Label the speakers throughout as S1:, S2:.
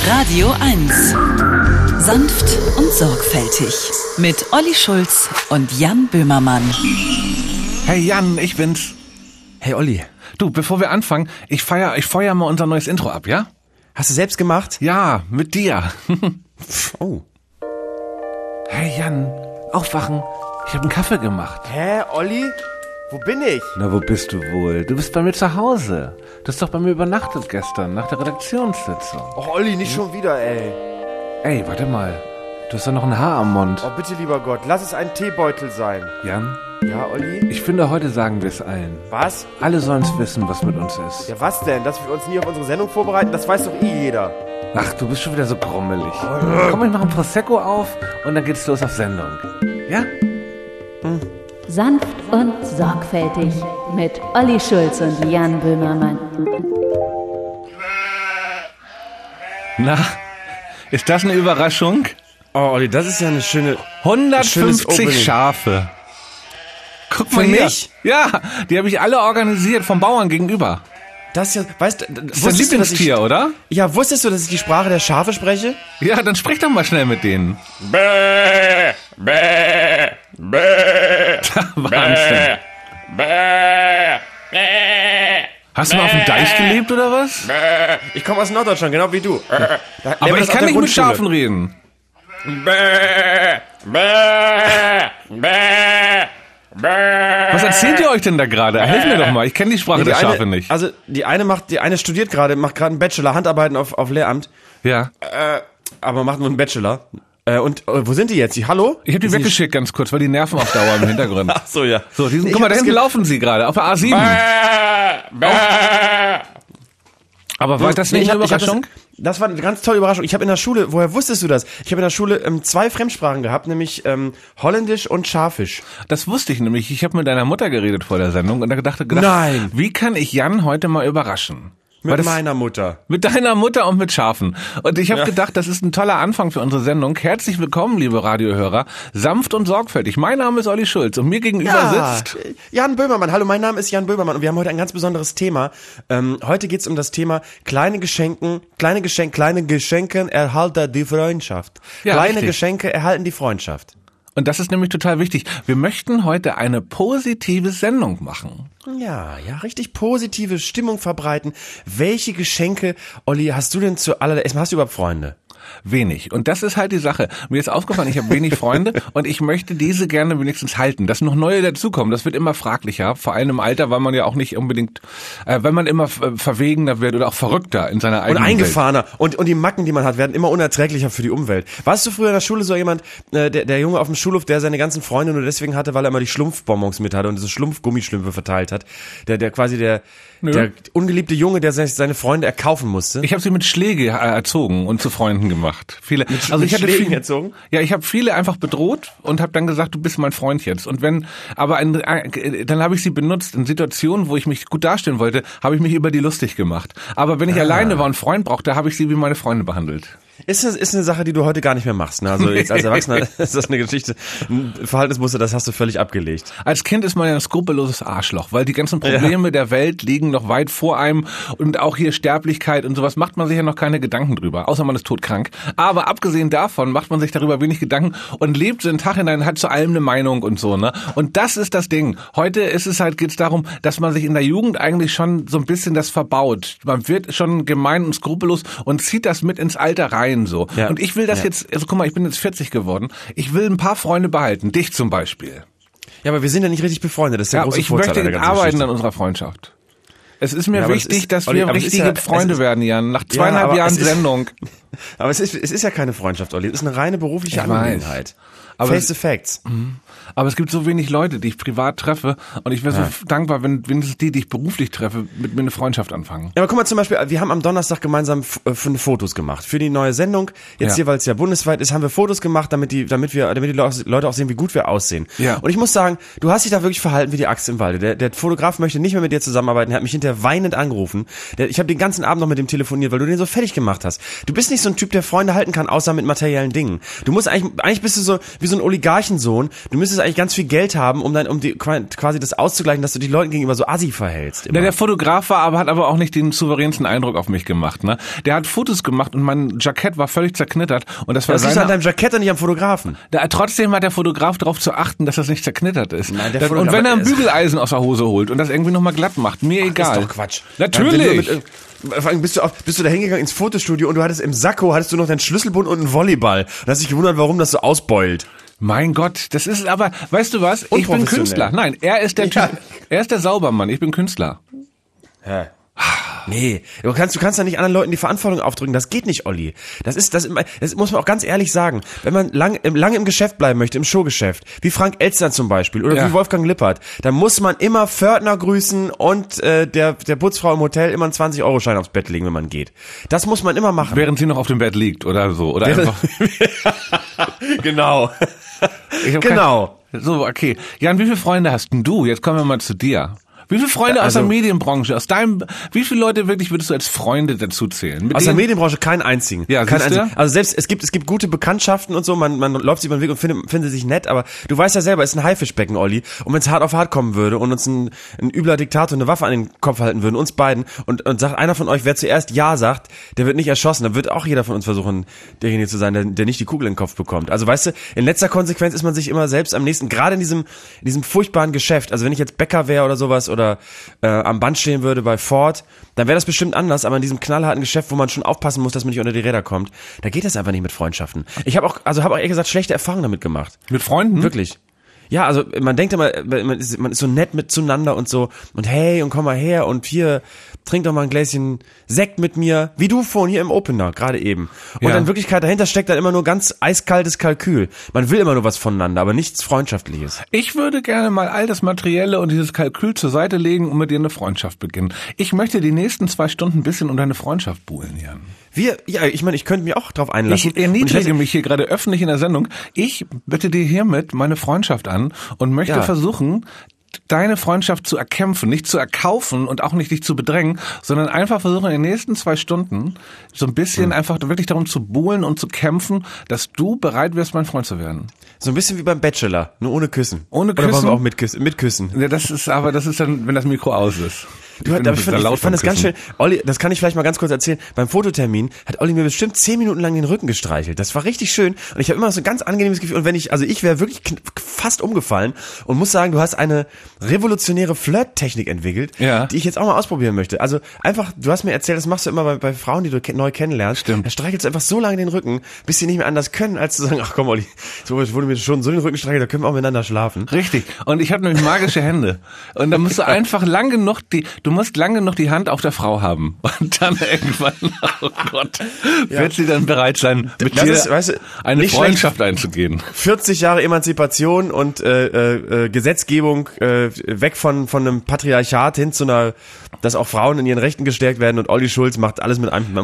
S1: Radio 1. Sanft und sorgfältig. Mit Olli Schulz und Jan Böhmermann.
S2: Hey Jan, ich bin's.
S3: Hey Olli.
S2: Du, bevor wir anfangen, ich feuer mal unser neues Intro ab, ja?
S3: Hast du selbst gemacht?
S2: Ja, mit dir.
S3: Oh.
S2: Hey Jan, aufwachen. Ich habe einen Kaffee gemacht.
S3: Hä, Olli? Wo bin ich?
S2: Na, wo bist du wohl? Du bist bei mir zu Hause. Du hast doch bei mir übernachtet gestern, nach der Redaktionssitzung.
S3: Och, Olli, nicht schon wieder, ey.
S2: Ey, warte mal. Du hast doch noch ein Haar am Mund.
S3: Oh, bitte, lieber Gott, lass es ein Teebeutel sein.
S2: Jan?
S3: Ja, Olli?
S2: Ich finde, heute sagen wir es allen.
S3: Was?
S2: Alle sollen es wissen, was mit uns ist.
S3: Ja, was denn? Dass wir uns nie auf unsere Sendung vorbereiten, das weiß doch jeder.
S2: Ach, du bist schon wieder so grummelig. Komm, ich mach ein Prosecco auf und dann geht's los auf Sendung. Ja?
S4: Sanft und sorgfältig mit Olli Schulz und Jan Böhmermann.
S2: Na, ist das eine Überraschung?
S3: Oh, Olli, das ist ja eine schöne...
S2: 150 Schafe. Guck mal
S3: Für
S2: her.
S3: mich?
S2: Ja, die habe ich alle organisiert vom Bauern gegenüber.
S3: Das ist ja, weißt du...
S2: Das ist dein Lieblingstier, oder?
S3: Ja, wusstest du, dass ich die Sprache der Schafe spreche?
S2: Ja, dann sprich doch mal schnell mit denen.
S5: Bäh, bäh, bäh,
S2: Wahnsinn.
S5: bäh, bäh,
S2: Hast du mal auf dem Deich gelebt, oder was?
S5: bäh.
S3: Ich komme aus Norddeutschland, genau wie du.
S2: Aber ich kann nicht mit Schafen reden.
S5: Bäh, bäh, bäh, bäh.
S2: Was erzählt ihr euch denn da gerade? Helf mir doch mal, ich kenne die Sprache der Schafe nicht.
S3: Also, die eine studiert gerade, macht gerade einen Bachelor, Handarbeiten auf Lehramt.
S2: Ja.
S3: Aber macht nur einen Bachelor. Wo sind die jetzt? Hallo?
S2: Ich habe die weggeschickt ganz kurz, weil die nerven auf Dauer im Hintergrund.
S3: Ach so, ja.
S2: So,
S3: Nee,
S2: guck mal, da hinten laufen sie gerade, auf der A7. Aber war das nicht eine Überraschung?
S3: Das war eine ganz tolle Überraschung. Ich habe in der Schule, woher wusstest du das? Ich habe in der Schule 2 Fremdsprachen gehabt, nämlich Holländisch und Schafisch.
S2: Das wusste ich nämlich. Ich habe mit deiner Mutter geredet vor der Sendung und da gedacht,
S3: Nein.
S2: Wie kann ich Jan heute mal überraschen?
S3: Mit meiner Mutter.
S2: Mit deiner Mutter und mit Schafen. Und ich habe gedacht, das ist ein toller Anfang für unsere Sendung. Herzlich willkommen, liebe Radiohörer. Sanft und sorgfältig. Mein Name ist Olli Schulz und mir gegenüber sitzt...
S3: Jan Böhmermann. Hallo, mein Name ist Jan Böhmermann und wir haben heute ein ganz besonderes Thema. Heute geht's um das Thema kleine Geschenke erhalten die Freundschaft.
S2: Ja,
S3: Kleine
S2: richtig.
S3: Geschenke erhalten die Freundschaft.
S2: Und das ist nämlich total wichtig. Wir möchten heute eine positive Sendung machen.
S3: Ja, richtig positive Stimmung verbreiten. Welche Geschenke, Olli, hast du denn erstmal hast du überhaupt Freunde?
S2: Wenig. Und das ist halt die Sache. Mir ist aufgefallen, ich habe wenig Freunde und ich möchte diese gerne wenigstens halten. Dass noch neue dazukommen, das wird immer fraglicher. Vor allem im Alter, weil man ja auch nicht unbedingt, weil man immer verwegener wird oder auch verrückter in seiner eigenen
S3: Und eingefahrener.
S2: Welt.
S3: Und die Macken, die man hat, werden immer unerträglicher für die Umwelt. Warst du früher in der Schule so jemand, der Junge auf dem Schulhof, der seine ganzen Freunde nur deswegen hatte, weil er immer die Schlumpfbonbons mit hatte und diese Schlumpfgummischlümpfe verteilt hat? Der ungeliebte Junge, der seine Freunde erkaufen musste.
S2: Ich habe sie mit Schläge erzogen und zu Freunden gemacht. Viele,
S3: ich hatte Schlägen erzogen?
S2: Ja, ich habe viele einfach bedroht und habe dann gesagt, du bist mein Freund jetzt. Und dann habe ich sie benutzt in Situationen, wo ich mich gut darstellen wollte, habe ich mich über die lustig gemacht. Aber wenn ich alleine war und einen Freund brauchte, habe ich sie wie meine Freunde behandelt.
S3: Ist eine Sache, die du heute gar nicht mehr machst. Ne? Also jetzt als Erwachsener ist das eine Geschichte, ein Verhaltensmuster, das hast du völlig abgelegt.
S2: Als Kind ist man ja ein skrupelloses Arschloch, weil die ganzen Probleme der Welt liegen noch weit vor einem und auch hier Sterblichkeit und sowas macht man sich ja noch keine Gedanken drüber, außer man ist todkrank. Aber abgesehen davon macht man sich darüber wenig Gedanken und lebt so einen Tag hinein, hat zu allem eine Meinung und so, ne? Und das ist das Ding. Heute geht's darum, dass man sich in der Jugend eigentlich schon so ein bisschen das verbaut. Man wird schon gemein und skrupellos und zieht das mit ins Alter rein. So. Ja. Und ich will das jetzt, also guck mal, ich bin jetzt 40 geworden. Ich will ein paar Freunde behalten. Dich zum Beispiel.
S3: Ja, aber wir sind ja nicht richtig befreundet. Das ist der große Vorteil
S2: der ganzen
S3: Geschichte.
S2: Ich möchte arbeiten an unserer Freundschaft. Es ist mir wichtig, dass wir richtige Freunde werden, Jan. Nach 2,5 Jahren Sendung.
S3: Aber es ist ja keine Freundschaft, Olli. Es ist eine reine berufliche Angelegenheit. Face the facts.
S2: Aber es gibt so wenig Leute, die ich privat treffe und ich wäre so dankbar, wenn wenigstens die ich beruflich treffe, mit mir eine Freundschaft anfangen.
S3: Ja, aber guck mal zum Beispiel, wir haben am Donnerstag gemeinsam Fotos gemacht für die neue Sendung. Jetzt hier, weil es ja bundesweit ist, haben wir Fotos gemacht, damit die Leute auch sehen, wie gut wir aussehen.
S2: Ja.
S3: Und ich muss sagen, du hast dich da wirklich verhalten wie die Axt im Walde. Der Fotograf möchte nicht mehr mit dir zusammenarbeiten, er hat mich hinterher weinend angerufen. Ich habe den ganzen Abend noch mit dem telefoniert, weil du den so fertig gemacht hast. Du bist nicht so ein Typ, der Freunde halten kann, außer mit materiellen Dingen. Du musst eigentlich bist du so wie so ein Oligarchensohn. Du müsstest eigentlich ganz viel Geld haben, um quasi das auszugleichen, dass du die Leuten gegenüber so assi verhältst.
S2: Ja, der Fotograf hat aber auch nicht den souveränsten Eindruck auf mich gemacht, ne? Der hat Fotos gemacht und mein Jackett war völlig zerknittert und das war
S3: Das ist an deinem Jackett und nicht am Fotografen.
S2: Trotzdem hat der Fotograf darauf zu achten, dass das nicht zerknittert ist.
S3: Nein, der
S2: und
S3: Fotograf
S2: wenn er ein Bügeleisen aus der Hose holt und das irgendwie nochmal glatt macht, mir egal.
S3: Ist doch Quatsch.
S2: Natürlich.
S3: Vor allem bist du da hingegangen ins Fotostudio und du hattest im Sakko noch deinen Schlüsselbund und einen Volleyball. Und hast dich gewundert, warum das so ausbeult.
S2: Mein Gott, das ist aber, weißt du was? Ich bin Künstler. Nein, er ist der Typ, er ist der Saubermann, ich bin Künstler.
S3: Hä? Nee, du kannst da nicht anderen Leuten die Verantwortung aufdrücken. Das geht nicht, Olli. Das muss man auch ganz ehrlich sagen. Wenn man lang im Geschäft bleiben möchte, im Showgeschäft, wie Frank Elstner zum Beispiel oder wie Wolfgang Lippert, dann muss man immer Pförtner grüßen und der Putzfrau im Hotel immer einen 20-Euro-Schein aufs Bett legen, wenn man geht. Das muss man immer machen.
S2: Während sie noch auf dem Bett liegt oder so. Oder einfach.
S3: Genau.
S2: Genau. So, okay. Jan, wie viele Freunde hast denn du? Jetzt kommen wir mal zu dir. Wie viele Freunde aus der Medienbranche, wie viele Leute wirklich würdest du als Freunde dazu zählen?
S3: Aus der Medienbranche keinen einzigen.
S2: Ja,
S3: keinen einzigen. Also selbst, es gibt gute Bekanntschaften und so, man läuft sich über den Weg und findet sich nett, aber du weißt ja selber, es ist ein Haifischbecken, Olli, und wenn es hart auf hart kommen würde und uns ein übler Diktator eine Waffe an den Kopf halten würden, uns beiden, und sagt einer von euch, wer zuerst Ja sagt, der wird nicht erschossen, dann wird auch jeder von uns versuchen, derjenige zu sein, der nicht die Kugel in den Kopf bekommt. Also weißt du, in letzter Konsequenz ist man sich immer selbst am nächsten, gerade in diesem furchtbaren Geschäft, also wenn ich jetzt Bäcker wäre oder sowas, oder am Band stehen würde bei Ford, dann wäre das bestimmt anders, aber in diesem knallharten Geschäft, wo man schon aufpassen muss, dass man nicht unter die Räder kommt, da geht das einfach nicht mit Freundschaften. Ich habe auch ehrlich gesagt schlechte Erfahrungen damit gemacht.
S2: Mit Freunden?
S3: Wirklich. Ja, also man denkt immer, man ist so nett miteinander und so und hey und komm mal her und hier trink doch mal ein Gläschen Sekt mit mir, wie du vorhin hier im Opener, gerade eben. Und in Wirklichkeit dahinter steckt dann immer nur ganz eiskaltes Kalkül. Man will immer nur was voneinander, aber nichts Freundschaftliches.
S2: Ich würde gerne mal all das Materielle und dieses Kalkül zur Seite legen und mit dir eine Freundschaft beginnen. Ich möchte die nächsten 2 Stunden ein bisschen um deine Freundschaft buhlen, Jan.
S3: Ich meine, ich könnte mich auch drauf einlassen.
S2: Ich erniedrige mich hier gerade öffentlich in der Sendung. Ich bitte dir hiermit meine Freundschaft an und möchte versuchen, deine Freundschaft zu erkämpfen, nicht zu erkaufen und auch nicht dich zu bedrängen, sondern einfach versuchen, in den nächsten 2 Stunden so ein bisschen einfach wirklich darum zu buhlen und zu kämpfen, dass du bereit wirst, mein Freund zu werden.
S3: So ein bisschen wie beim Bachelor, nur ohne Küssen.
S2: Ohne Küssen?
S3: Oder wollen wir auch mit Küssen?
S2: Ja, das ist dann, wenn das Mikro aus ist.
S3: Ich fand das ganz schön. Olli, das kann ich vielleicht mal ganz kurz erzählen. Beim Fototermin hat Olli mir bestimmt 10 Minuten lang den Rücken gestreichelt. Das war richtig schön. Und ich habe immer so ein ganz angenehmes Gefühl. Und ich wäre wirklich fast umgefallen und muss sagen, du hast eine revolutionäre Flirttechnik entwickelt, die ich jetzt auch mal ausprobieren möchte. Also einfach, du hast mir erzählt, das machst du immer bei Frauen, die du neu kennenlernst.
S2: Stimmt.
S3: Da streichelst du einfach so lange den Rücken, bis sie nicht mehr anders können, als zu sagen, ach komm Olli, so wurde mir schon so den Rücken streichelt, da können wir auch miteinander schlafen.
S2: Richtig. Und ich habe nämlich magische Hände. Und da musst du einfach lang genug die Hand auf der Frau haben. Und dann irgendwann, oh Gott, wird sie dann bereit sein, mit dir eine Freundschaft einzugehen.
S3: 40 Jahre Emanzipation und Gesetzgebung, weg von einem Patriarchat hin zu einer, dass auch Frauen in ihren Rechten gestärkt werden, und Olli Schulz macht alles mit einem.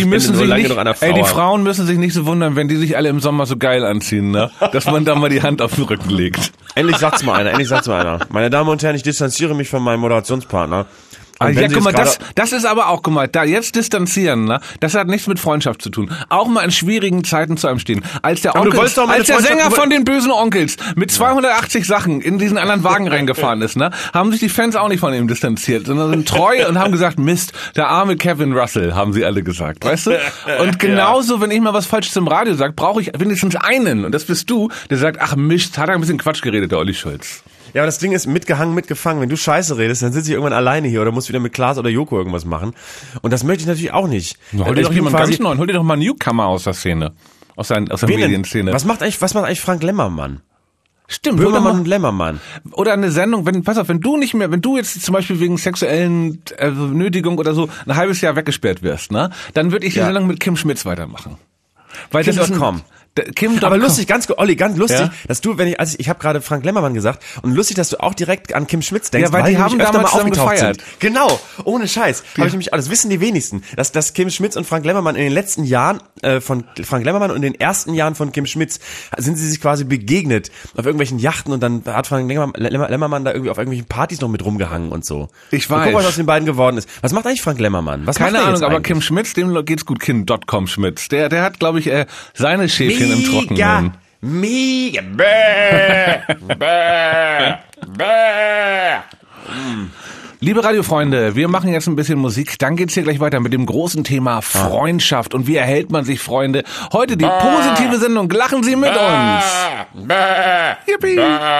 S2: Die Frauen müssen sich nicht so wundern, wenn die sich alle im Sommer so geil anziehen, ne? Dass man da mal die Hand auf den Rücken legt.
S3: Endlich sagt's mal einer. Meine Damen und Herren, ich distanziere mich von meinem Moderationspartner.
S2: Ja, guck mal, das ist aber auch, guck mal, da jetzt distanzieren, ne? Das hat nichts mit Freundschaft zu tun. Auch mal in schwierigen Zeiten zu einem stehen. Als der Sänger von den bösen Onkels mit 280 Sachen in diesen anderen Wagen reingefahren ist, ne? Haben sich die Fans auch nicht von ihm distanziert, sondern sind treu und haben gesagt, Mist, der arme Kevin Russell, haben sie alle gesagt, weißt du? Und genauso, wenn ich mal was Falsches im Radio sage, brauche ich wenigstens einen, und das bist du, der sagt, ach Mist, hat er ein bisschen Quatsch geredet, der Olli Schulz.
S3: Ja, aber das Ding ist mitgehangen, mitgefangen. Wenn du Scheiße redest, dann sitze ich irgendwann alleine hier oder muss wieder mit Klaas oder Joko irgendwas machen. Und das möchte ich natürlich auch nicht.
S2: Hol dir doch jemand ganz neuen, hol dir doch mal einen Newcomer aus der Szene. Aus der Medienszene.
S3: Was macht eigentlich Frank Lemmermann?
S2: Stimmt.
S3: Böhmermann und Lemmermann.
S2: Oder eine Sendung, wenn du jetzt zum Beispiel wegen sexuellen Nötigung oder so ein halbes Jahr weggesperrt wirst, ne? Dann würde ich die Sendung mit Kim Schmitz weitermachen. Weil das ist
S3: Kim.com.
S2: Kim.com.
S3: Aber lustig, Olli, ganz lustig,
S2: Ja?
S3: dass du, ich habe gerade Frank Lemmermann gesagt, und lustig, dass du auch direkt an Kim Schmitz denkst,
S2: Ja, weil die haben
S3: nämlich öfter
S2: damals
S3: mal
S2: zusammen
S3: aufgetaucht
S2: gefeiert.
S3: sind. Genau, ohne Scheiß. Habe ich nämlich, das wissen die wenigsten, dass Kim Schmitz und Frank Lemmermann in den letzten Jahren von Frank Lemmermann und in den ersten Jahren von Kim Schmitz sind sie sich quasi begegnet auf irgendwelchen Yachten und dann hat Frank Lemmermann da irgendwie auf irgendwelchen Partys noch mit rumgehangen und so.
S2: Ich
S3: Und
S2: weiß.
S3: guck mal, was aus den beiden geworden ist. Was macht eigentlich Frank Lemmermann? Was
S2: Keine
S3: macht er
S2: Ahnung,
S3: jetzt
S2: aber
S3: eigentlich?
S2: Kim Schmitz, dem geht's gut, Kim.com Schmitz. Der hat, glaube ich, seine Schäfchen im Trockenen.
S3: Mega.
S5: Bäh, bäh, bäh.
S2: Liebe Radiofreunde, wir machen jetzt ein bisschen Musik, dann geht's hier gleich weiter mit dem großen Thema Freundschaft. Und wie erhält man sich Freunde? Heute die positive Sendung, lachen Sie mit uns!
S5: Bäh,
S2: Yippie!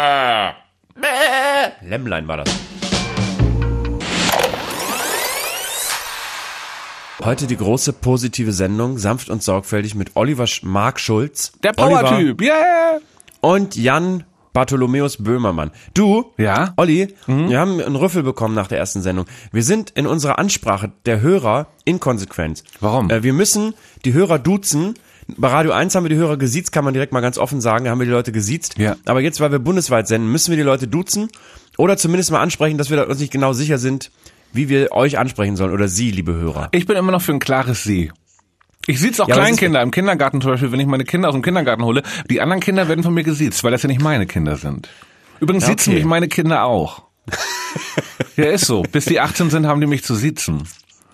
S5: bäh.
S3: Lämmlein war das. Heute die große positive Sendung, sanft und sorgfältig mit Oliver Mark Schulz.
S2: Der Power-Typ, yeah!
S3: Und Jan Bartholomäus Böhmermann. Du,
S2: Ja?
S3: Olli, wir haben einen Rüffel bekommen nach der ersten Sendung. Wir sind in unserer Ansprache der Hörer inkonsequent.
S2: Warum?
S3: Wir müssen die Hörer duzen. Bei Radio 1 haben wir die Hörer gesiezt, kann man direkt mal ganz offen sagen, da haben wir die Leute gesiezt.
S2: Ja.
S3: Aber jetzt, weil wir bundesweit senden, müssen wir die Leute duzen oder zumindest mal ansprechen, dass wir uns nicht genau sicher sind, wie wir euch ansprechen sollen oder Sie, liebe Hörer.
S2: Ich bin immer noch für ein klares Sie. Ich sieht's auch
S3: Ja, aber
S2: Kleinkinder im Kindergarten zum Beispiel, wenn ich meine Kinder aus dem Kindergarten hole. Die anderen Kinder werden von mir gesiezt, weil das ja nicht meine Kinder sind. Übrigens
S3: Ja,
S2: siezen
S3: okay.
S2: mich meine Kinder auch. Ja, ist so. Bis die 18 sind, haben die mich zu siezen.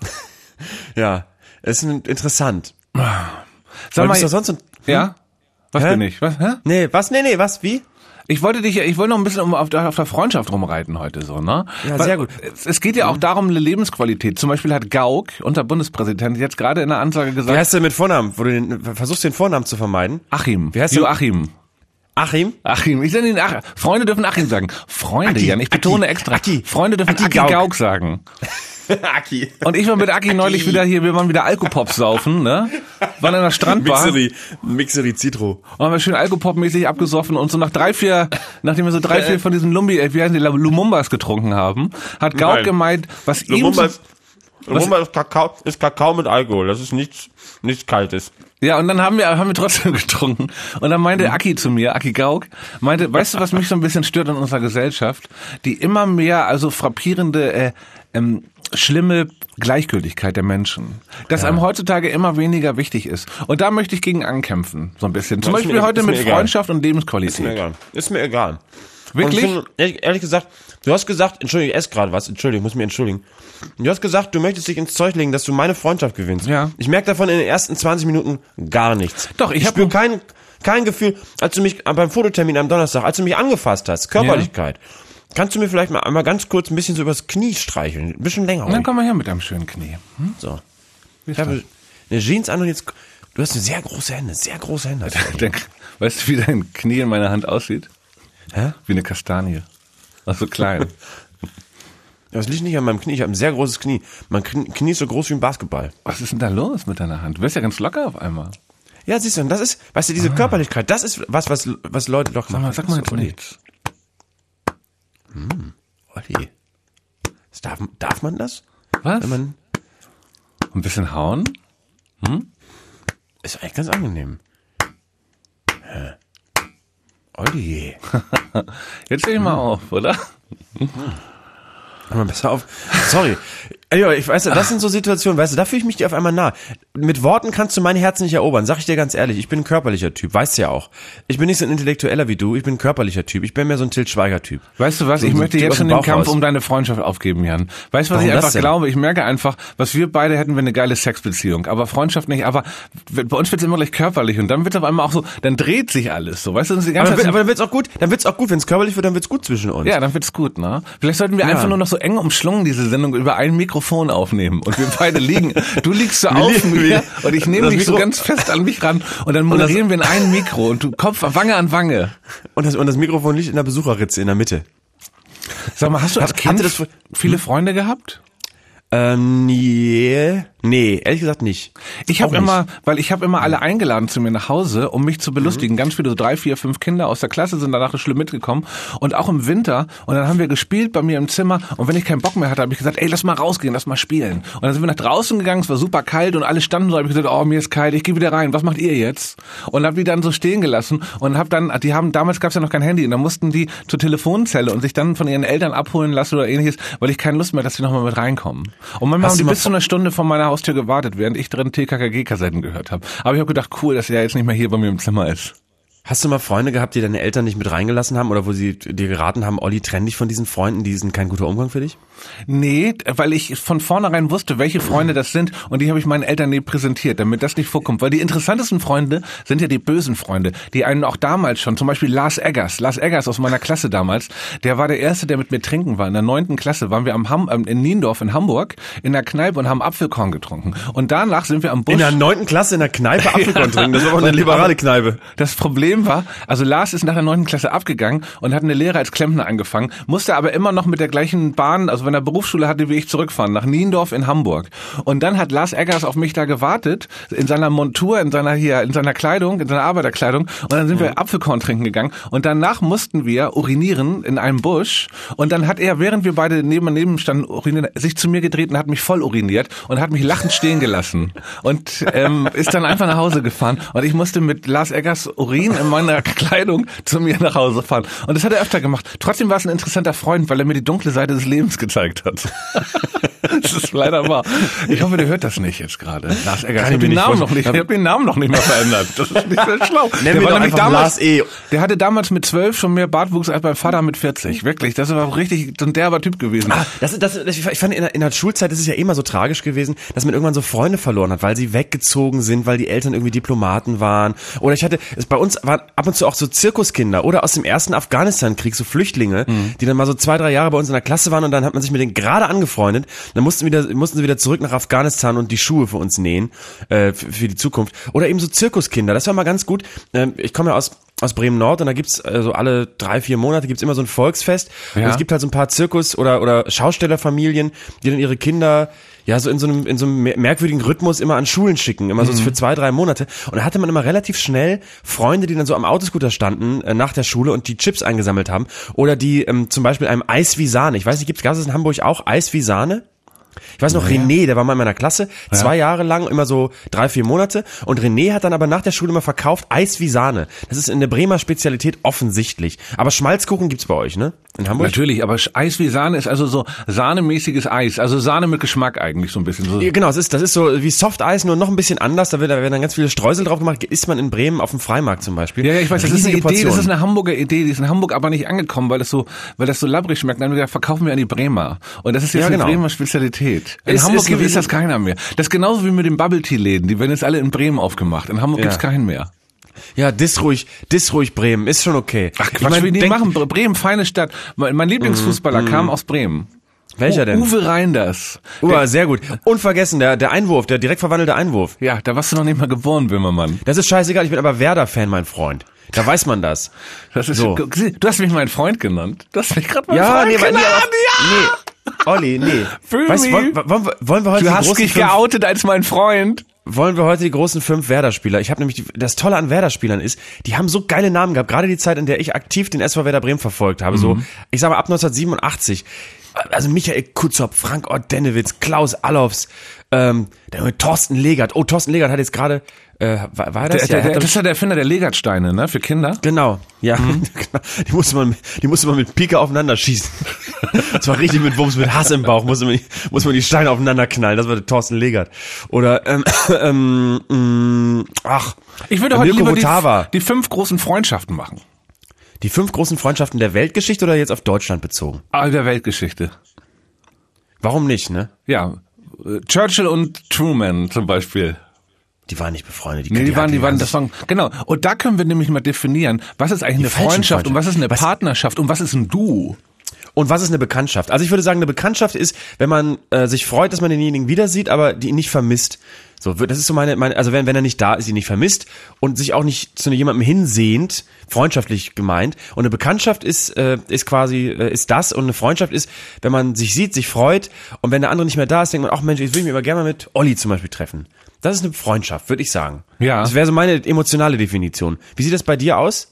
S3: Ja, es ist interessant.
S2: Sag
S3: Bist du
S2: mal,
S3: sonst
S2: ja? Was
S3: Hä?
S2: bin ich? Was? Hä?
S3: Nee, was? Nee, was? Wie?
S2: Ich wollte noch ein bisschen auf der Freundschaft rumreiten heute so, ne?
S3: Ja,
S2: Weil
S3: sehr gut.
S2: Es geht ja auch darum, eine Lebensqualität. Zum Beispiel hat Gauck, unser Bundespräsident, jetzt gerade in der Ansage
S3: Wie
S2: gesagt,
S3: heißt du mit Vornamen? Wo du versuchst, den Vornamen zu vermeiden?
S2: Achim.
S3: Wie heißt du?
S2: Joachim.
S3: Achim?
S2: Achim. Ich nenne ihn Achim. Freunde dürfen Achim sagen. Freunde,
S3: Aki,
S2: Jan, ich betone
S3: Aki,
S2: extra.
S3: Aki.
S2: Freunde dürfen
S3: Aki
S2: Aki
S3: Gauck.
S2: Gauck sagen.
S3: Aki.
S2: Und ich war mit Aki neulich wieder hier, wir waren wieder Alkopops saufen, ne? Waren in der Strandbar.
S3: Mixery Citro.
S2: Und haben wir schön Alkopop-mäßig abgesoffen und so nachdem wir so drei, vier von diesen wie heißen die, Lumumbas getrunken haben, hat Gauck
S5: Nein.
S2: gemeint, was ihm
S5: Lumumba
S2: so,
S5: ist Kakao mit Alkohol. Das ist nichts Kaltes.
S2: ja, und dann haben wir trotzdem getrunken. Und dann meinte Aki zu mir, Aki Gauck, meinte, weißt du, was mich so ein bisschen stört in unserer Gesellschaft? Die immer mehr, also frappierende, schlimme Gleichgültigkeit der Menschen. Dass einem heutzutage immer weniger wichtig ist. Und da möchte ich gegen ankämpfen, so ein bisschen. Zum
S5: Ist
S2: Beispiel
S5: mir-
S2: heute
S5: ist mir
S2: mit
S5: egal.
S2: Freundschaft und Lebensqualität.
S3: Ist mir egal.
S2: Wirklich?
S3: Und ich finde, ehrlich gesagt, du hast gesagt, Entschuldigung, ich esse gerade was, Entschuldigung, muss mich entschuldigen. Du hast gesagt, du möchtest dich ins Zeug legen, dass du meine Freundschaft gewinnst.
S2: Ja.
S3: Ich merke davon in den ersten 20 Minuten gar nichts.
S2: Doch, ich hab-
S3: spüre kein Gefühl, als du mich beim Fototermin am Donnerstag, als du mich angefasst hast, Körperlichkeit. Kannst du mir vielleicht mal einmal ganz kurz ein bisschen so übers Knie streicheln? Ein bisschen länger.
S2: Und dann
S3: Olli.
S2: komm mal her mit deinem schönen Knie. Hm?
S3: So. Ich habe eine Jeans an und jetzt, du hast eine sehr große Hände. hast du, Olli.
S2: Denk, weißt du, wie dein Knie in meiner Hand aussieht?
S3: Hä?
S2: Wie eine Kastanie. Also klein.
S3: Das liegt nicht an meinem Knie, ich habe ein sehr großes Knie. Mein Knie ist so groß wie ein Basketball.
S2: Was ist denn da los mit deiner Hand? Du wirst ja ganz locker auf einmal.
S3: Ja, siehst du, und das ist, weißt du, diese Körperlichkeit, das ist was Leute doch machen.
S2: Sag mal jetzt
S3: So, Olli.
S2: nichts.
S3: Olli. Darf man das?
S2: Was?
S3: Wenn man,
S2: Ein bisschen hauen?
S3: ist eigentlich ganz angenehm. Hä? Olli.
S2: Jetzt steh ich mal auf, oder?
S3: Hör mal besser auf. Sorry. Ja, ich weiß, das sind so Situationen, weißt du, da fühle ich mich dir auf einmal nah. Mit Worten kannst du mein Herz nicht erobern, sag ich dir ganz ehrlich. Ich bin ein körperlicher Typ, weißt du ja auch. Ich bin nicht so ein Intellektueller wie du, ich bin ein körperlicher Typ. Ich bin mehr so ein Til Schweiger-Typ.
S2: Weißt du was?
S3: So
S2: Ich
S3: ein
S2: möchte
S3: Typ
S2: jetzt
S3: aus
S2: schon
S3: dem
S2: den
S3: Bauch
S2: Kampf
S3: raus.
S2: um deine Freundschaft aufgeben, Jan. Weißt du, was
S3: Warum
S2: ich
S3: das
S2: einfach
S3: denn?
S2: glaube? Ich merke einfach, was wir beide hätten, wir eine geile Sexbeziehung. Aber Freundschaft nicht. Aber bei uns wird es immer gleich körperlich. Und dann wird es auf einmal auch so, dann dreht sich alles so. Weißt du, das ist die ganze
S3: Aber
S2: Zeit
S3: dann wird's auch gut, wenn es körperlich wird, dann wird's gut zwischen uns.
S2: ja, dann wird's gut, ne? Vielleicht sollten wir einfach nur noch so eng umschlungen diese Sendung über ein Mikrofon aufnehmen. Und wir beide liegen, du liegst so auf mir und ich nehme
S3: das
S2: dich so
S3: Mikro-
S2: ganz fest an mich ran und dann moderieren wir in ein Mikro und du Kopf, Wange an Wange.
S3: Und das Mikrofon liegt in der Besucherritze in der Mitte.
S2: Sag mal, hast du als
S3: Habt ihr
S2: Kind
S3: das-
S2: viele Freunde gehabt?
S3: Nee, ehrlich gesagt nicht.
S2: Ich habe immer alle eingeladen zu mir nach Hause, um mich zu belustigen. Ganz viele, so 3, 4, 5 Kinder aus der Klasse sind danach schlimm mitgekommen. Und auch im Winter. Und dann haben wir gespielt bei mir im Zimmer. Und wenn ich keinen Bock mehr hatte, habe ich gesagt, ey, lass mal rausgehen, lass mal spielen. Und dann sind wir nach draußen gegangen, es war super kalt und alle standen so, habe ich gesagt, oh, mir ist kalt, ich gehe wieder rein, was macht ihr jetzt? Und habe die dann so stehen gelassen und damals gab es ja noch kein Handy und dann mussten die zur Telefonzelle und sich dann von ihren Eltern abholen lassen oder ähnliches, weil ich keine Lust mehr, dass sie nochmal mit reinkommen. Und manchmal haben die bis zu einer Stunde vor meiner Haustür gewartet, während ich drin TKKG-Kassetten gehört habe. Aber ich habe gedacht, cool, dass er jetzt nicht mehr hier bei mir im Zimmer ist.
S3: Hast du mal Freunde gehabt, die deine Eltern nicht mit reingelassen haben oder wo sie dir geraten haben, Olli, trenn dich von diesen Freunden, die sind kein guter Umgang für dich?
S2: Nee, weil ich von vornherein wusste, welche Freunde das sind und die habe ich meinen Eltern nie präsentiert, damit das nicht vorkommt. Weil die interessantesten Freunde sind ja die bösen Freunde, die einen auch damals schon, zum Beispiel Lars Eggers aus meiner Klasse damals, der war der Erste, der mit mir trinken war. In der 9. Klasse waren wir in Niendorf in Hamburg in der Kneipe und haben Apfelkorn getrunken. Und danach sind wir am Busch.
S3: In der 9. Klasse in der Kneipe Apfelkorn trinken, das war auch eine liberale Kneipe.
S2: Das Problem war, also Lars ist nach der 9. Klasse abgegangen und hat eine Lehre als Klempner angefangen, musste aber immer noch mit der gleichen Bahn, also wenn er Berufsschule hatte, wie ich zurückfahren, nach Niendorf in Hamburg. Und dann hat Lars Eggers auf mich da gewartet, in seiner Montur, in seiner Kleidung, in seiner Arbeiterkleidung. Und dann sind wir Apfelkorn trinken gegangen. Und danach mussten wir urinieren in einem Busch. Und dann hat er, während wir beide neben standen, sich zu mir gedreht und hat mich voll uriniert und hat mich lachend stehen gelassen. Und ist dann einfach nach Hause gefahren. Und ich musste mit Lars Eggers Urin in meiner Kleidung zu mir nach Hause fahren. Und das hat er öfter gemacht. Trotzdem war es ein interessanter Freund, weil er mir die dunkle Seite des Lebens gezeigt hat. Das ist leider wahr. Ich hoffe, der hört das nicht jetzt gerade. Lars Eggers. Ich habe den Namen noch nicht mehr verändert. Das ist nicht sehr schlau.
S3: Der war nämlich damals,
S2: der hatte damals mit 12 schon mehr Bartwuchs als beim Vater mit 40. Wirklich. Das war richtig so ein derber Typ gewesen.
S3: Ich fand, in der Schulzeit ist es ja immer so tragisch gewesen, dass man irgendwann so Freunde verloren hat, weil sie weggezogen sind, weil die Eltern irgendwie Diplomaten waren. Oder bei uns waren ab und zu auch so Zirkuskinder oder aus dem ersten Afghanistan-Krieg, so Flüchtlinge, die dann mal so 2, 3 Jahre bei uns in der Klasse waren und dann hat man sich mit denen gerade angefreundet. Dann mussten sie wieder zurück nach Afghanistan und die Schuhe für uns nähen, für die Zukunft. Oder eben so Zirkuskinder, das war mal ganz gut. Ich komme ja aus Bremen-Nord und da gibt's also alle 3, 4 Monate gibt's immer so ein Volksfest. Ja. Und es gibt halt so ein paar Zirkus- oder Schaustellerfamilien, die dann ihre Kinder ja so in so einem merkwürdigen Rhythmus immer an Schulen schicken, immer so für 2, 3 Monate. Und da hatte man immer relativ schnell Freunde, die dann so am Autoscooter standen nach der Schule und die Chips eingesammelt haben. Oder die zum Beispiel einem Eis wie Sahne. Ich weiß nicht, gab es in Hamburg auch Eis wie Sahne? Ich weiß noch, René, der war mal in meiner Klasse, 2 Jahre lang, immer so 3, 4 Monate. Und René hat dann aber nach der Schule immer verkauft Eis wie Sahne. Das ist in der Bremer Spezialität offensichtlich. Aber Schmalzkuchen gibt's bei euch, ne? In Hamburg?
S2: Natürlich, aber Eis wie Sahne ist also so sahnemäßiges Eis. Also Sahne mit Geschmack eigentlich so ein bisschen. So.
S3: Ja, genau, das ist so wie Softeis, nur noch ein bisschen anders. Da werden dann ganz viele Streusel drauf gemacht. Isst man in Bremen auf dem Freimarkt zum Beispiel.
S2: Ja, ich weiß, das ist eine Idee, das ist eine Hamburger Idee. Die ist in Hamburg aber nicht angekommen, weil das so labbrig schmeckt. Dann haben wir gesagt, verkaufen wir an die Bremer. Und das ist jetzt eine Bremer Spezialität. In Hamburg ist das keiner mehr. Das ist genauso wie mit den Bubble-Tea-Läden. Die werden jetzt alle in Bremen aufgemacht. In Hamburg gibt's keinen mehr.
S3: Ja, diss ruhig Bremen, ist schon okay.
S2: Ach Quatsch, wie die machen. Bremen, feine Stadt. Mein Lieblingsfußballer kam aus Bremen.
S3: Welcher denn?
S2: Uwe Reinders.
S3: Sehr gut. Unvergessen, der Einwurf, der direkt verwandelte Einwurf.
S2: Ja, da warst du noch nicht mal geboren, Böhmermann.
S3: Das ist scheißegal, ich bin aber Werder-Fan, mein Freund. Da weiß man das.
S2: Das ist so. Du hast mich meinen Freund genannt. Du hast mich gerade
S3: Freund genannt. Nee. Olli, nee.
S2: Weißt,
S3: wollen wir heute
S2: du hast dich geoutet als mein Freund.
S3: Wollen wir heute die großen 5 Werder-Spieler? Ich habe nämlich, das Tolle an Werder-Spielern ist, die haben so geile Namen gehabt. Gerade die Zeit, in der ich aktiv den SV Werder Bremen verfolgt habe. So, ich sag mal ab 1987. Also Michael Kutzop, Frank Ordenewitz, Klaus Allofs, Thorsten Legert. Oh, Thorsten Legert hat jetzt gerade, war das?
S2: Das ist ja der Erfinder der Legertsteine, ne, für Kinder.
S3: Genau, ja. Die musste man mit Pike aufeinander schießen. Das war richtig mit Wumms, mit Hass im Bauch, muss man die Steine aufeinander knallen. Das war der Thorsten Legert. Oder,
S2: ich würde heute lieber die 5 großen Freundschaften machen.
S3: Die 5 großen Freundschaften der Weltgeschichte oder jetzt auf Deutschland bezogen?
S2: Der Weltgeschichte.
S3: Warum nicht, ne?
S2: Ja, Churchill und Truman zum Beispiel.
S3: Die waren nicht befreundet.
S2: Die waren, genau. Und da können wir nämlich mal definieren, was ist eigentlich eine Freundschaft und was ist eine Partnerschaft und was ist ein Du?
S3: Und was ist eine Bekanntschaft? Also ich würde sagen, eine Bekanntschaft ist, wenn man sich freut, dass man denjenigen wieder sieht, aber die ihn nicht vermisst. So, das ist so meine also wenn er nicht da ist, ihn nicht vermisst und sich auch nicht zu jemandem hinsehnt, freundschaftlich gemeint. Und eine Bekanntschaft ist quasi das, und eine Freundschaft ist, wenn man sich sieht, sich freut, und wenn der andere nicht mehr da ist, denkt man, ach Mensch, ich will mich aber gerne mal mit Olli zum Beispiel treffen. Das ist eine Freundschaft, würde ich sagen.
S2: Ja.
S3: Das wäre so meine emotionale Definition. Wie sieht das bei dir aus?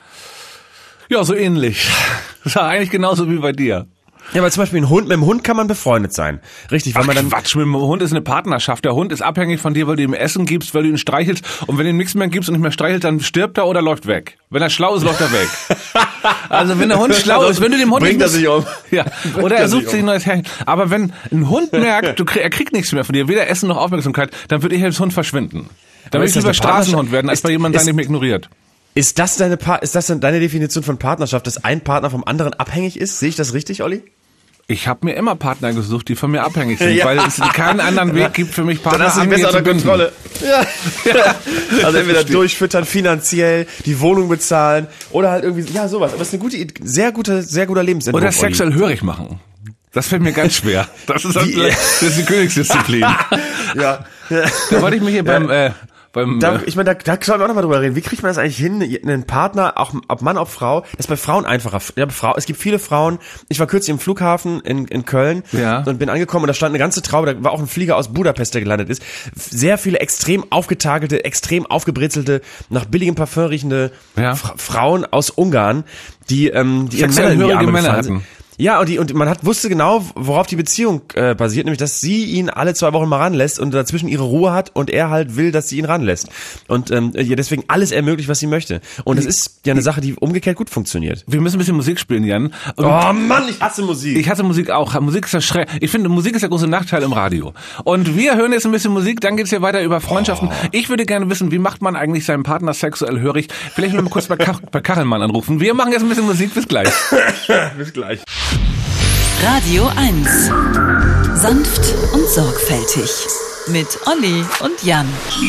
S2: Ja, so ähnlich. Das war eigentlich genauso wie bei dir.
S3: Ja, weil zum Beispiel mit dem Hund kann man befreundet sein. Richtig, weil man dann...
S2: Quatsch, mit dem Hund ist eine Partnerschaft. Der Hund ist abhängig von dir, weil du ihm Essen gibst, weil du ihn streichelst. Und wenn du ihm nichts mehr gibst und nicht mehr streichelst, dann stirbt er oder läuft weg. Wenn er schlau ist, läuft er weg. Also wenn der Hund schlau ist, wenn du dem Hund
S3: bringt er sich um.
S2: Ja. Oder er sucht sich ein neues Herrchen. Aber wenn ein Hund merkt, er kriegt nichts mehr von dir, weder Essen noch Aufmerksamkeit, dann würde ich als Hund verschwinden. Dann würde ich lieber Straßenhund werden, als bei jemandem, der mich ignoriert.
S3: Ist das dann deine Definition von Partnerschaft, dass ein Partner vom anderen abhängig ist? Sehe ich das richtig, Olli?
S2: Ich habe mir immer Partner gesucht, die von mir abhängig sind, weil es keinen anderen Weg gibt für mich, Partner
S3: dann hast du besser unter Kontrolle. Ja. Also entweder durchfüttern finanziell, die Wohnung bezahlen oder halt irgendwie, ja, sowas. Aber es ist eine gute, sehr guter Lebensentwurf.
S2: Oder sexuell hörig machen. Das fällt mir ganz schwer. Das ist die Königsdisziplin.
S3: Ja.
S2: Da wollte ich mich hier beim
S3: da können wir auch noch mal drüber reden. Wie kriegt man das eigentlich hin, einen Partner, auch ob Mann, ob Frau, das ist bei Frauen einfacher. Ja, es gibt viele Frauen, ich war kürzlich im Flughafen in Köln und bin angekommen und da stand eine ganze Traube, da war auch ein Flieger aus Budapest, der gelandet ist. Sehr viele extrem aufgetakelte, extrem aufgebrezelte, nach billigem Parfum riechende Frauen aus Ungarn, die ihren Männern in die Arme gefallen sind. Ja, und man wusste genau, worauf die Beziehung basiert, nämlich, dass sie ihn alle 2 Wochen mal ranlässt und dazwischen ihre Ruhe hat und er halt will, dass sie ihn ranlässt. Und ihr deswegen alles ermöglicht, was sie möchte. Und das ist ja eine Sache, die umgekehrt gut funktioniert.
S2: Wir müssen ein bisschen Musik spielen, Jan. Und
S3: oh Mann, ich hasse Musik.
S2: Ich hasse Musik auch. Musik ist ich finde, Musik ist der große Nachteil im Radio. Und wir hören jetzt ein bisschen Musik, dann geht's hier weiter über Freundschaften. Ich würde gerne wissen, wie macht man eigentlich seinen Partner sexuell hörig? Vielleicht mal kurz bei Kachelmann anrufen. Wir machen jetzt ein bisschen Musik. Bis gleich.
S3: Bis gleich.
S1: Radio 1. Sanft und sorgfältig. Mit Olli und Jan.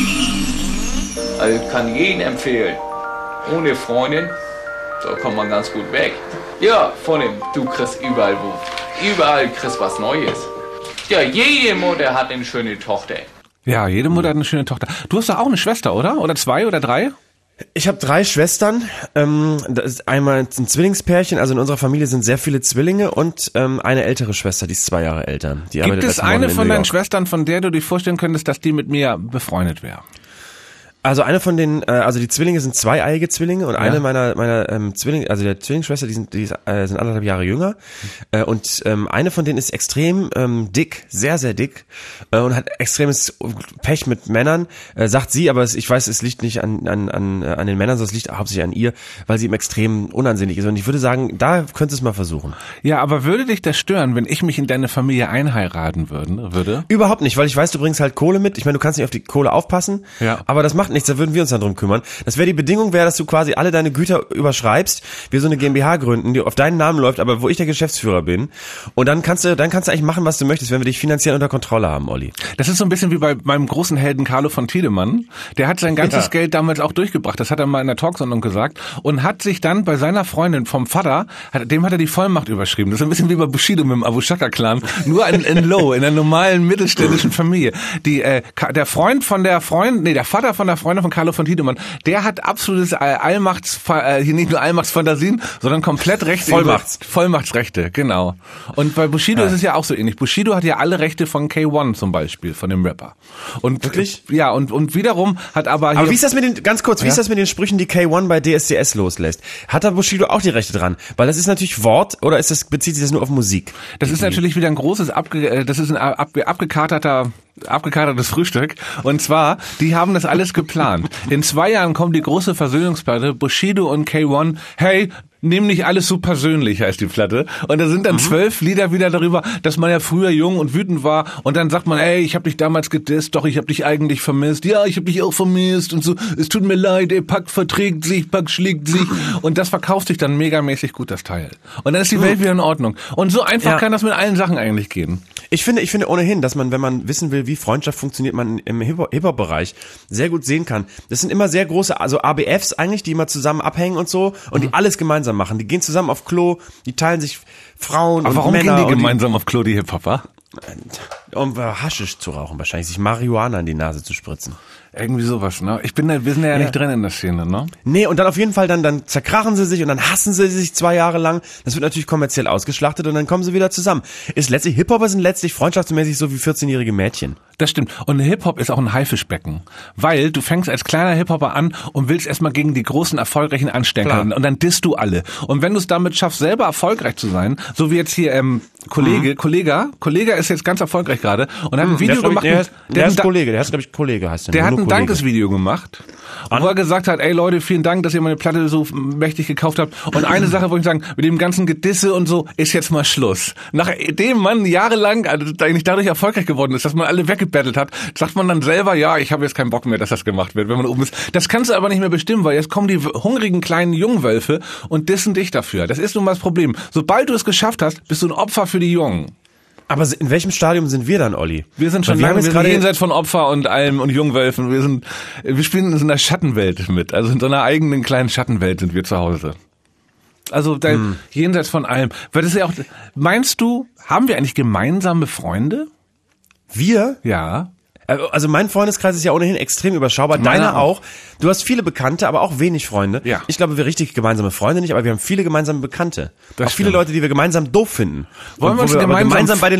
S6: Also kann jeden empfehlen. Ohne Freundin, da kommt man ganz gut weg. Ja, von dem, du kriegst überall kriegst was Neues. Ja, jede Mutter hat eine schöne Tochter.
S2: Ja, jede Mutter hat eine schöne Tochter. Du hast doch auch eine Schwester, oder? Oder 2 oder 3?
S3: Ich habe 3 Schwestern. Das ist einmal ein Zwillingspärchen, also in unserer Familie sind sehr viele Zwillinge und eine ältere Schwester, die ist 2 Jahre älter.
S2: Gibt es eine von deinen Schwestern, von der du dir vorstellen könntest, dass die mit mir befreundet wäre?
S3: Also eine von den, also die Zwillinge sind 2-eiige Zwillinge und eine meiner Zwillinge, also der Zwillingsschwester, die sind 1,5 Jahre jünger und eine von denen ist extrem dick, sehr, sehr dick und hat extremes Pech mit Männern, sagt sie, aber ich weiß, es liegt nicht an den Männern, sondern es liegt hauptsächlich an ihr, weil sie ihm extrem unansehnlich ist und ich würde sagen, da könntest du es mal versuchen.
S2: Ja, aber würde dich das stören, wenn ich mich in deine Familie einheiraten würde?
S3: Überhaupt nicht, weil ich weiß, du bringst halt Kohle mit, ich meine, du kannst nicht auf die Kohle aufpassen, aber das macht nichts, da würden wir uns dann drum kümmern. Das wäre die Bedingung, dass du quasi alle deine Güter überschreibst, wir so eine GmbH gründen, die auf deinen Namen läuft, aber wo ich der Geschäftsführer bin. Und dann kannst du eigentlich machen, was du möchtest, wenn wir dich finanziell unter Kontrolle haben, Olli.
S2: Das ist so ein bisschen wie bei meinem großen Helden Carlo von Tiedemann. Der hat sein ganzes Geld damals auch durchgebracht. Das hat er mal in der Talksendung gesagt. Und hat sich dann bei seiner Freundin vom Vater, dem hat er die Vollmacht überschrieben. Das ist ein bisschen wie bei Bushido mit dem Abu Shaka-Clan. Nur in einer normalen mittelständischen Familie. Der Vater von der Freundin von Carlo von Tiedemann, der hat absolutes nicht nur Allmachtsfantasien, sondern komplett Rechte. Vollmachtsrechte, genau. Und bei Bushido ist es ja auch so ähnlich. Bushido hat ja alle Rechte von K1 zum Beispiel, von dem Rapper. Und
S3: wirklich?
S2: Ja, und wiederum hat aber hier...
S3: Aber wie ist das mit den Sprüchen, die K1 bei DSDS loslässt? Hat da Bushido auch die Rechte dran? Weil das ist natürlich Wort, oder bezieht sich das nur auf Musik?
S2: Das ist natürlich wieder ein großes, abgekatertes Frühstück. Und zwar, die haben das alles geplant. In 2 Jahren kommt die große Versöhnungsplatte, Bushido und K1. Hey, nimm nicht alles so persönlich, heißt die Platte. Und da sind dann 12 Lieder wieder darüber, dass man ja früher jung und wütend war. Und dann sagt man, ey, ich hab dich damals gedisst, doch, ich hab dich eigentlich vermisst. Ja, ich hab dich auch vermisst und so. Es tut mir leid, ey, Pack verträgt sich, Pack schlägt sich. Und das verkauft sich dann megamäßig gut, das Teil. Und dann ist die Welt wieder in Ordnung. Und so einfach kann das mit allen Sachen eigentlich gehen.
S3: Ich finde ohnehin, dass man, wenn man wissen will, wie Freundschaft funktioniert, man im Hip-Hop-Bereich sehr gut sehen kann. Das sind immer sehr große, also ABFs eigentlich, die immer zusammen abhängen und so und die alles gemeinsam gemeinsam machen. Die gehen zusammen auf Klo, die teilen sich Frauen
S2: Aber
S3: und
S2: warum
S3: Männer.
S2: gehen die gemeinsam auf Klo, die Hip-Hopper?
S3: Um Haschisch zu rauchen wahrscheinlich, sich Marihuana in die Nase zu spritzen.
S2: Irgendwie sowas, ne? Wir sind ja nicht drin in der Szene, ne?
S3: Nee, und dann auf jeden Fall dann zerkrachen sie sich und dann hassen sie sich 2 Jahre lang. Das wird natürlich kommerziell ausgeschlachtet und dann kommen sie wieder zusammen. Hip-Hopper sind letztlich freundschaftsmäßig so wie 14-jährige Mädchen.
S2: Das stimmt. Und Hip-Hop ist auch ein Haifischbecken. Weil du fängst als kleiner Hip-Hopper an und willst erstmal gegen die großen, erfolgreichen anstecken. Und dann disst du alle. Und wenn du es damit schaffst, selber erfolgreich zu sein, so wie jetzt hier Kollega ist jetzt ganz erfolgreich gerade und hat ein Video gemacht.
S3: Der heißt Kollege heißt der.
S2: Der hat ein Dankesvideo gemacht, wo er gesagt hat, ey Leute, vielen Dank, dass ihr meine Platte so mächtig gekauft habt. Und eine Sache wollte ich sagen, mit dem ganzen Gedisse und so ist jetzt mal Schluss. Nachdem man jahrelang eigentlich dadurch erfolgreich geworden ist, dass man alle weggebettelt hat, sagt man dann selber, ja, ich habe jetzt keinen Bock mehr, dass das gemacht wird, wenn man oben ist. Das kannst du aber nicht mehr bestimmen, weil jetzt kommen die hungrigen kleinen Jungwölfe und dissen dich dafür. Das ist nun mal das Problem. Sobald du es geschafft hast, bist du ein Opfer für die Jungen.
S3: Aber in welchem Stadium sind wir dann, Olli?
S2: Wir sind schon lange, wir sind jenseits von Opfer und allem und Jungwölfen. Wir spielen in so einer Schattenwelt mit. Also in so einer eigenen kleinen Schattenwelt sind wir zu Hause. Also jenseits von allem. Weil das ist ja auch, meinst du, haben wir eigentlich gemeinsame Freunde?
S3: Wir?
S2: Ja.
S3: Also mein Freundeskreis ist ja ohnehin extrem überschaubar. Deiner auch. Du hast viele Bekannte, aber auch wenig Freunde.
S2: Ja.
S3: Ich glaube, wir richtig gemeinsame Freunde nicht, aber wir haben viele gemeinsame Bekannte.
S2: Das
S3: auch viele
S2: stimmt.
S3: Leute, die wir gemeinsam doof finden.
S2: Wollen wir uns gemeinsam
S3: bei den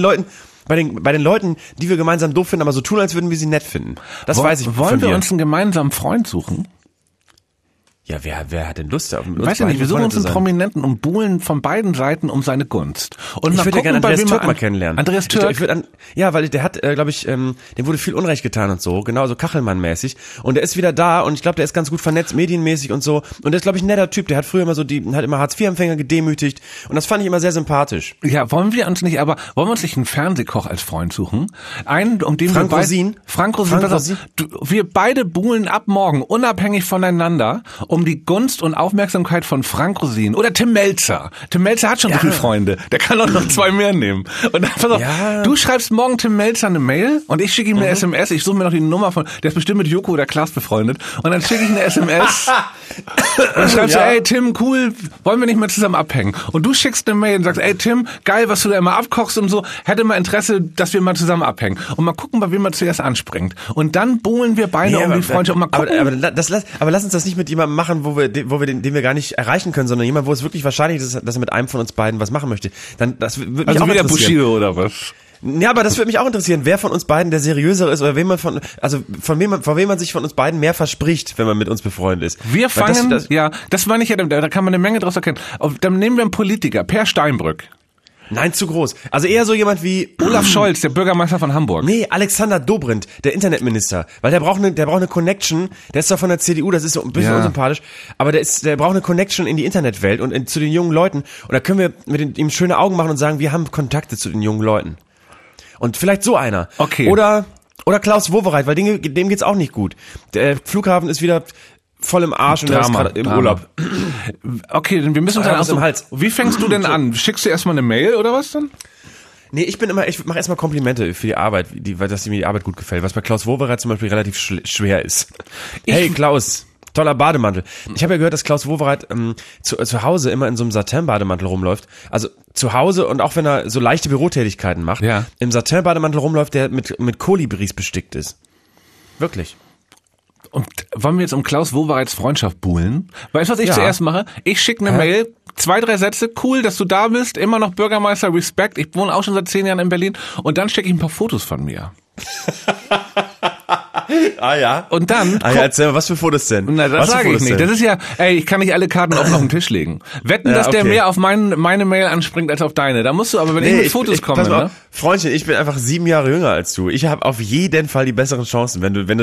S3: Leuten, die wir gemeinsam doof finden, aber so tun, als würden wir sie nett finden. Das weiß ich
S2: Wollen
S3: von
S2: wir
S3: dir.
S2: uns einen gemeinsamen Freund suchen?
S3: Ja, wer hat denn Lust auf uns?
S2: Weiß ich nicht, wir suchen uns einen Prominenten und buhlen von beiden Seiten um seine Gunst. Und
S3: Ich
S2: mal
S3: würde ja gerne
S2: gucken,
S3: Andreas
S2: bei wem
S3: Türk
S2: wir
S3: mal kennenlernen.
S2: Andreas Türk?
S3: Weil der hat, glaube ich, dem wurde viel Unrecht getan und so, genauso Kachelmann-mäßig. Und der ist wieder da und ich glaube, der ist ganz gut vernetzt, medienmäßig und so. Und der ist, glaube ich, ein netter Typ. Der hat früher immer hat immer Hartz-IV-Empfänger gedemütigt. Und das fand ich immer sehr sympathisch.
S2: Ja, wollen wir uns nicht einen Fernsehkoch als Freund suchen? Einen, um den
S3: Frank
S2: wir
S3: Rosin?
S2: Frank Rosin. Wir beide buhlen ab morgen unabhängig voneinander um die Gunst und Aufmerksamkeit von Frank Rosin oder Tim Melzer. Tim Melzer hat schon so viele Freunde. Der kann auch noch 2 mehr nehmen. Und dann, pass auf, du schreibst morgen Tim Melzer eine Mail und ich schicke ihm eine SMS. Ich suche mir noch die Nummer von, der ist bestimmt mit Joko oder Klaas befreundet. Und dann schicke ich eine SMS und schreibst so, ey Tim, cool, wollen wir nicht mehr zusammen abhängen? Und du schickst eine Mail und sagst, ey Tim, geil, was du da immer abkochst und so, hätte mal Interesse, dass wir mal zusammen abhängen. Und mal gucken, bei wem man zuerst anspringt. Und dann buhlen wir beide um die Freundschaft. Und mal gucken.
S3: Aber lass uns das nicht mit jemandem machen, den wir gar nicht erreichen können, sondern jemand, wo es wirklich wahrscheinlich ist, dass er mit einem von uns beiden was machen möchte. Dann, das würde mich auch
S2: wieder
S3: interessieren.
S2: Bushido oder was?
S3: Ja, aber das würde mich auch interessieren, wer von uns beiden der seriösere ist oder von wem man sich von uns beiden mehr verspricht, wenn man mit uns befreundet ist.
S2: Wir fangen, das meine ich ja, da kann man eine Menge draus erkennen. Dann nehmen wir einen Politiker, Per Steinbrück.
S3: Nein, zu groß. Also eher so jemand wie
S2: Olaf Scholz, der Bürgermeister von Hamburg.
S3: Nee, Alexander Dobrindt, der Internetminister. Weil der braucht eine Connection. Der ist zwar von der CDU, das ist so ein bisschen unsympathisch, aber der braucht eine Connection in die Internetwelt und zu den jungen Leuten. Und da können wir mit ihm schöne Augen machen und sagen, wir haben Kontakte zu den jungen Leuten. Und vielleicht so einer.
S2: Okay.
S3: Oder Klaus Wowereit, weil dem geht's auch nicht gut. Der Flughafen ist wieder voll im Arsch und er ist gerade im Urlaub.
S2: Okay, dann wir müssen uns dann
S3: im Hals.
S2: Wie fängst du denn an? Schickst du erstmal eine Mail oder was dann?
S3: Nee, ich mache erstmal Komplimente für die Arbeit, dass mir die Arbeit gut gefällt, was bei Klaus Wowereit zum Beispiel relativ schwer ist. Hey Klaus, toller Bademantel. Ich habe ja gehört, dass Klaus Wowereit zu Hause immer in so einem Satin-Bademantel rumläuft. Also zu Hause und auch wenn er so leichte Bürotätigkeiten macht, im Satin-Bademantel rumläuft, der mit Kolibris bestickt ist. Wirklich.
S2: Und wollen wir jetzt um Klaus Wowereits Freundschaft buhlen? Weißt du, was ich zuerst mache? Ich schicke eine Mail, 2, 3 Sätze, cool, dass du da bist, immer noch Bürgermeister, Respekt, ich wohne auch schon seit 10 Jahren in Berlin und dann schicke ich ein paar Fotos von mir. Und dann...
S3: erzähl mal, was für Fotos denn?
S2: Na, das sage ich nicht. Das ist ja, ich kann nicht alle Karten offen auf den Tisch legen. Wetten, dass der mehr auf meine Mail anspringt als auf deine. Da musst du aber, wenn ich mit Fotos komme,
S3: pass mal,
S2: ne?
S3: Freundchen, ich bin einfach 7 Jahre jünger als du. Ich habe auf jeden Fall die besseren Chancen,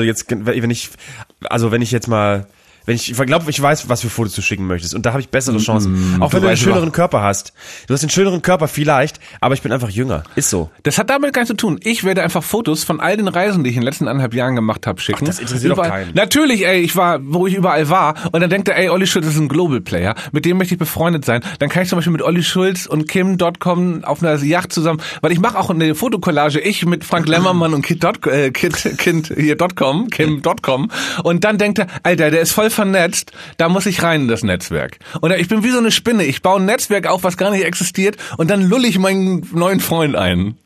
S3: ich glaube, ich weiß, was für Fotos du schicken möchtest und da habe ich bessere Chancen. Auch wenn du einen schöneren Körper hast. Du hast einen schöneren Körper vielleicht, aber ich bin einfach jünger. Ist so.
S2: Das hat damit gar nichts zu tun. Ich werde einfach Fotos von all den Reisen, die ich in den letzten 1,5 Jahren gemacht habe, schicken.
S3: Ach, das interessiert doch keinen.
S2: Natürlich, wo ich überall war und dann denkt er, Olli Schulz ist ein Global Player, mit dem möchte ich befreundet sein. Dann kann ich zum Beispiel mit Olli Schulz und Kim.com auf einer Yacht zusammen, weil ich mache auch eine Fotokollage, ich mit Frank Lemmermann und Kim.com und dann denkt er, Alter, der ist voll vernetzt, da muss ich rein in das Netzwerk. Und ich bin wie so eine Spinne. Ich baue ein Netzwerk auf, was gar nicht existiert, und dann lulle ich meinen neuen Freund ein.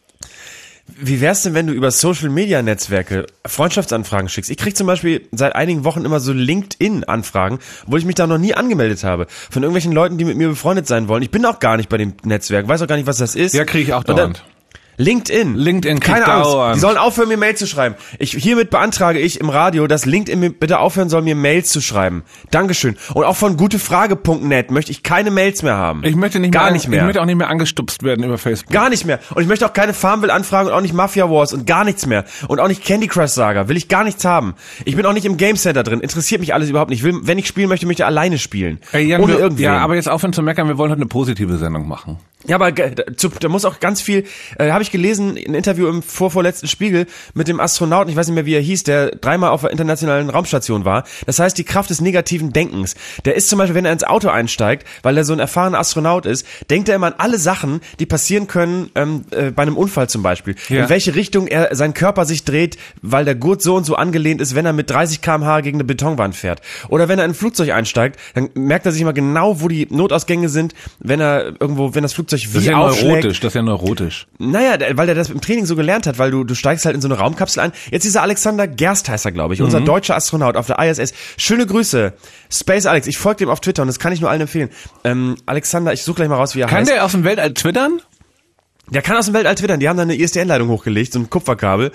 S3: Wie wär's denn, wenn du über Social-Media-Netzwerke Freundschaftsanfragen schickst? Ich krieg zum Beispiel seit einigen Wochen immer so LinkedIn-Anfragen, obwohl ich mich da noch nie angemeldet habe. Von irgendwelchen Leuten, die mit mir befreundet sein wollen. Ich bin auch gar nicht bei dem Netzwerk, weiß auch gar nicht, was das ist.
S2: Ja, kriege ich auch dauernd. LinkedIn
S3: keine
S2: dauernd.
S3: Angst. Die sollen aufhören, mir Mails zu schreiben. Hiermit beantrage ich im Radio, dass LinkedIn mir bitte aufhören soll, mir Mails zu schreiben. Dankeschön. Und auch von gutefrage.net möchte ich keine Mails mehr haben.
S2: Ich möchte nicht mehr. Ich möchte auch nicht mehr angestupst werden über Facebook.
S3: Gar nicht mehr. Und ich möchte auch keine Farmville-Anfragen und auch nicht Mafia Wars und gar nichts mehr. Und auch nicht Candy Crush Saga. Will ich gar nichts haben. Ich bin auch nicht im Game Center drin. Interessiert mich alles überhaupt nicht. Wenn ich spielen möchte ich alleine spielen.
S2: Jan,
S3: ohne irgendwen.
S2: Ja, aber jetzt aufhören zu meckern. Wir wollen heute eine positive Sendung machen.
S3: Ja, aber da muss auch ganz viel, habe ich gelesen, ein Interview im vorletzten Spiegel mit dem Astronauten, ich weiß nicht mehr, wie er hieß, der 3-mal auf der internationalen Raumstation war. Das heißt, die Kraft des negativen Denkens. Der ist zum Beispiel, wenn er ins Auto einsteigt, weil er so ein erfahrener Astronaut ist, denkt er immer an alle Sachen, die passieren können, bei einem Unfall zum Beispiel. Ja. In welche Richtung sein Körper sich dreht, weil der Gurt so und so angelehnt ist, wenn er mit 30 km/h gegen eine Betonwand fährt. Oder wenn er in ein Flugzeug einsteigt, dann merkt er sich immer genau, wo die Notausgänge sind, wenn das Flugzeug wie aufschlägt.
S2: Das ist ja neurotisch.
S3: Naja, weil der das im Training so gelernt hat, weil du steigst halt in so eine Raumkapsel ein. Jetzt dieser Alexander Gerst heißt er, glaube ich, unser deutscher Astronaut auf der ISS. Schöne Grüße. Space Alex, ich folge dem auf Twitter und das kann ich nur allen empfehlen. Alexander, ich suche gleich mal raus, wie er heißt.
S2: Kann der aus dem Weltall twittern?
S3: Der kann aus dem Weltall twittern. Die haben da eine ISDN-Leitung hochgelegt, so ein Kupferkabel.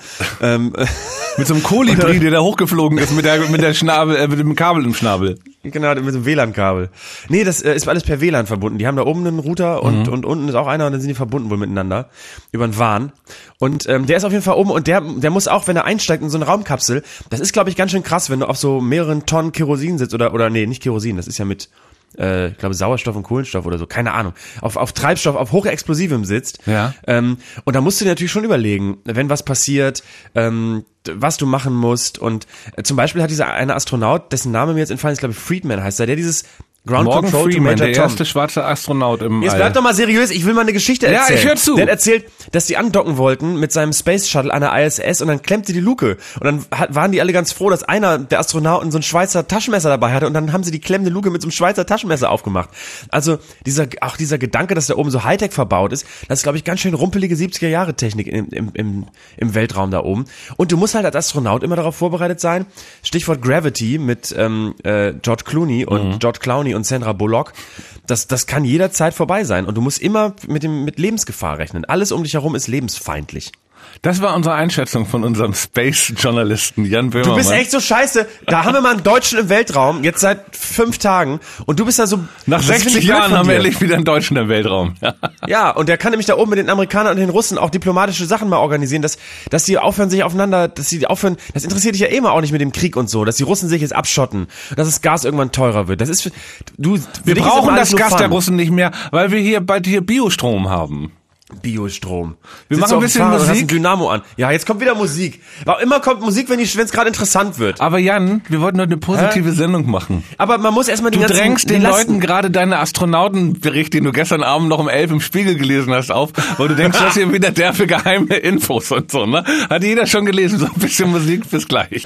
S2: Mit so einem Kolibri, der da hochgeflogen ist, mit der Schnabel, mit dem Kabel im Schnabel.
S3: Genau, mit dem WLAN-Kabel. Nee, das ist alles per WLAN verbunden. Die haben da oben einen Router und unten ist auch einer und dann sind die verbunden wohl miteinander. Über einen WAN. Und der ist auf jeden Fall oben und der muss auch, wenn er einsteigt in so eine Raumkapsel, das ist, glaube ich, ganz schön krass, wenn du auf so mehreren Tonnen Kerosin sitzt oder nee, nicht Kerosin, das ist ja mit ich glaube Sauerstoff und Kohlenstoff oder so, keine Ahnung, auf Treibstoff, auf Hochexplosivem sitzt.
S2: Ja.
S3: Und da musst du dir natürlich schon überlegen, wenn was passiert, was du machen musst. Und zum Beispiel hat dieser eine Astronaut, dessen Name mir jetzt entfallen ist, glaube ich Friedman heißt er, der dieses Ground
S2: Morgan
S3: Control
S2: Freeman,
S3: to Major
S2: der erste schwarze Astronaut im All.
S3: Jetzt bleib doch mal seriös, ich will mal eine Geschichte erzählen.
S2: Ja, ich höre zu.
S3: Der hat erzählt, dass die andocken wollten mit seinem Space Shuttle an der ISS und dann klemmte die Luke. Und dann waren die alle ganz froh, dass einer der Astronauten so ein Schweizer Taschenmesser dabei hatte und dann haben sie die klemmende Luke mit so einem Schweizer Taschenmesser aufgemacht. Also dieser Gedanke, dass da oben so Hightech verbaut ist, das ist, glaube ich, ganz schön rumpelige 70er-Jahre-Technik im Weltraum da oben. Und du musst halt als Astronaut immer darauf vorbereitet sein, Stichwort Gravity mit George Clooney und George Clooney und Sandra Bullock. Das kann jederzeit vorbei sein und du musst immer mit Lebensgefahr rechnen. Alles um dich herum ist lebensfeindlich.
S2: Das war unsere Einschätzung von unserem Space-Journalisten Jan Böhmermann.
S3: Du bist echt so scheiße. Da haben wir mal einen Deutschen im Weltraum, jetzt seit 5 Tagen. Und du bist da so...
S2: Nach 60 Jahren haben wir endlich wieder einen Deutschen im Weltraum.
S3: Ja, und der kann nämlich da oben mit den Amerikanern und den Russen auch diplomatische Sachen mal organisieren, dass die aufhören, sich aufeinander... Das interessiert dich ja immer auch nicht mit dem Krieg und so, dass die Russen sich jetzt abschotten, dass das Gas irgendwann teurer wird. Das ist...
S2: Wir brauchen das Gas der Russen nicht mehr, weil wir hier bald Biostrom haben.
S3: Biostrom.
S2: Wir machen ein bisschen Musik.
S3: Hast ein Dynamo an. Ja, jetzt kommt wieder Musik. Immer kommt Musik, wenn es gerade interessant wird.
S2: Aber Jan, wir wollten heute eine positive Sendung machen.
S3: Aber man muss erstmal
S2: Du drängst den Leuten gerade deine Astronautenbericht, den du gestern Abend noch um 11 im Spiegel gelesen hast, auf, weil du denkst, das ist hier wieder der für geheime Infos und so, ne? Hat jeder schon gelesen. So ein bisschen Musik, bis gleich.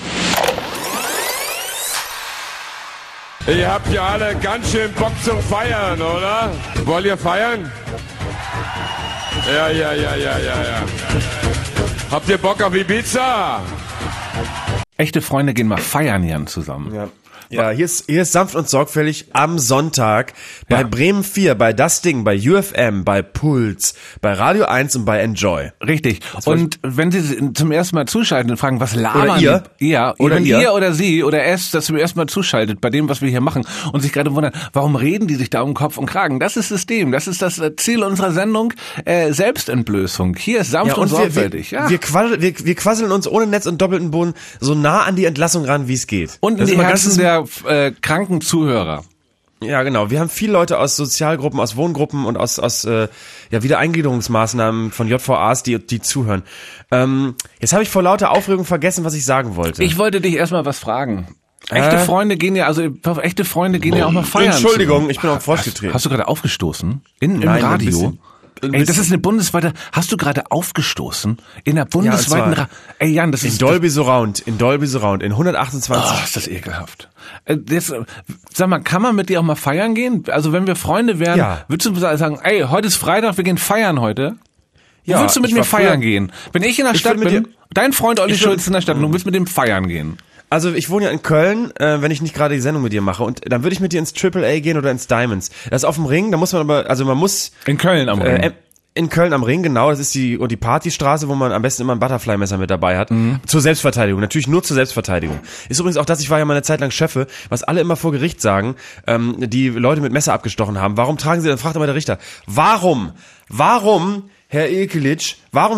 S7: Ihr habt ja alle ganz schön Bock zum Feiern, oder? Wollt ihr feiern? Ja. Habt ihr Bock auf Ibiza?
S2: Echte Freunde gehen mal feiern, Jan, zusammen.
S3: Ja, hier ist sanft und sorgfältig am Sonntag bei Bremen 4, bei Das Ding, bei UFM, bei Puls, bei Radio 1 und bei Enjoy.
S2: Richtig. Und wenn Sie zum ersten Mal zuschalten und fragen, was labern
S3: oder ihr?
S2: Ja,
S3: oder
S2: wenn
S3: ihr
S2: oder Sie oder es das zum ersten Mal zuschaltet bei dem, was wir hier machen und sich gerade wundern, warum reden die sich da um Kopf und Kragen? Das ist System. Das ist das Ziel unserer Sendung. Selbstentblößung. Hier ist sanft und sorgfältig.
S3: Wir quasseln uns ohne Netz und doppelten Boden so nah an die Entlassung ran, wie es geht.
S2: Und in die Herzen der kranken Zuhörer.
S3: Ja, genau. Wir haben viele Leute aus Sozialgruppen, aus Wohngruppen und aus Wiedereingliederungsmaßnahmen von JVAs, die zuhören. Jetzt habe ich vor lauter Aufregung vergessen, was ich sagen wollte.
S2: Ich wollte dich erstmal was fragen. Echte Freunde gehen ja auch mal feiern.
S3: Entschuldigung, ich bin auf den Frosch getreten.
S2: Hast du gerade aufgestoßen? Im
S3: Nein,
S2: Radio? Ey, das ist eine bundesweite, hast du gerade aufgestoßen? In der bundesweiten, ey Jan, das ist...
S3: In Dolby Surround, in 128.
S2: Oh, ist das ekelhaft. Sag mal, kann man mit dir auch mal feiern gehen? Also wenn wir Freunde wären, würdest du sagen, ey, heute ist Freitag, wir gehen feiern heute? Wo willst du mit mir feiern gehen? Wenn ich in der Stadt bin, dein Freund Olli Schulz in der Stadt und du willst mit dem feiern gehen.
S3: Also ich wohne ja in Köln, wenn ich nicht gerade die Sendung mit dir mache, und dann würde ich mit dir ins AAA gehen oder ins Diamonds. Das ist auf dem Ring, da muss man aber, also man muss...
S2: In Köln am Ring.
S3: In Köln am Ring, genau, das ist die Partystraße, wo man am besten immer ein Butterfly-Messer mit dabei hat. Zur Selbstverteidigung, natürlich nur zur Selbstverteidigung. Ist übrigens auch das, ich war ja mal eine Zeit lang Chefe, was alle immer vor Gericht sagen, die Leute mit Messer abgestochen haben. Warum tragen sie, dann fragt immer der Richter, warum, Herr Ilkelic,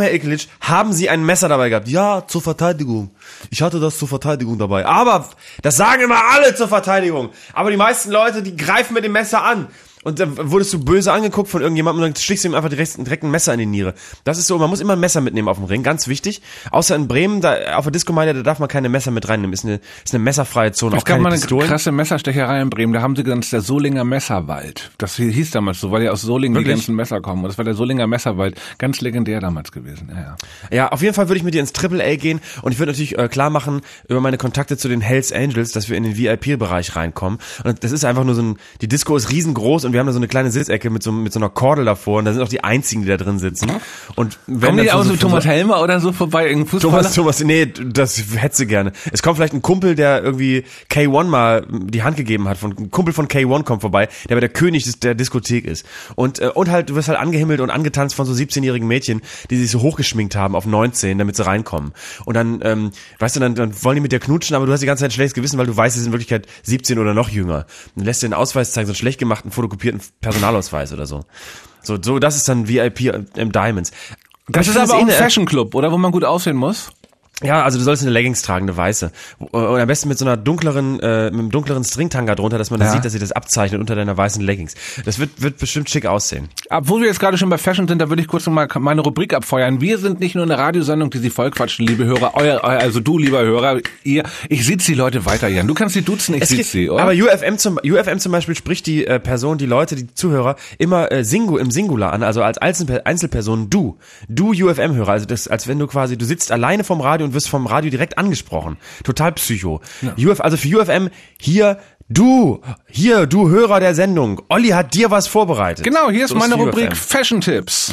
S3: haben Sie ein Messer dabei gehabt? Ja, zur Verteidigung. Ich hatte das zur Verteidigung dabei. Aber, das sagen immer alle zur Verteidigung. Aber die meisten Leute, die greifen mit dem Messer an. Und dann wurdest du böse angeguckt von irgendjemandem und dann stichst du ihm einfach direkt ein Messer in die Niere. Das ist so, man muss immer ein Messer mitnehmen auf dem Ring, ganz wichtig. Außer in Bremen, da auf der Disco-Meile, da darf man keine Messer mit reinnehmen. Ist eine messerfreie Zone, auch keine Pistolen. Es gab mal eine krasse
S2: Messerstecherei in Bremen, da haben sie genannt, der Solinger Messerwald. Das hieß damals so, weil ja aus Solingen die ganzen Messer kommen. Und das war der Solinger Messerwald, ganz legendär damals gewesen.
S3: Ja, auf jeden Fall würde ich mit dir ins AAA gehen und ich würde natürlich klar machen über meine Kontakte zu den Hells Angels, dass wir in den VIP-Bereich reinkommen. Und das ist einfach nur die Disco ist riesengroß und wir haben da so eine kleine Sitzecke mit so einer Kordel davor und da sind auch die einzigen, die da drin sitzen. Und wenn
S2: kommen die auch so Thomas Helmer oder so vorbei, irgendein Fußballer?
S3: Nee, das hätte sie gerne. Es kommt vielleicht ein Kumpel, der irgendwie K1 mal die Hand gegeben hat, ein Kumpel von K1 kommt vorbei, der aber der König der Diskothek ist. Und halt, du wirst halt angehimmelt und angetanzt von so 17-jährigen Mädchen, die sich so hochgeschminkt haben auf 19, damit sie reinkommen. Und dann, weißt du, dann wollen die mit dir knutschen, aber du hast die ganze Zeit ein schlechtes Gewissen, weil du weißt, sie sind in Wirklichkeit 17 oder noch jünger. Dann lässt dir einen Ausweis zeigen, so einen schlecht gemachten, fotokopierten Personalausweis oder so. So, das ist dann VIP im Diamonds.
S2: Das ist aber auch ein Fashion Club, oder? Wo man gut aussehen muss?
S3: Ja, also du sollst eine Leggings tragen, eine weiße. Und am besten mit so einer mit einem dunkleren Stringtanga drunter, dass man das sieht, dass sie das abzeichnet unter deiner weißen Leggings. Das wird bestimmt schick aussehen.
S2: Obwohl wir jetzt gerade schon bei Fashion sind, da würde ich kurz noch mal meine Rubrik abfeuern. Wir sind nicht nur eine Radiosendung, die Sie vollquatschen, liebe Hörer. Also du, lieber Hörer, ihr. Ich sitze die Leute weiter, Jan. Du kannst sie duzen, ich sitze sie, oder?
S3: Aber UFM zum Beispiel spricht die die Zuhörer, immer im Singular an, also als Einzelperson du UFM-Hörer. Also das, als wenn du sitzt alleine vom Radio und wirst vom Radio direkt angesprochen. Total psycho. Ja. Also für UFM, du Hörer der Sendung. Olli hat dir was vorbereitet.
S2: Genau, hier ist meine Rubrik Fashion-Tipps.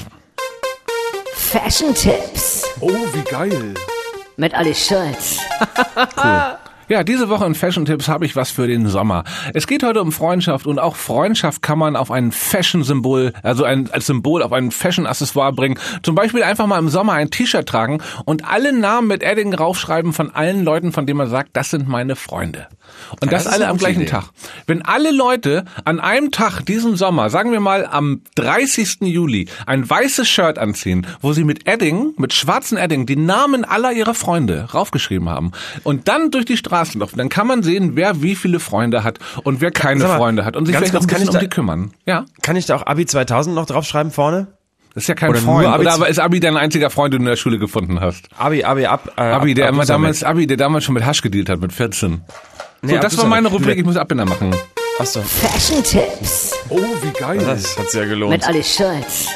S4: Fashion-Tipps.
S2: Oh, wie geil.
S4: Mit Olli Schulz.
S2: Cool. Ja, diese Woche in Fashion-Tipps habe ich was für den Sommer. Es geht heute um Freundschaft und auch Freundschaft kann man auf ein Fashion-Symbol, also als Symbol auf ein Fashion-Accessoire bringen. Zum Beispiel einfach mal im Sommer ein T-Shirt tragen und alle Namen mit Edding raufschreiben von allen Leuten, von denen man sagt, das sind meine Freunde. Und das alle am gleichen Tag. Wenn alle Leute an einem Tag diesen Sommer, sagen wir mal am 30. Juli, ein weißes Shirt anziehen, wo sie mit schwarzen Edding, die Namen aller ihrer Freunde raufgeschrieben haben und dann durch die Straßen laufen, dann kann man sehen, wer wie viele Freunde hat und wer keine Freunde hat und sich vielleicht noch ein bisschen um die kümmern. Ja?
S3: Kann ich da auch Abi 2000 noch draufschreiben vorne?
S2: Das ist ja kein Freund. Aber ist Abi dein einziger Freund, den du in der Schule gefunden hast?
S3: Abi,
S2: der damals schon mit Hasch gedealt hat, mit 14. So, nee, das war meine Rubrik, ich muss Abbinder machen.
S3: Achso.
S4: Fashion-Tipps.
S2: Oh, wie geil.
S3: Das hat's ja gelohnt.
S4: Mit Olli Schulz.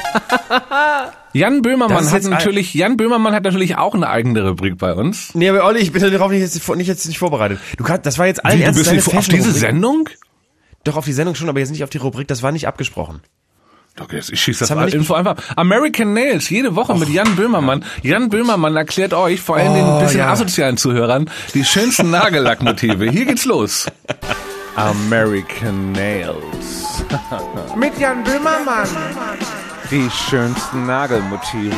S2: Jan Böhmermann hat natürlich auch eine eigene Rubrik bei uns.
S3: Nee, aber Olli, ich bin darauf nicht vorbereitet. Das war jetzt allen
S2: Ernst deine auf diese Sendung?
S3: Doch, auf die Sendung schon, aber jetzt nicht auf die Rubrik, das war nicht abgesprochen.
S2: Okay, ich schieße das Info einfach. American Nails, jede Woche mit Jan Böhmermann. Ja. Jan Böhmermann erklärt euch, vor allem den ein bisschen asozialen Zuhörern, die schönsten Nagellackmotive. Hier geht's los. American Nails.
S8: Mit Jan Böhmermann. Die schönsten Nagelmotive.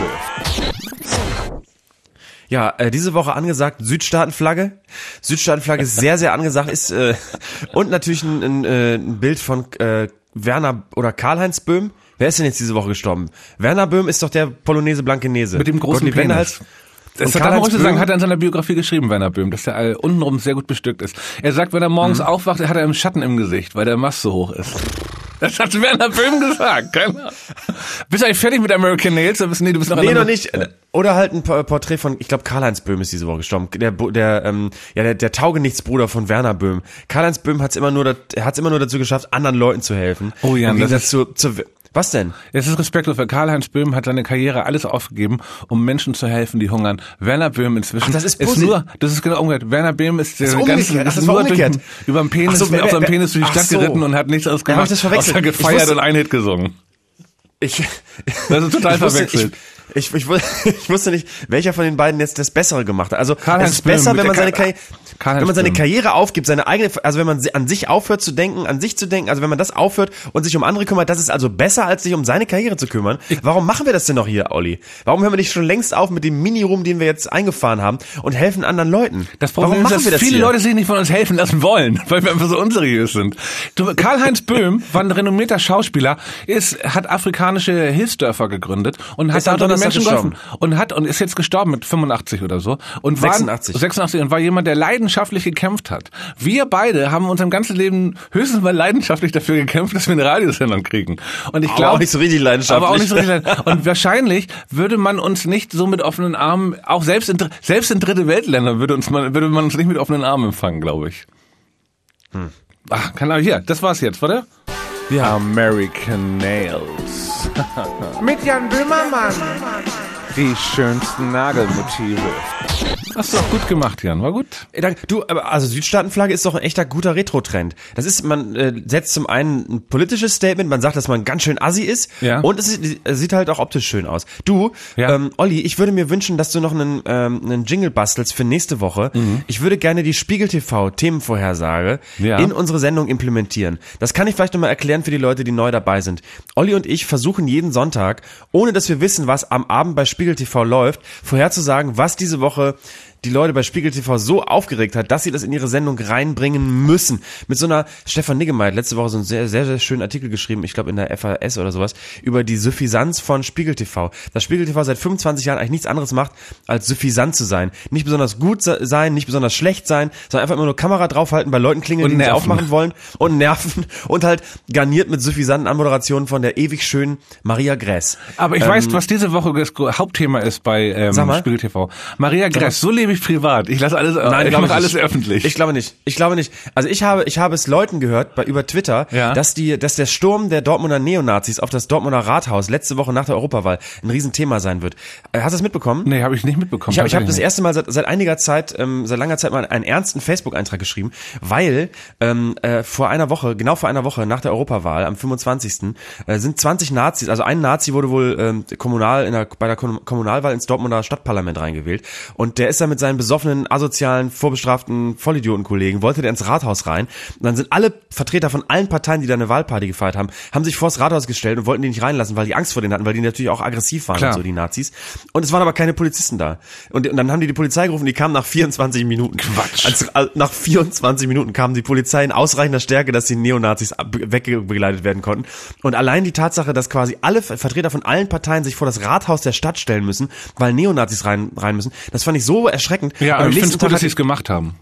S3: Ja, diese Woche angesagt Südstaatenflagge. Südstaatenflagge ist sehr, sehr angesagt. Ist und natürlich ein Bild von Werner oder Karl-Heinz Böhm. Wer ist denn jetzt diese Woche gestorben? Werner Böhm ist doch der Polonese Blankenese.
S2: Mit dem großen Penis. Das hat er in seiner Biografie geschrieben, Werner Böhm, dass der untenrum sehr gut bestückt ist. Er sagt, wenn er morgens aufwacht, hat er einen Schatten im Gesicht, weil der Mast so hoch ist. Das hat Werner Böhm gesagt. Bist du eigentlich fertig mit American Nails? Du bist
S3: noch nicht. Oder halt ein Porträt von, ich glaube, Karl-Heinz Böhm ist diese Woche gestorben. Der Taugenichtsbruder von Werner Böhm. Karl-Heinz Böhm hat's immer nur dazu geschafft, anderen Leuten zu helfen.
S2: Oh ja,
S3: Was denn?
S2: Es ist respektlos, weil Karl-Heinz Böhm hat seine Karriere alles aufgegeben, um Menschen zu helfen, die hungern. Werner Böhm inzwischen
S3: das ist
S2: genau umgekehrt. Werner Böhm ist
S3: Das ist
S2: nur
S3: umgekehrt.
S2: über den Penis, auf seinem Penis durch die Stadt geritten und hat nichts anderes gemacht, außer gefeiert und einen Hit gesungen. Das ist total verwechselt.
S3: Ich wusste nicht, welcher von den beiden jetzt das Bessere gemacht hat. Also
S2: Karl-Heinz
S3: es ist besser,
S2: Böhm,
S3: wenn man seine Karriere aufgibt, seine eigene, also wenn man an sich aufhört zu denken, an sich zu denken, also wenn man das aufhört und sich um andere kümmert, das ist also besser, als sich um seine Karriere zu kümmern. Warum machen wir das denn noch hier, Olli? Warum hören wir nicht schon längst auf mit dem Mini-Ruhm, den wir jetzt eingefahren haben und helfen anderen Leuten?
S2: Das Problem ist, dass viele Leute sich nicht von uns helfen lassen wollen, weil wir einfach so unseriös sind. Karl-Heinz Böhm war ein renommierter Schauspieler, hat afrikanische Hilfsdörfer gegründet und hat da Menschen geholfen und ist jetzt gestorben mit 85 oder so und war 86 und war jemand, der leidenschaftlich gekämpft hat. Wir beide haben unserem ganzen Leben höchstens mal leidenschaftlich dafür gekämpft, dass wir eine Radiosendung kriegen. Und ich glaube
S3: auch nicht so richtig leidenschaftlich.
S2: Und wahrscheinlich würde man uns nicht so mit offenen Armen, auch selbst in dritte Weltländern würde man uns nicht mit offenen Armen empfangen, glaube ich. Das war's jetzt, oder?
S3: Ja.
S2: American Nails.
S8: Mit Jan Böhmermann. Die schönsten Nagelmotive.
S2: Hast du auch gut gemacht, Jan. War gut.
S3: Du, also Südstaatenflagge ist doch ein echter guter Retro-Trend. Das ist, man setzt zum einen ein politisches Statement, man sagt, dass man ganz schön assi ist, und es sieht halt auch optisch schön aus. Du, Olli, ich würde mir wünschen, dass du noch einen Jingle bastelst für nächste Woche. Ich würde gerne die Spiegel TV Themenvorhersage in unsere Sendung implementieren. Das kann ich vielleicht nochmal erklären für die Leute, die neu dabei sind. Olli und ich versuchen jeden Sonntag, ohne dass wir wissen, was am Abend bei Spiegel TV läuft, vorherzusagen, was diese Woche die Leute bei Spiegel TV so aufgeregt hat, dass sie das in ihre Sendung reinbringen müssen. Mit so einer, Stefan Niggemeier hat letzte Woche so einen sehr, sehr, sehr schönen Artikel geschrieben, ich glaube in der FAS oder sowas, über die Suffisanz von Spiegel TV. Dass Spiegel TV seit 25 Jahren eigentlich nichts anderes macht, als suffisant zu sein. Nicht besonders gut sein, nicht besonders schlecht sein, sondern einfach immer nur Kamera draufhalten, bei Leuten klingeln, die nicht aufmachen wollen und nerven und halt garniert mit suffisanten Anmoderationen von der ewig schönen Maria Gress.
S2: Aber ich weiß, was diese Woche das Hauptthema ist bei Spiegel TV. Maria Gress, so lebe ich privat. Ich lasse alles, ich mache alles öffentlich.
S3: Ich glaube nicht. Also ich habe es Leuten gehört über Twitter, dass der Sturm der Dortmunder Neonazis auf das Dortmunder Rathaus letzte Woche nach der Europawahl ein Riesenthema sein wird. Hast du das mitbekommen?
S2: Nee, habe ich nicht mitbekommen.
S3: Ich habe das erste Mal seit langer Zeit mal einen ernsten Facebook-Eintrag geschrieben, weil genau vor einer Woche nach der Europawahl am 25. Sind 20 Nazis, also ein Nazi wurde wohl bei der Kommunalwahl ins Dortmunder Stadtparlament reingewählt und der ist da mit seinen besoffenen, asozialen, vorbestraften Vollidiotenkollegen, wollte der ins Rathaus rein und dann sind alle Vertreter von allen Parteien, die da eine Wahlparty gefeiert haben sich vors Rathaus gestellt und wollten die nicht reinlassen, weil die Angst vor denen hatten, weil die natürlich auch aggressiv waren und so, die Nazis. Und es waren aber keine Polizisten da. Und dann haben die Polizei gerufen, die kamen nach 24 Minuten.
S2: Quatsch.
S3: Nach 24 Minuten kam die Polizei in ausreichender Stärke, dass die Neonazis wegbegleitet werden konnten. Und allein die Tatsache, dass quasi alle Vertreter von allen Parteien sich vor das Rathaus der Stadt stellen müssen, weil Neonazis rein müssen, das fand ich so erschreckend.
S2: Ja, aber ich finde es gut, dass sie es gemacht haben.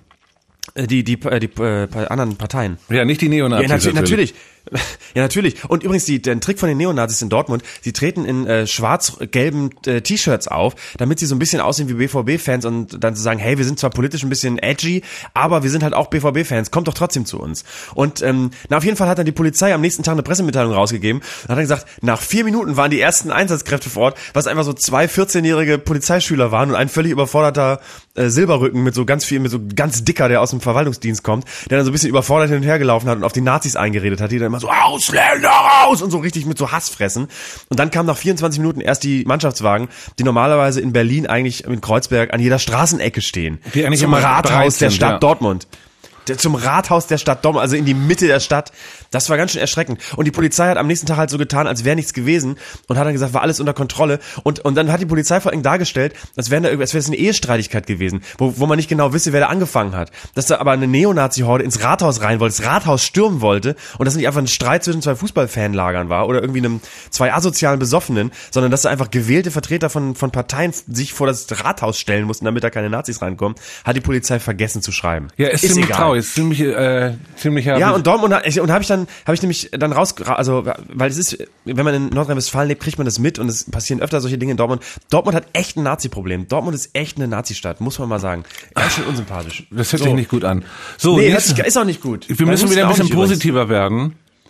S3: Die anderen Parteien.
S2: Ja, nicht die Neonazis.
S3: Ja, natürlich. Ja, natürlich. Und übrigens, der Trick von den Neonazis in Dortmund, sie treten in schwarz-gelben T-Shirts auf, damit sie so ein bisschen aussehen wie BVB-Fans und dann zu sagen, hey, wir sind zwar politisch ein bisschen edgy, aber wir sind halt auch BVB-Fans, kommt doch trotzdem zu uns. Und auf jeden Fall hat dann die Polizei am nächsten Tag eine Pressemitteilung rausgegeben und hat dann gesagt, nach 4 Minuten waren die ersten Einsatzkräfte vor Ort, was einfach so 2 14-jährige Polizeischüler waren und ein völlig überforderter Silberrücken mit so ganz dicker, der aus dem Verwaltungsdienst kommt, der dann so ein bisschen überfordert hin und her gelaufen hat und auf die Nazis eingeredet hat, die dann immer so Ausländer raus und so richtig mit so Hass fressen. Und dann kamen nach 24 Minuten erst die Mannschaftswagen, die normalerweise in Berlin eigentlich in Kreuzberg an jeder Straßenecke stehen.
S2: Die eigentlich
S3: zum Rathaus der Stadt
S2: ja.
S3: Dortmund. Zum Rathaus der Stadt Dortmund, also in die Mitte der Stadt. Das war ganz schön erschreckend. Und die Polizei hat am nächsten Tag halt so getan, als wäre nichts gewesen und hat dann gesagt, war alles unter Kontrolle. Und dann hat die Polizei vor allem dargestellt, als wäre es eine Ehestreitigkeit gewesen, wo man nicht genau wisse, wer da angefangen hat. Dass da aber eine Neonazi-Horde ins Rathaus rein wollte, das Rathaus stürmen wollte und das nicht einfach ein Streit zwischen 2 Fußballfanlagern war oder irgendwie 2 asozialen Besoffenen, sondern dass da einfach gewählte Vertreter von Parteien sich vor das Rathaus stellen mussten, damit da keine Nazis reinkommen, hat die Polizei vergessen zu schreiben.
S2: Ja, ist ziemlich traurig. Ist ziemlicher.
S3: Ja, und Dortmund habe ich nämlich dann also, weil es ist, wenn man in Nordrhein-Westfalen lebt, kriegt man das mit und es passieren öfter solche Dinge in Dortmund. Dortmund hat echt ein Nazi-Problem. Dortmund ist echt eine Nazi-Stadt, muss man mal sagen. Ganz schön unsympathisch.
S2: Das hört sich nicht gut an. So,
S3: nee, ist auch nicht gut.
S2: Wir müssen wieder ein bisschen positiver werden.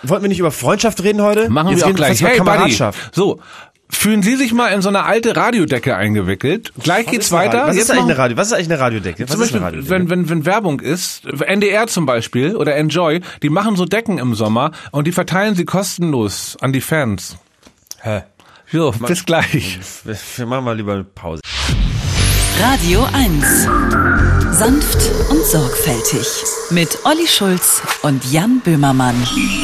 S3: wollten wir nicht über Freundschaft reden heute?
S2: Machen
S3: Jetzt
S2: wir auch
S3: reden
S2: gleich.
S3: über
S2: Hey, Buddy.
S3: Kameradschaft.
S2: So, fühlen Sie sich mal in so eine alte Radiodecke eingewickelt? Gleich geht's weiter.
S3: Was
S2: Jetzt
S3: ist eigentlich
S2: machen-
S3: eine Was ist eigentlich eine Radiodecke?
S2: Zum Beispiel, wenn Werbung ist, NDR zum Beispiel oder Enjoy, die machen so Decken im Sommer und die verteilen sie kostenlos an die Fans.
S3: Hä?
S2: So, bis gleich.
S3: Wir machen mal lieber eine Pause.
S1: Radio 1. Sanft und sorgfältig. Mit Olli Schulz und Jan Böhmermann.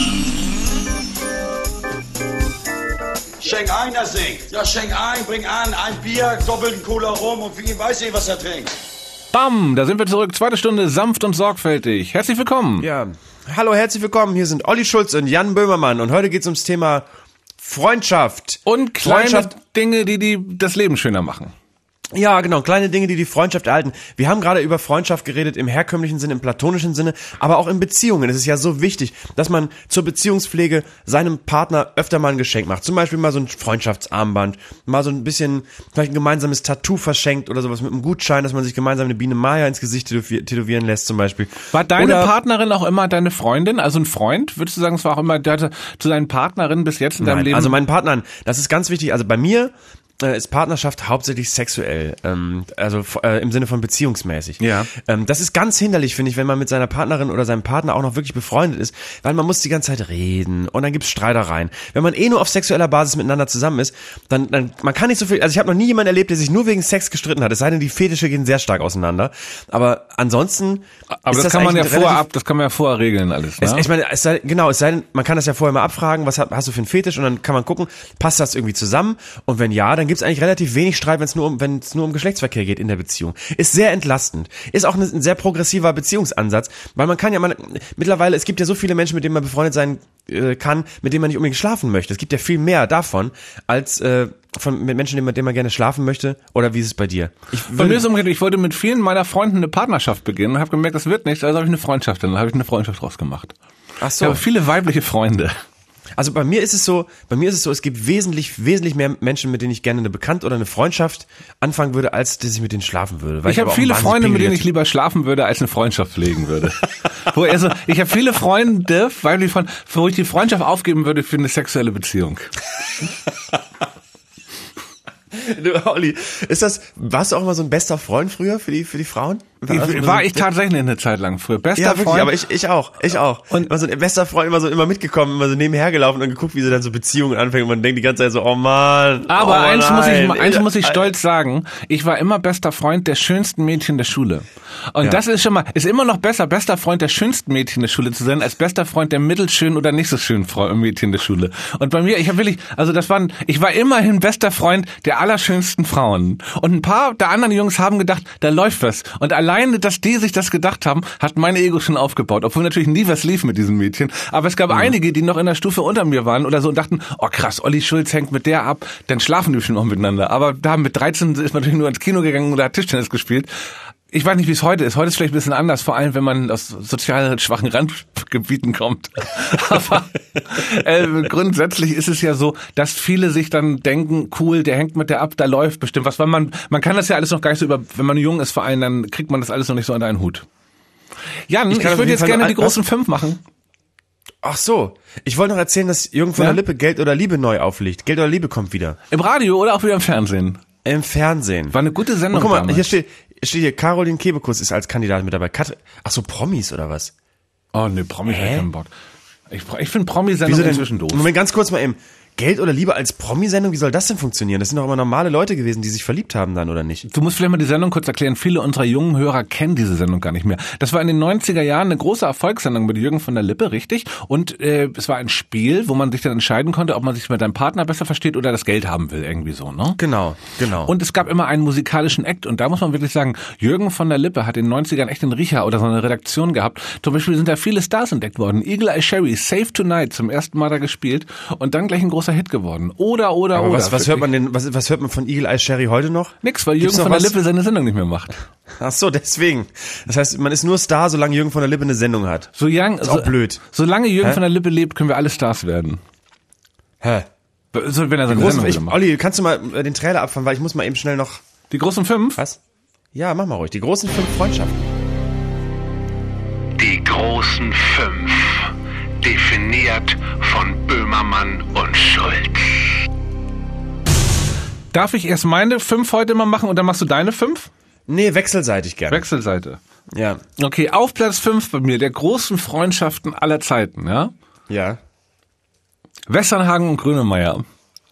S9: Schenk ein, das Ding. Ja, schenk ein, bring an, ein Bier, doppelten Cola rum und wie weiß ich, was er trinkt.
S2: Bam, da sind wir zurück. Zweite Stunde, sanft und sorgfältig. Herzlich willkommen.
S3: Ja, hallo, herzlich willkommen. Hier sind Olli Schulz und Jan Böhmermann und heute geht's ums Thema Freundschaft.
S2: Und kleine Dinge, die das Leben schöner machen.
S3: Ja, genau, kleine Dinge, die die Freundschaft erhalten. Wir haben gerade über Freundschaft geredet im herkömmlichen Sinne, im platonischen Sinne, aber auch in Beziehungen. Es ist ja so wichtig, dass man zur Beziehungspflege seinem Partner öfter mal ein Geschenk macht. Zum Beispiel mal so ein Freundschaftsarmband, mal so ein bisschen, vielleicht ein gemeinsames Tattoo verschenkt oder sowas mit einem Gutschein, dass man sich gemeinsam eine Biene Maya ins Gesicht tätowieren lässt zum Beispiel.
S2: War deine
S3: Oder-
S2: Partnerin auch immer deine Freundin, also ein Freund? Würdest du sagen, es war auch immer zu deinen Partnerinnen bis jetzt in deinem
S3: Nein,
S2: Leben?
S3: also meinen Partnern, das ist ganz wichtig, also bei mir ist Partnerschaft hauptsächlich sexuell, im Sinne von beziehungsmäßig.
S2: Ja.
S3: Das ist ganz hinderlich, finde ich, wenn man mit seiner Partnerin oder seinem Partner auch noch wirklich befreundet ist, weil man muss die ganze Zeit reden und dann gibt's Streitereien. Wenn man nur auf sexueller Basis miteinander zusammen ist, dann man kann nicht so viel, also ich habe noch nie jemanden erlebt, der sich nur wegen Sex gestritten hat, es sei denn, die Fetische gehen sehr stark auseinander, aber ansonsten
S2: aber
S3: ist
S2: das kann man ja
S3: eigentlich relativ-
S2: vorab, das kann man ja vorher regeln alles, ne?
S3: ich meine, es sei denn, man kann das ja vorher mal abfragen, was hast du für einen Fetisch und dann kann man gucken, passt das irgendwie zusammen und wenn ja, dann gibt's eigentlich relativ wenig Streit, wenn es nur um Geschlechtsverkehr geht in der Beziehung. Ist sehr entlastend. Ist auch ein sehr progressiver Beziehungsansatz, weil mittlerweile, es gibt ja so viele Menschen, mit denen man befreundet sein kann, mit denen man nicht unbedingt schlafen möchte. Es gibt ja viel mehr davon, als mit Menschen, mit denen man gerne schlafen möchte. Oder wie ist es bei dir?
S2: Bei mir ist es umgekehrt, ich wollte mit vielen meiner Freunden eine Partnerschaft beginnen und habe gemerkt, das wird nichts, also habe ich eine Freundschaft draus gemacht.
S3: Ach so.
S2: Ich habe viele weibliche Freunde.
S3: Also bei mir ist es so, es gibt wesentlich mehr Menschen, mit denen ich gerne eine Bekanntschaft oder eine Freundschaft anfangen würde, als dass ich mit denen schlafen würde. Weil
S2: Ich habe
S3: aber auch
S2: viele
S3: ein wahnsinnig
S2: Freunde, mit denen
S3: pingeliger
S2: ich lieber schlafen würde, als eine Freundschaft pflegen würde. Ich habe viele Freunde, wo ich die Freundschaft aufgeben würde für eine sexuelle Beziehung.
S3: Du, Olli, warst du auch immer so ein bester Freund früher für die Frauen?
S2: War ich tatsächlich eine Zeit lang früher. Bester
S3: Ja, wirklich,
S2: Freund.
S3: aber ich auch. Und immer so ein bester Freund, immer mitgekommen, immer so nebenher gelaufen und geguckt, wie sie dann so Beziehungen anfangen und man denkt die ganze Zeit so, oh Mann.
S2: Aber
S3: oh
S2: eins muss ich stolz sagen, ich war immer bester Freund der schönsten Mädchen der Schule. Und das ist immer noch besser, bester Freund der schönsten Mädchen der Schule zu sein, als bester Freund der mittelschönen oder nicht so schönen Mädchen der Schule. Und bei mir, ich war immerhin bester Freund der allerschönsten Frauen. Und ein paar der anderen Jungs haben gedacht, da läuft was. Und alleine, dass die sich das gedacht haben, hat mein Ego schon aufgebaut. Obwohl natürlich nie was lief mit diesen Mädchen. Aber es gab einige, die noch in der Stufe unter mir waren oder so und dachten, oh krass, Olli Schulz hängt mit der ab, dann schlafen die schon noch miteinander. Aber da mit 13 ist man natürlich nur ins Kino gegangen oder hat Tischtennis gespielt. Ich weiß nicht, wie es heute ist. Heute ist vielleicht ein bisschen anders, vor allem wenn man aus sozial schwachen Randgebieten kommt. Aber grundsätzlich ist es ja so, dass viele sich dann denken, cool, der hängt mit der ab, da läuft bestimmt was. Weil man kann das ja alles noch gar nicht so wenn man jung ist vor allem, dann kriegt man das alles noch nicht so unter einen Hut. Jan, ich würde jetzt gerne die großen 5 machen.
S3: Ach so, ich wollte noch erzählen, dass Jürgen von der Lippe Geld oder Liebe neu auflegt. Geld oder Liebe kommt wieder.
S2: Im Radio oder auch wieder im Fernsehen?
S3: Im Fernsehen.
S2: War eine gute Sendung.
S3: Und guck mal,
S2: damals.
S3: hier steht hier, Caroline Kebekus ist als Kandidat mit dabei. Ach so, Promis oder was?
S2: Oh ne, Promis hat keinen Bock. Ich finde Promi-Sendungen inzwischen doof.
S3: Moment, ganz kurz mal eben. Geld oder Liebe als Promi-Sendung, wie soll das denn funktionieren? Das sind doch immer normale Leute gewesen, die sich verliebt haben dann, oder nicht?
S2: Du musst vielleicht mal die Sendung kurz erklären. Viele unserer jungen Hörer kennen diese Sendung gar nicht mehr. Das war in den 90er Jahren eine große Erfolgssendung mit Jürgen von der Lippe, richtig? Und es war ein Spiel, wo man sich dann entscheiden konnte, ob man sich mit seinem Partner besser versteht oder das Geld haben will, irgendwie so, ne?
S3: Genau.
S2: Und es gab immer einen musikalischen Act und da muss man wirklich sagen, Jürgen von der Lippe hat in den 90ern echt einen Riecher oder so eine Redaktion gehabt. Zum Beispiel sind da viele Stars entdeckt worden. Eagle Eye Cherry, Save Tonight zum ersten Mal da gespielt und dann gleich ein großer Hit geworden. Aber
S3: was hört man von Eagle Eye Cherry heute noch?
S2: Nix, weil Jürgen von der Lippe seine Sendung nicht mehr macht.
S3: Ach so, deswegen. Das heißt, man ist nur Star, solange Jürgen von der Lippe eine Sendung hat.
S2: Ist auch blöd. Solange Jürgen von der Lippe lebt, können wir alle Stars werden.
S3: Hä?
S2: So, wenn er seine Sendung wieder macht.
S3: Olli, kannst du mal den Trailer abfahren, weil ich muss mal eben schnell noch...
S2: Die großen 5?
S3: Was? Ja, mach mal ruhig. Die großen 5 Freundschaften.
S10: Die großen 5. Definiert
S8: präsentiert von Böhmermann und Schulz.
S2: Darf ich erst meine 5 heute mal machen und dann machst du deine 5?
S3: Nee, wechselseitig gerne.
S2: Wechselseite.
S3: Ja.
S2: Okay, auf Platz 5 bei mir, der großen Freundschaften aller Zeiten, ja?
S3: Ja.
S2: Westernhagen und Grönemeyer.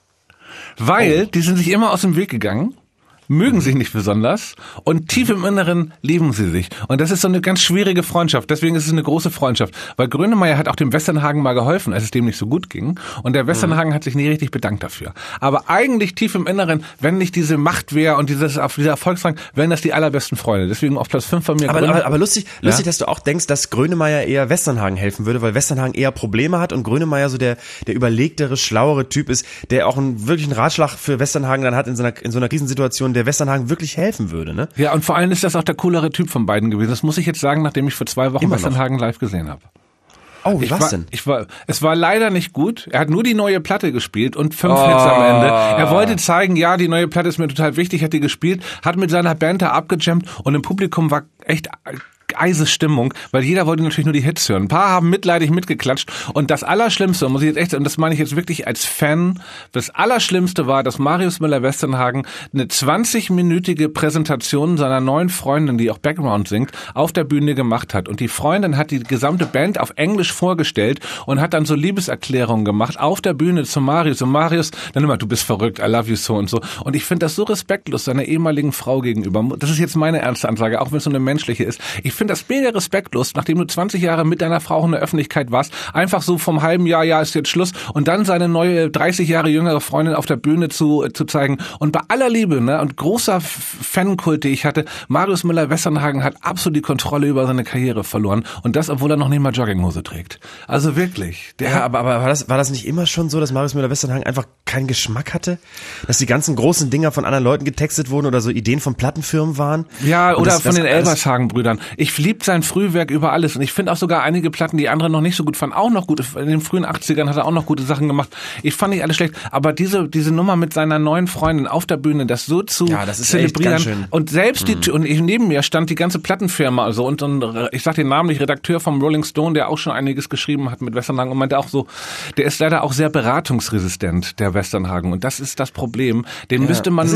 S2: Weil die sind sich immer aus dem Weg gegangen, mögen sich nicht besonders und tief im Inneren lieben sie sich. Und das ist so eine ganz schwierige Freundschaft. Deswegen ist es eine große Freundschaft. Weil Grönemeyer hat auch dem Westernhagen mal geholfen, als es dem nicht so gut ging. Und der Westernhagen hat sich nie richtig bedankt dafür. Aber eigentlich tief im Inneren, wenn nicht diese Macht wäre und dieser Erfolgsdrang, wären das die allerbesten Freunde. Deswegen auf Platz 5 bei mir.
S3: Aber lustig, dass du auch denkst, dass Grönemeyer eher Westernhagen helfen würde, weil Westernhagen eher Probleme hat und Grönemeyer so der überlegtere, schlauere Typ ist, der auch wirklich einen Ratschlag für Westernhagen dann hat in so einer Krisensituation, der Westernhagen wirklich helfen würde, ne?
S2: Ja, und vor allem ist das auch der coolere Typ von beiden gewesen. Das muss ich jetzt sagen, nachdem ich vor 2 Wochen Westernhagen live gesehen habe.
S3: Oh, wie war's denn?
S2: Es war leider nicht gut. Er hat nur die neue Platte gespielt und 5 Hits am Ende. Er wollte zeigen, ja, die neue Platte ist mir total wichtig, hat die gespielt, hat mit seiner Band da abgejammt und im Publikum war echt Eisesstimmung, weil jeder wollte natürlich nur die Hits hören. Ein paar haben mitleidig mitgeklatscht und das Allerschlimmste, muss ich jetzt echt, und das meine ich jetzt wirklich als Fan, das Allerschlimmste war, dass Marius Müller-Westernhagen eine 20-minütige Präsentation seiner neuen Freundin, die auch Background singt, auf der Bühne gemacht hat. Und die Freundin hat die gesamte Band auf Englisch vorgestellt und hat dann so Liebeserklärungen gemacht auf der Bühne zu Marius. Und Marius dann immer, du bist verrückt, I love you so und so. Und ich finde das so respektlos seiner ehemaligen Frau gegenüber. Das ist jetzt meine ernste Ansage, auch wenn es so eine menschliche ist. Ich finde das mega respektlos, nachdem du 20 Jahre mit deiner Frau in der Öffentlichkeit warst, einfach so vom halben Jahr, ja, ist jetzt Schluss, und dann seine neue 30 Jahre jüngere Freundin auf der Bühne zu zeigen. Und bei aller Liebe, ne, und großer Fankult, die ich hatte, Marius Müller-Westernhagen hat absolut die Kontrolle über seine Karriere verloren. Und das, obwohl er noch nicht mal Jogginghose trägt. Also wirklich.
S3: Aber war das nicht immer schon so, dass Marius Müller-Westernhagen einfach keinen Geschmack hatte? Dass die ganzen großen Dinger von anderen Leuten getextet wurden oder so Ideen von Plattenfirmen waren?
S2: Ja, oder von den Elvershagen-Brüdern. Ich liebe sein Frühwerk über alles. Und ich finde auch sogar einige Platten, die andere noch nicht so gut fanden, auch noch gut. In den frühen 80ern hat er auch noch gute Sachen gemacht. Ich fand nicht alles schlecht. Aber diese Nummer mit seiner neuen Freundin auf der Bühne, das so zu zelebrieren. Und selbst neben mir stand die ganze Plattenfirma, also und ich sag den Namen nicht, Redakteur vom Rolling Stone, der auch schon einiges geschrieben hat mit Westernhagen und meinte auch so, der ist leider auch sehr beratungsresistent, der Westernhagen. Und das ist das Problem. Den müsste man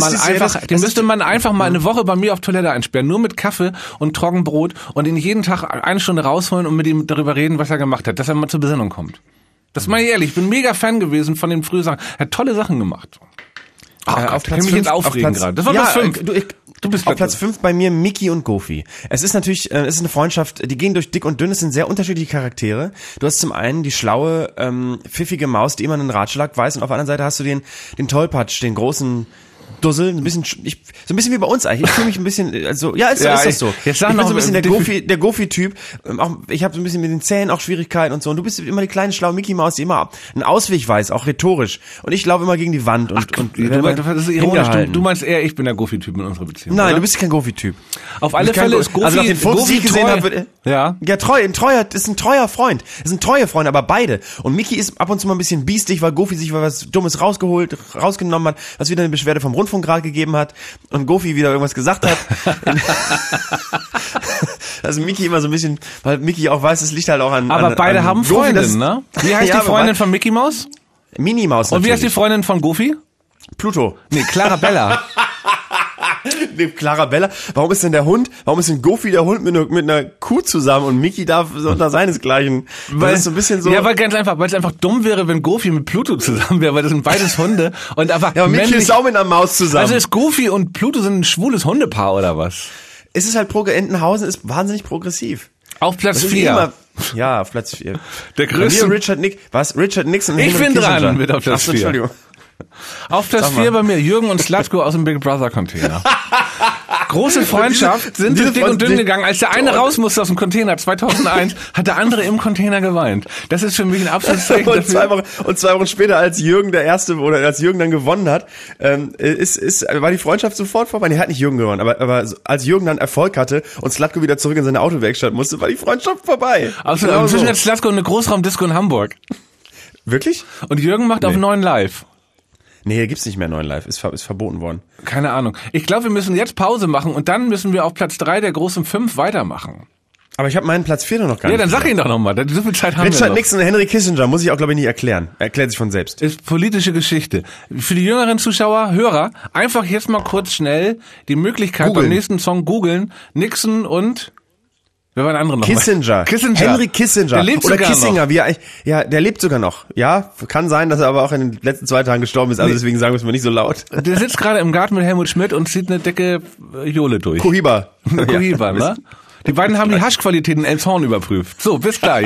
S2: einfach mal eine Woche bei mir auf Toilette einsperren, nur mit Kaffee und Trockenbrot und ihn jeden Tag 1 Stunde rausholen und mit ihm darüber reden, was er gemacht hat, dass er mal zur Besinnung kommt. Das meine ich ehrlich, ich bin mega Fan gewesen von den frühen Sachen. Er hat tolle Sachen gemacht.
S3: Auf Platz 5
S2: jetzt aufregen gerade. Das war Platz 5.
S3: Du bist auf Platz 5 bei mir Mickey und Goofy. Es ist natürlich, es ist eine Freundschaft, die gehen durch dick und dünn, es sind sehr unterschiedliche Charaktere. Du hast zum einen die schlaue, pfiffige Maus, die immer einen Ratschlag weiß, und auf der anderen Seite hast du den Tollpatsch, den großen Dussel, so ein bisschen wie bei uns eigentlich. Ich fühle mich ein bisschen, also ist das so.
S2: Jetzt sag noch
S3: so ein bisschen der Goofy-Typ. Ich habe so ein bisschen mit den Zähnen auch Schwierigkeiten und so. Und du bist immer die kleine schlaue Mickey Maus, die immer einen Ausweg weiß, auch rhetorisch. Und ich laufe immer gegen die Wand und
S2: das ist ironisch. Du meinst eher, ich bin der Goofy-Typ in unserer Beziehung.
S3: Nein,
S2: oder?
S3: du bist kein Goofy-Typ.
S2: Auf alle Fälle ist Goofy,
S3: also nach den Fotos, die ich gesehen habe,
S2: treu,
S3: ist ein treuer Freund. Das sind treue Freunde, aber beide. Und Mickey ist ab und zu mal ein bisschen biestig, weil Goofy sich was Dummes rausgenommen hat, was wieder eine Beschwerde vom Rundfunkrat gegeben hat und Goofy wieder irgendwas gesagt hat. Also Mickey immer so ein bisschen, weil Mickey auch weiß, es liegt halt auch an.
S2: Aber beide haben Freundinnen, ne? Wie heißt die Freundin von Mickey Maus?
S3: Minnie Maus natürlich.
S2: Und wie heißt die Freundin von Goofy?
S3: Pluto.
S2: Nee, Clarabella.
S3: Clarabella. Warum ist denn Goofy der Hund mit einer Kuh zusammen und Mickey darf unter seinesgleichen? Weil es so ein bisschen so.
S2: Ja, weil es einfach dumm wäre, wenn Goofy mit Pluto zusammen wäre, weil das sind beides Hunde. Und aber
S3: ja, Mickey ist auch mit einer Maus zusammen.
S2: Also ist Goofy und Pluto sind ein schwules Hundepaar oder was?
S3: Es ist halt Entenhausen ist wahnsinnig progressiv.
S2: Auf Platz 4.
S3: Ja, auf Platz 4.
S2: Der größte.
S3: Richard Nixon.
S2: Ich bin dran mit auf Platz 4.
S3: Entschuldigung.
S2: Auf Platz 4 bei mir Jürgen und Slatko aus dem Big Brother Container. Große Freundschaft, sind durch dick und dünn gegangen. Als der eine raus musste aus dem Container 2001, hat der andere im Container geweint. Das ist für mich ein absolutes Zeichen dafür.
S3: Und 2 Wochen später, als Jürgen als Jürgen dann gewonnen hat, war die Freundschaft sofort vorbei. Nee, hat nicht Jürgen gewonnen, aber als Jürgen dann Erfolg hatte und Slatko wieder zurück in seine Autowerkstatt musste, war die Freundschaft vorbei.
S2: Also inzwischen hat Slatko eine Großraumdisco in Hamburg.
S3: Wirklich?
S2: Und Jürgen macht auf 9 Live.
S3: Nee, hier gibt's nicht mehr 9 Live, ist verboten worden.
S2: Keine Ahnung. Ich glaube, wir müssen jetzt Pause machen und dann müssen wir auf Platz 3 der großen 5 weitermachen.
S3: Aber ich habe meinen Platz 4 noch gar nicht.
S2: Ja, dann sag ihn doch nochmal. So viel Zeit haben wir
S3: Richard
S2: noch.
S3: Nixon und Henry Kissinger muss ich auch, glaube ich, nicht erklären. Erklärt sich von selbst.
S2: Ist politische Geschichte. Für die jüngeren Zuschauer, Hörer, einfach jetzt mal kurz schnell die Möglichkeit
S3: Googlen.
S2: beim nächsten Song googeln. Nixon und wer war der andere noch?
S3: Kissinger.
S2: Kissinger.
S3: Henry Kissinger.
S2: Der lebt
S3: Oder
S2: sogar
S3: Kissinger,
S2: noch.
S3: wie er, ja, der lebt sogar noch. Ja, kann sein, dass er aber auch in den letzten 2 Tagen gestorben ist, also deswegen sagen wir es mal nicht so laut.
S2: Der sitzt gerade im Garten mit Helmut Schmidt und zieht eine dicke Jole durch.
S3: Cohiba.
S2: Eine Cohiba, ne? Die beiden haben die Haschqualität in Elmshorn überprüft. So, bis gleich.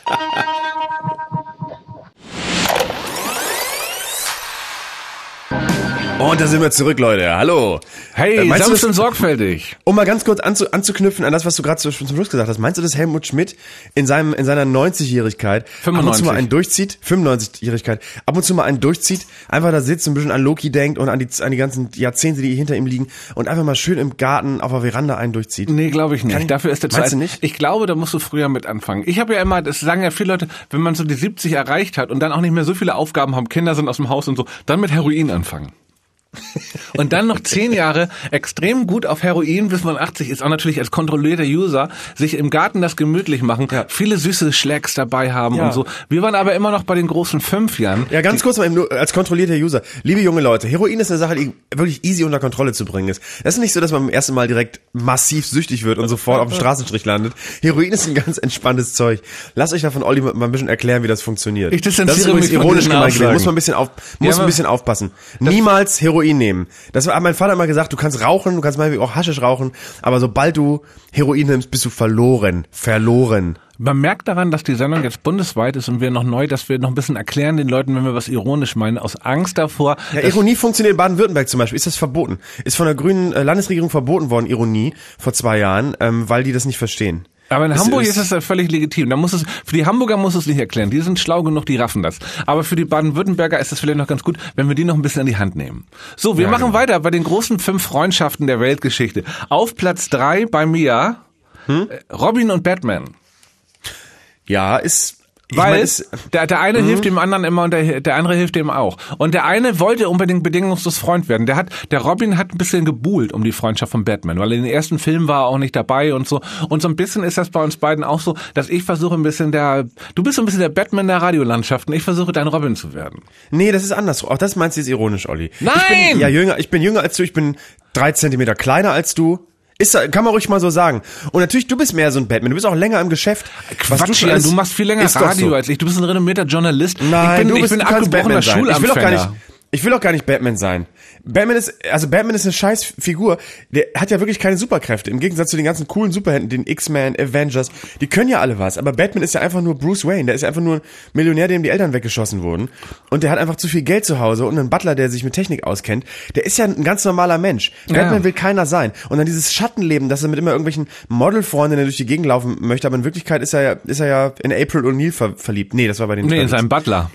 S3: Und da sind wir zurück, Leute. Hallo.
S2: Hey,
S3: meinst du
S2: sanft
S3: das-
S2: und sorgfältig.
S3: Um mal ganz kurz anzuknüpfen an das, was du gerade zum Schluss gesagt hast. Meinst du, dass Helmut Schmidt in seiner 90-Jährigkeit ab und zu mal einen durchzieht, 95-Jährigkeit, ab und zu mal einen durchzieht, einfach da sitzt und ein bisschen an Loki denkt und an die ganzen Jahrzehnte, die hinter ihm liegen und einfach mal schön im Garten auf der Veranda einen durchzieht?
S2: Nee, glaube ich nicht. Dafür ist der
S3: Meinst
S2: Zeit.
S3: du nicht?
S2: Ich glaube, da musst du früher mit anfangen. Ich habe ja immer, das sagen ja viele Leute, wenn man so die 70 erreicht hat und dann auch nicht mehr so viele Aufgaben haben, Kinder sind aus dem Haus und so, dann mit Heroin anfangen. Und dann noch 10 Jahre extrem gut auf Heroin, bis man 80 ist, auch natürlich als kontrollierter User, sich im Garten das gemütlich machen, viele süße Schlecks dabei haben und so. Wir waren aber immer noch bei den großen 5 Jahren.
S3: Ja, ganz kurz mal eben nur als kontrollierter User. Liebe junge Leute, Heroin ist eine Sache, die wirklich easy unter Kontrolle zu bringen ist. Das ist nicht so, dass man beim ersten Mal direkt massiv süchtig wird und sofort auf dem Straßenstrich landet. Heroin ist ein ganz entspanntes Zeug. Lasst euch da von Olli mal ein bisschen erklären, wie das funktioniert.
S2: Ich distanziere
S3: das ist übrigens
S2: mich von
S3: ironisch
S2: diesen
S3: gemeint gewesen.
S2: Aussagen.
S3: Muss man ein bisschen aufpassen. Niemals Heroin nehmen. Das hat mein Vater immer gesagt, du kannst rauchen, du kannst mal auch Haschisch rauchen, aber sobald du Heroin nimmst, bist du verloren.
S2: Man merkt daran, dass die Sendung jetzt bundesweit ist und wir noch neu, dass wir noch ein bisschen erklären den Leuten, wenn wir was ironisch meinen, aus Angst davor.
S3: Ja, Ironie funktioniert in Baden-Württemberg zum Beispiel. Ist das verboten? Ist von der grünen Landesregierung verboten worden, Ironie, vor 2 Jahren, weil die das nicht verstehen.
S2: Aber in Hamburg ist das ja völlig legitim. Da muss es, für die Hamburger muss es nicht erklären. Die sind schlau genug, die raffen das. Aber für die Baden-Württemberger ist das vielleicht noch ganz gut, wenn wir die noch ein bisschen an die Hand nehmen. So, wir machen weiter bei den großen 5 Freundschaften der Weltgeschichte. Auf Platz 3 bei mir, Robin und Batman.
S3: Ja,
S2: Weil der eine hilft dem anderen immer und der andere hilft dem auch. Und der eine wollte unbedingt bedingungslos Freund werden. Der Robin hat ein bisschen gebuhlt um die Freundschaft von Batman, weil in den ersten Filmen war er auch nicht dabei und so. Und so ein bisschen ist das bei uns beiden auch so, dass ich versuche du bist so ein bisschen der Batman der Radiolandschaft und ich versuche dein Robin zu werden.
S3: Nee, das ist anders. Auch das meinst du jetzt ironisch, Olli.
S2: Nein!
S3: Ich bin jünger als du, ich bin 3 Zentimeter kleiner als du. Kann man ruhig mal so sagen. Und natürlich, du bist mehr so ein Batman. Du bist auch länger im Geschäft.
S2: Quatsch, du machst viel länger Radio als ich. Du bist ein renommierter Journalist.
S3: Nein,
S2: ich bin abgebrochener Schulanfänger.
S3: Ich will auch gar nicht Batman sein. Batman ist eine scheiß Figur. Der hat ja wirklich keine Superkräfte. Im Gegensatz zu den ganzen coolen Superhelden, den X-Men, Avengers. Die können ja alle was. Aber Batman ist ja einfach nur Bruce Wayne. Der ist ja einfach nur ein Millionär, dem die Eltern weggeschossen wurden. Und der hat einfach zu viel Geld zu Hause und einen Butler, der sich mit Technik auskennt. Der ist ja ein ganz normaler Mensch. Batman will keiner sein. Und dann dieses Schattenleben, dass er mit immer irgendwelchen Modelfreundinnen durch die Gegend laufen möchte. Aber in Wirklichkeit ist er ja in April O'Neil verliebt. Nee, das war bei den
S2: in seinen Butler.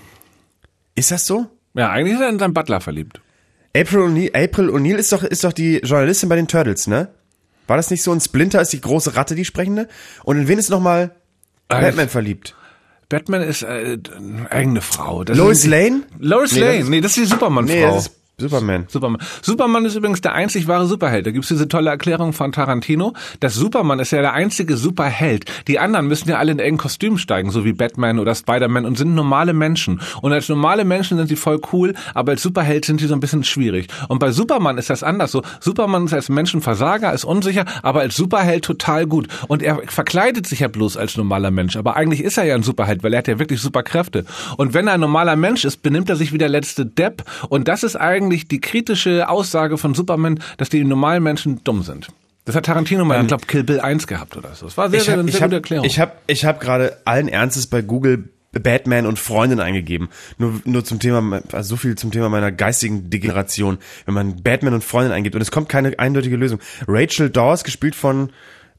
S3: Ist das so?
S2: Ja, eigentlich ist er in seinen Butler verliebt.
S3: April O'Neil ist doch die Journalistin bei den Turtles, ne? War das nicht so? Und Splinter ist die große Ratte, die sprechende? Und in wen ist nochmal Batman verliebt?
S2: Batman ist eigene Frau.
S3: Lois Lane?
S2: Lois Lane. Nee, das ist die Superman-Frau.
S3: Nee, das ist Superman.
S2: Superman ist übrigens der einzig wahre Superheld. Da gibt's diese tolle Erklärung von Tarantino, dass Superman ist ja der einzige Superheld. Die anderen müssen ja alle in engen Kostüm steigen, so wie Batman oder Spider-Man und sind normale Menschen. Und als normale Menschen sind sie voll cool, aber als Superheld sind sie so ein bisschen schwierig. Und bei Superman ist das anders so. Superman ist als Mensch ein Versager, ist unsicher, aber als Superheld total gut. Und er verkleidet sich ja bloß als normaler Mensch. Aber eigentlich ist er ja ein Superheld, weil er hat ja wirklich Superkräfte. Und wenn er ein normaler Mensch ist, benimmt er sich wie der letzte Depp. Und das ist eigentlich die kritische Aussage von Superman, dass die normalen Menschen dumm sind. Das hat Tarantino mal, ich glaube, Kill Bill 1 gehabt oder so. Das war eine sehr gute Erklärung.
S3: Ich hab gerade allen Ernstes bei Google Batman und Freundin eingegeben. Nur zum Thema, also so viel zum Thema meiner geistigen Degeneration. Wenn man Batman und Freundin eingibt und es kommt keine eindeutige Lösung. Rachel Dawes, gespielt von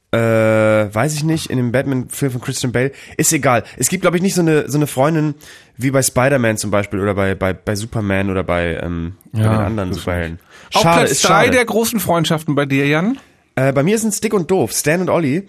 S3: weiß ich nicht, in dem Batman-Film von Christian Bale, ist egal. Es gibt, glaube ich, nicht so eine Freundin wie bei Spider-Man zum Beispiel oder bei Superman oder bei den anderen Superhelden.
S2: Auf Platz 3 der großen Freundschaften bei dir, Jan?
S3: Bei mir sind Dick und Doof, Stan und Olli.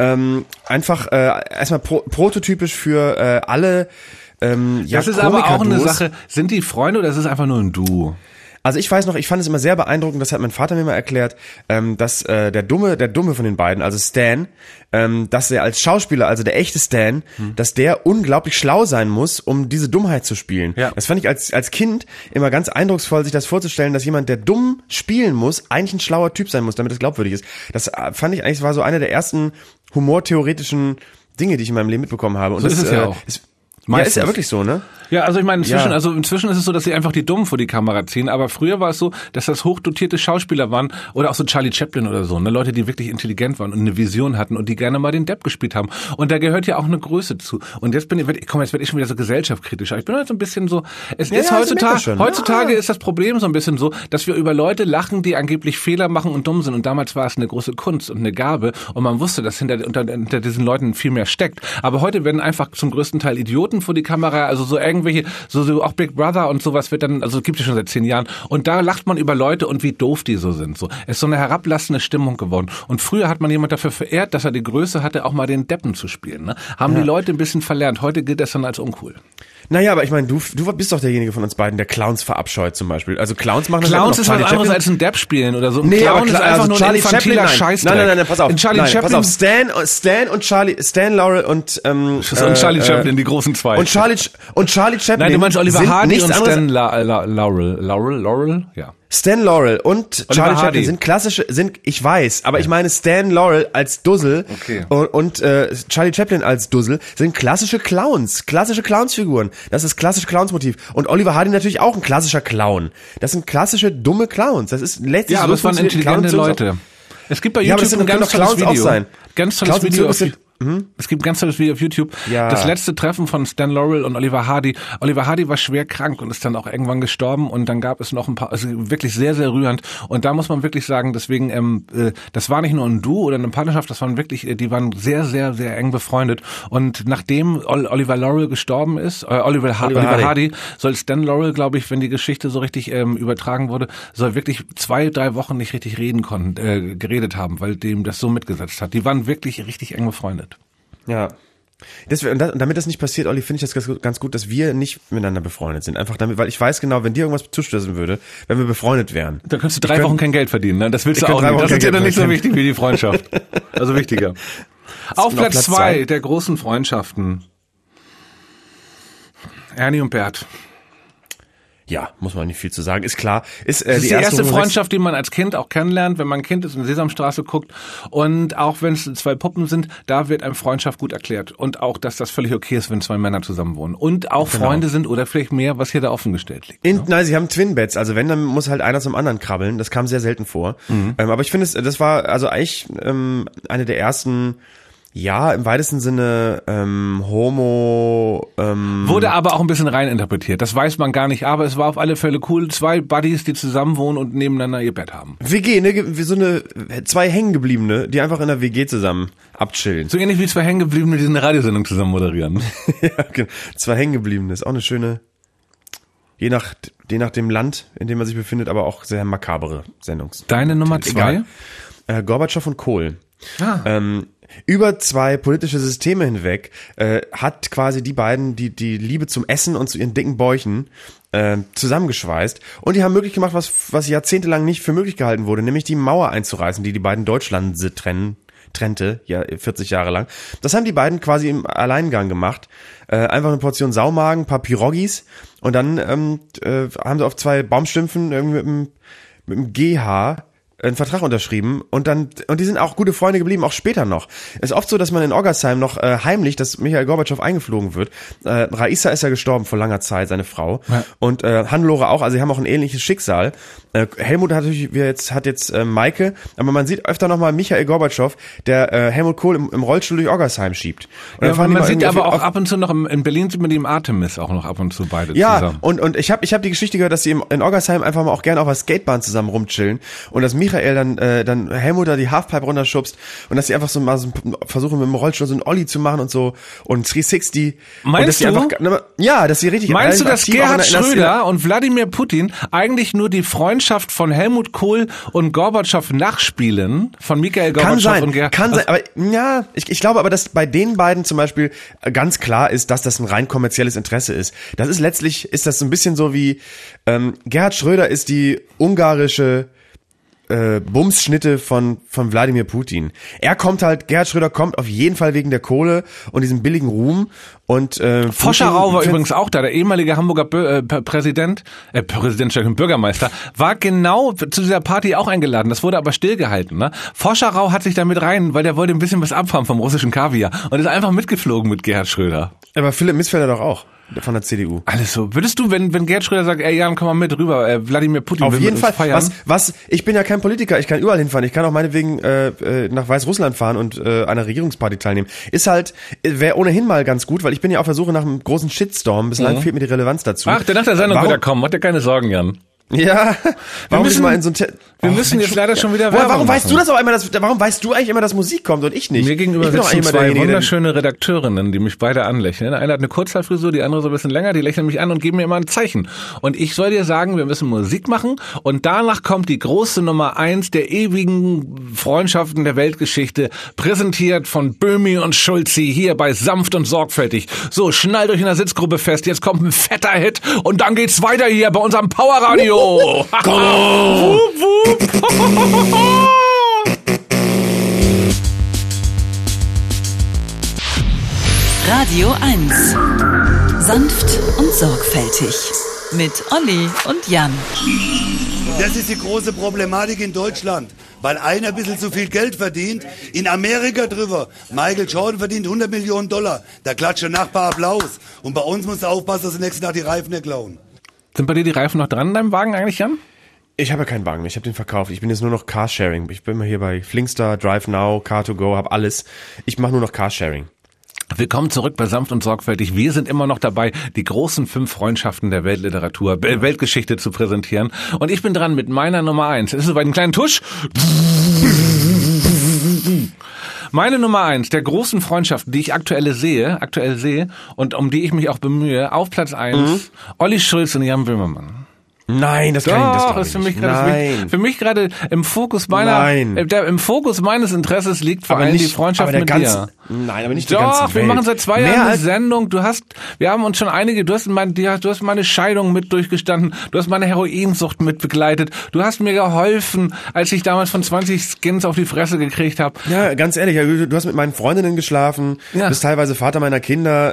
S3: Einfach erstmal prototypisch für alle
S2: das ist aber auch eine Sache, sind die Freunde oder ist es einfach nur ein Duo?
S3: Also ich weiß noch, ich fand es immer sehr beeindruckend, das hat mein Vater mir mal erklärt, dass der Dumme von den beiden, also Stan, dass er als Schauspieler, also der echte Stan, dass der unglaublich schlau sein muss, um diese Dummheit zu spielen. Ja. Das fand ich als Kind immer ganz eindrucksvoll, sich das vorzustellen, dass jemand, der dumm spielen muss, eigentlich ein schlauer Typ sein muss, damit es glaubwürdig ist. Das fand ich eigentlich, war so einer der ersten humortheoretischen Dinge, die ich in meinem Leben mitbekommen habe. Und
S2: so
S3: das
S2: ist es ja auch.
S3: Ja, ist ja wirklich so, ne?
S2: Ja, also ich meine, inzwischen ist es so, dass sie einfach die Dummen vor die Kamera ziehen, aber früher war es so, dass das hochdotierte Schauspieler waren oder auch so Charlie Chaplin oder so, ne, Leute, die wirklich intelligent waren und eine Vision hatten und die gerne mal den Depp gespielt haben. Und da gehört ja auch eine Größe zu. Und jetzt werde ich schon wieder so gesellschaftskritischer. Ich bin halt so ein bisschen so, heutzutage ist das Problem so ein bisschen so, dass wir über Leute lachen, die angeblich Fehler machen und dumm sind. Und damals war es eine große Kunst und eine Gabe und man wusste, dass hinter diesen Leuten viel mehr steckt. Aber heute werden einfach zum größten Teil Idioten vor die Kamera, also so irgendwelche, so auch Big Brother und sowas wird dann, also gibt es schon seit 10 Jahren. Und da lacht man über Leute und wie doof die so sind. So, es ist so eine herablassende Stimmung geworden. Und früher hat man jemand dafür verehrt, dass er die Größe hatte, auch mal den Deppen zu spielen. Ne? Haben die Leute ein bisschen verlernt. Heute gilt das dann als uncool.
S3: Naja, aber ich meine, du bist doch derjenige von uns beiden, der Clowns verabscheut zum Beispiel. Also Clowns machen das
S2: Clowns ist was anderes als ein Depp spielen oder so. Ein
S3: Nee,
S2: Clown
S3: aber
S2: ist einfach nur ein infantiler Scheißdreck.
S3: Nein, pass auf.
S2: Pass auf,
S3: Stan Laurel und
S2: Charlie Chaplin, die großen zwei.
S3: Und Charlie Chaplin.
S2: Nein, du meinst Oliver Hardy und Stan
S3: Laurel?
S2: Ja.
S3: Stan Laurel und
S2: Oliver
S3: Charlie
S2: Hardy.
S3: Chaplin ich weiß, aber ich meine Stan Laurel als Dussel und Charlie Chaplin als Dussel sind klassische Clownsfiguren. Das ist klassische Clownsmotiv. Und Oliver Hardy natürlich auch ein klassischer Clown. Das sind klassische dumme Clowns. Das ist letztlich
S2: ja, aber es waren intelligente Leute. Es gibt bei YouTube ein ganz tolles Video. Ganz tolles Video Es gibt ein ganz tolles Video auf YouTube. Ja. Das letzte Treffen von Stan Laurel und Oliver Hardy. Oliver Hardy war schwer krank und ist dann auch irgendwann gestorben und dann gab es noch ein paar, also wirklich sehr, sehr rührend. Und da muss man wirklich sagen, deswegen, das war nicht nur ein Duo oder eine Partnerschaft, das waren wirklich, die waren sehr, sehr, sehr eng befreundet. Und nachdem Oliver Laurel gestorben ist, Oliver Hardy, soll Stan Laurel, glaube ich, wenn die Geschichte so richtig übertragen wurde, soll wirklich 2-3 Wochen nicht richtig geredet haben, weil dem das so mitgesetzt hat. Die waren wirklich richtig eng befreundet.
S3: Ja. Und damit das nicht passiert, Olli, finde ich das ganz gut, dass wir nicht miteinander befreundet sind. Einfach damit, weil ich weiß genau, wenn dir irgendwas zustößen würde, wenn wir befreundet wären.
S2: Da könntest du 3 Wochen kein Geld verdienen, ne? Das willst du auch nicht. Das ist ja dann nicht so wichtig wie die Freundschaft. Also wichtiger. Auf Platz 2 der großen Freundschaften. Ernie und Bert.
S3: Ja, muss man nicht viel zu sagen. Ist klar.
S2: Das ist die erste Freundschaft, die man als Kind auch kennenlernt, wenn man ein Kind ist und in Sesamstraße guckt. Und auch wenn es 2 Puppen sind, da wird einem Freundschaft gut erklärt. Und auch, dass das völlig okay ist, wenn 2 Männer zusammen wohnen. Und auch Freunde sind oder vielleicht mehr, was hier da offengestellt liegt.
S3: Nein, sie haben Twin-Beds. Also wenn, dann muss halt einer zum anderen krabbeln. Das kam sehr selten vor. Aber ich finde, das war also eigentlich eine der ersten... Ja, im weitesten Sinne Homo.
S2: Wurde aber auch ein bisschen reininterpretiert. Das weiß man gar nicht, aber es war auf alle Fälle cool. 2 Buddies, die zusammen wohnen und nebeneinander ihr Bett haben.
S3: WG, ne? Wie so 2 Hängengebliebene, die einfach in der WG zusammen abchillen.
S2: So ähnlich wie 2 Hängengebliebene, die eine Radiosendung zusammen moderieren.
S3: Ja, genau. 2 Hängengebliebene ist auch eine schöne, je nach dem Land, in dem man sich befindet, aber auch sehr makabere Sendung.
S2: Deine Nummer 2?
S3: Gorbatschow und Kohl. Über 2 politische Systeme hinweg hat quasi die beiden die Liebe zum Essen und zu ihren dicken Bäuchen zusammengeschweißt. Und die haben möglich gemacht, was jahrzehntelang nicht für möglich gehalten wurde, nämlich die Mauer einzureißen, die beiden Deutschlande trennte, ja 40 Jahre lang. Das haben die beiden quasi im Alleingang gemacht. Einfach eine Portion Saumagen, ein paar Pirogis und dann haben sie auf 2 Baumstümpfen irgendwie mit dem GH einen Vertrag unterschrieben und die sind auch gute Freunde geblieben, auch später noch. Es ist oft so, dass man in Oggersheim noch heimlich, dass Michael Gorbatschow eingeflogen wird. Raissa ist ja gestorben vor langer Zeit, seine Frau. Ja. Und Hannelore auch, also sie haben auch ein ähnliches Schicksal. Helmut hat jetzt Maike, aber man sieht öfter nochmal Michael Gorbatschow, der Helmut Kohl im Rollstuhl durch Oggersheim schiebt. Und
S2: ja, man sieht aber auch ab und zu noch, in Berlin sieht man die im Artemis auch noch ab und zu beide zusammen.
S3: Ja, und ich hab die Geschichte gehört, dass sie in Oggersheim einfach mal auch gerne auf der Skatebahn zusammen rumchillen und dass Michael Michael dann Helmut da die Halfpipe runterschubst und dass sie einfach so mal so versuchen mit dem Rollstuhl so einen Ollie zu machen und so und 360.
S2: Meinst
S3: und dass
S2: du?
S3: Sie einfach, ja, dass sie richtig.
S2: Meinst du, dass
S3: aktiv
S2: Gerhard
S3: in der
S2: Schröder und Wladimir Putin eigentlich nur die Freundschaft von Helmut Kohl und Gorbatschow nachspielen? Von Mikhail Gorbatschow und Gerhard?
S3: Kann sein, aber ja, ich glaube aber, dass bei den beiden zum Beispiel ganz klar ist, dass das ein rein kommerzielles Interesse ist. Das ist letztlich, ist das so ein bisschen so wie, Gerhard Schröder ist die ungarische Bumsschnitte von Wladimir Putin. Gerhard Schröder kommt auf jeden Fall wegen der Kohle und diesem billigen Ruhm und
S2: Foscherau war übrigens auch da, der ehemalige Hamburger Bürgermeister, war genau zu dieser Party auch eingeladen. Das wurde aber stillgehalten. Ne? Foscherau hat sich da mit rein, weil der wollte ein bisschen was abhaben vom russischen Kaviar und ist einfach mitgeflogen mit Gerhard Schröder.
S3: Aber Philipp Missfelder doch auch. Von der CDU.
S2: Alles so. Würdest du, wenn Gerhard Schröder sagt, ey Jan, komm mal mit rüber, Wladimir Putin
S3: auf
S2: will
S3: jeden
S2: mit
S3: Fall
S2: uns feiern.
S3: Ich bin ja kein Politiker, ich kann überall hinfahren. Ich kann auch meinetwegen nach Weißrussland fahren und an einer Regierungsparty teilnehmen. Wäre ohnehin mal ganz gut, weil ich bin ja auf der Suche nach einem großen Shitstorm. Bislang fehlt mir die Relevanz dazu.
S2: Ach, der nach der Sendung wird er kommen. Mach dir keine Sorgen, Jan.
S3: Ja, wir müssen
S2: jetzt leider schon wieder
S3: Werbung warum weißt machen. Du das auch immer, warum weißt du eigentlich immer, dass Musik kommt und ich nicht?
S2: Mir gegenüber sitzen zwei wunderschöne Redakteurinnen, die mich beide anlächeln. Eine hat eine Kurzhaarfrisur, die andere so ein bisschen länger, die lächeln mich an und geben mir immer ein Zeichen. Und ich soll dir sagen, wir müssen Musik machen und danach kommt die große Nummer 1 der ewigen Freundschaften der Weltgeschichte, präsentiert von Böhmi und Schulzi hier bei Sanft und Sorgfältig. So, schnallt euch in der Sitzgruppe fest, jetzt kommt ein fetter Hit und dann geht's weiter hier bei unserem Powerradio.
S1: Radio 1. Sanft und sorgfältig. Mit Olli und Jan.
S10: Das ist die große Problematik in Deutschland. Weil einer ein bisschen zu viel Geld verdient. In Amerika drüber. Michael Jordan verdient $100 Millionen. Da klatscht der Nachbar Applaus. Und bei uns musst du aufpassen, dass du nächsten Tag die Reifen nicht klauen.
S2: Sind bei dir die Reifen noch dran in deinem Wagen eigentlich, Jan?
S3: Ich habe ja keinen Wagen mehr, ich habe den verkauft. Ich bin jetzt nur noch Carsharing. Ich bin mal hier bei Flinkster, Drive Now, Car2Go, habe alles. Ich mache nur noch Carsharing.
S2: Willkommen zurück bei Sanft und Sorgfältig. Wir sind immer noch dabei, die großen 5 Freundschaften der Weltliteratur, Weltgeschichte zu präsentieren. Und ich bin dran mit meiner Nummer 1. Ist es bei den kleinen Tusch? Meine Nummer 1 der großen Freundschaften, die ich aktuell sehe und um die ich mich auch bemühe, auf Platz 1, Olli Schulz und Jan Böhmermann.
S3: Nein, das kann ich nicht.
S2: Ist für mich gerade im Fokus im Fokus meines Interesses liegt vor allem die Freundschaft mit dir.
S3: Nein, aber nicht die ganze Welt.
S2: Wir machen seit 2 Jahren eine Sendung. Wir haben uns schon du hast meine Scheidung mit durchgestanden. Du hast meine Heroinsucht mit begleitet. Du hast mir geholfen, als ich damals von 20 Skins auf die Fresse gekriegt habe.
S3: Ja, ganz ehrlich, du hast mit meinen Freundinnen geschlafen, bist teilweise Vater meiner Kinder.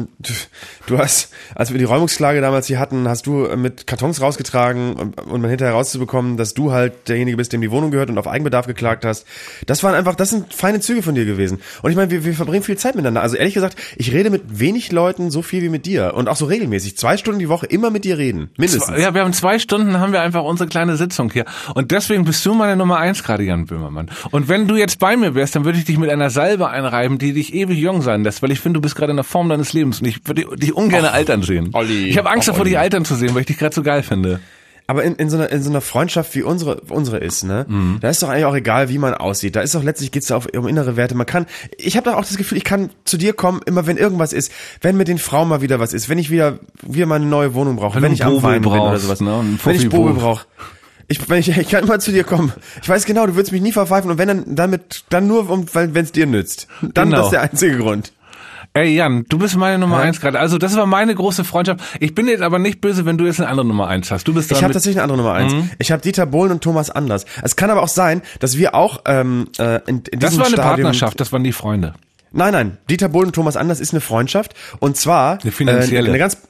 S3: Du hast, als wir die Räumungsklage damals hier hatten, hast du mit Kartons rausgetragen und man hinterher rauszubekommen, dass du halt derjenige bist, dem die Wohnung gehört und auf Eigenbedarf geklagt hast. Das sind feine Züge von dir gewesen. Und ich meine, wir verbringen viel Zeit miteinander. Also ehrlich gesagt, ich rede mit wenig Leuten so viel wie mit dir. Und auch so regelmäßig. 2 Stunden die Woche immer mit dir reden. Mindestens.
S2: Ja, wir haben 2 Stunden, haben wir einfach unsere kleine Sitzung hier. Und deswegen bist du meine Nummer 1 gerade, Jan Böhmermann. Und wenn du jetzt bei mir wärst, dann würde ich dich mit einer Salbe einreiben, die dich ewig jung sein lässt. Weil ich finde, du bist gerade in der Form deines Lebens. Und ich würde dich ungern altern sehen.
S3: Olli.
S2: Ich habe Angst davor, dich altern zu sehen, weil ich dich gerade so geil finde.
S3: Aber in so einer Freundschaft wie unsere ist, ne? Da ist doch eigentlich auch egal, wie man aussieht. Da ist doch letztlich geht's da um innere Werte. Ich habe doch auch das Gefühl, ich kann zu dir kommen, immer wenn irgendwas ist, wenn mit den Frauen mal wieder was ist, wenn ich wieder mal eine neue Wohnung brauche, wenn ich am Weinen bin oder sowas,
S2: ne?
S3: Wenn ich Bobe brauche. Ich kann immer zu dir kommen. Ich weiß genau, du würdest mich nie verpfeifen und wenn dann nur, wenn es dir nützt. Dann Das ist der einzige Grund.
S2: Ey Jan, du bist meine Nummer 1 gerade. Also das war meine große Freundschaft. Ich bin jetzt aber nicht böse, wenn du jetzt eine andere Nummer 1 hast. Du bist
S3: Ich habe tatsächlich eine andere Nummer 1. Ich habe Dieter Bohlen und Thomas Anders. Es kann aber auch sein, dass wir auch in diesem
S2: Das war eine Partnerschaft, das waren die Freunde.
S3: Nein. Dieter Bohlen und Thomas Anders ist eine Freundschaft. Und zwar
S2: eine finanzielle.
S3: Eine ganz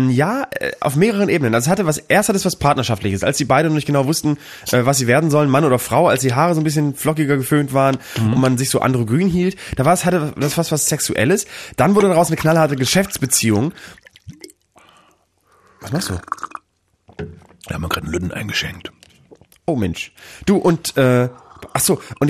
S3: auf mehreren Ebenen. Also erst hat es was Partnerschaftliches, als die beide noch nicht genau wussten, was sie werden sollen, Mann oder Frau, als die Haare so ein bisschen flockiger geföhnt waren und man sich so androgyn hielt. Hatte das was Sexuelles. Dann wurde daraus eine knallharte Geschäftsbeziehung. Was machst du?
S2: Wir haben mir gerade einen Lütten eingeschenkt.
S3: Oh Mensch. Du und ach so, und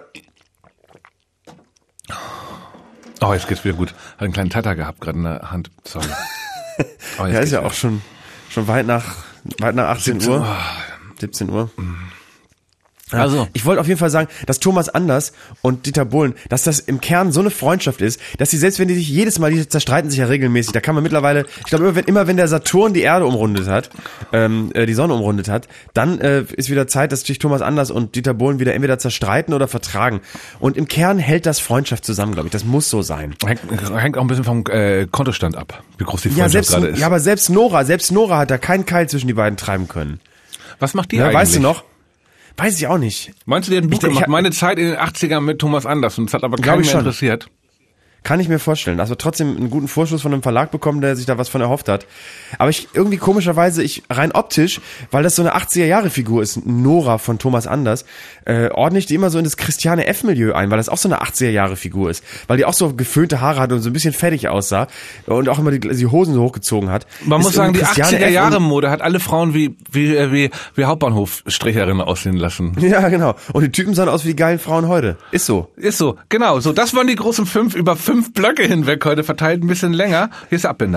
S2: Oh, jetzt geht's wieder gut. Hat einen kleinen Tatter gehabt gerade in der Hand. Sorry.
S3: Oh, ja, ist ja auch schon weit nach 18 Uhr. 17 Uhr.
S2: Also.
S3: Ich wollte auf jeden Fall sagen, dass Thomas Anders und Dieter Bohlen, dass das im Kern so eine Freundschaft ist, dass sie selbst wenn die sich jedes Mal, die zerstreiten sich ja regelmäßig, da kann man mittlerweile, ich glaube immer wenn der Saturn die Erde umrundet hat, die Sonne umrundet hat, dann ist wieder Zeit, dass sich Thomas Anders und Dieter Bohlen wieder entweder zerstreiten oder vertragen. Und im Kern hält das Freundschaft zusammen, glaube ich. Das muss so sein.
S2: Hängt auch ein bisschen vom Kontostand ab, wie groß die Freundschaft gerade ist.
S3: Ja, aber selbst Nora hat da keinen Keil zwischen die beiden treiben können.
S2: Was macht die eigentlich?
S3: Weißt du noch? Weiß ich auch nicht.
S2: Meinst du, die hat ein Buch gemacht? Meine Zeit in den 80ern mit Thomas Anders und es hat aber keinen mehr interessiert.
S3: Kann ich mir vorstellen. Also trotzdem einen guten Vorschuss von einem Verlag bekommen, der sich da was von erhofft hat. Aber irgendwie komischerweise, rein optisch, weil das so eine 80er-Jahre-Figur ist, Nora von Thomas Anders, ordne ich die immer so in das Christiane F-Milieu ein, weil das auch so eine 80er-Jahre-Figur ist. Weil die auch so geföhnte Haare hat und so ein bisschen fettig aussah und auch immer die Hosen so hochgezogen hat.
S2: Man muss sagen, die 80er-Jahre-Mode hat alle Frauen wie Hauptbahnhofstricherinnen aussehen lassen.
S3: Ja, genau. Und die Typen sahen aus wie die geilen Frauen heute. Ist so.
S2: Ist so, genau. So, das waren die großen 5 über 5 Blöcke hinweg heute verteilt, ein bisschen länger. Hier ist Abbinder.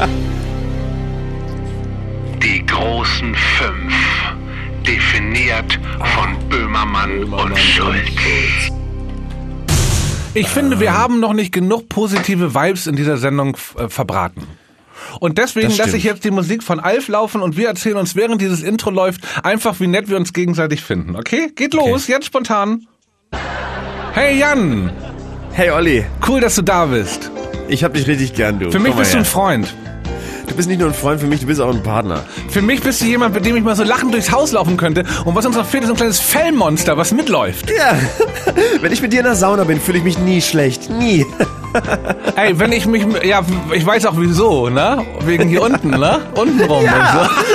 S8: Die großen 5, definiert von Böhmermann und Schulz.
S2: Ich finde, wir haben noch nicht genug positive Vibes in dieser Sendung verbraten. Und deswegen lasse ich jetzt die Musik von Alf laufen und wir erzählen uns, während dieses Intro läuft, einfach wie nett wir uns gegenseitig finden. Okay? Geht los, jetzt spontan. Hey Jan!
S3: Hey Olli.
S2: Cool, dass du da bist.
S3: Ich hab dich richtig gern, du.
S2: Für mich bist du ein Freund.
S3: Du bist nicht nur ein Freund, für mich, du bist auch ein Partner.
S2: Für mich bist du jemand, mit dem ich mal so lachend durchs Haus laufen könnte. Und was uns noch fehlt, ist ein kleines Fellmonster, was mitläuft.
S3: Ja, wenn ich mit dir in der Sauna bin, fühle ich mich nie schlecht. Nie.
S2: Ey, wenn ich mich, ja, ich weiß auch wieso, ne? Wegen hier unten, ne? Untenrum und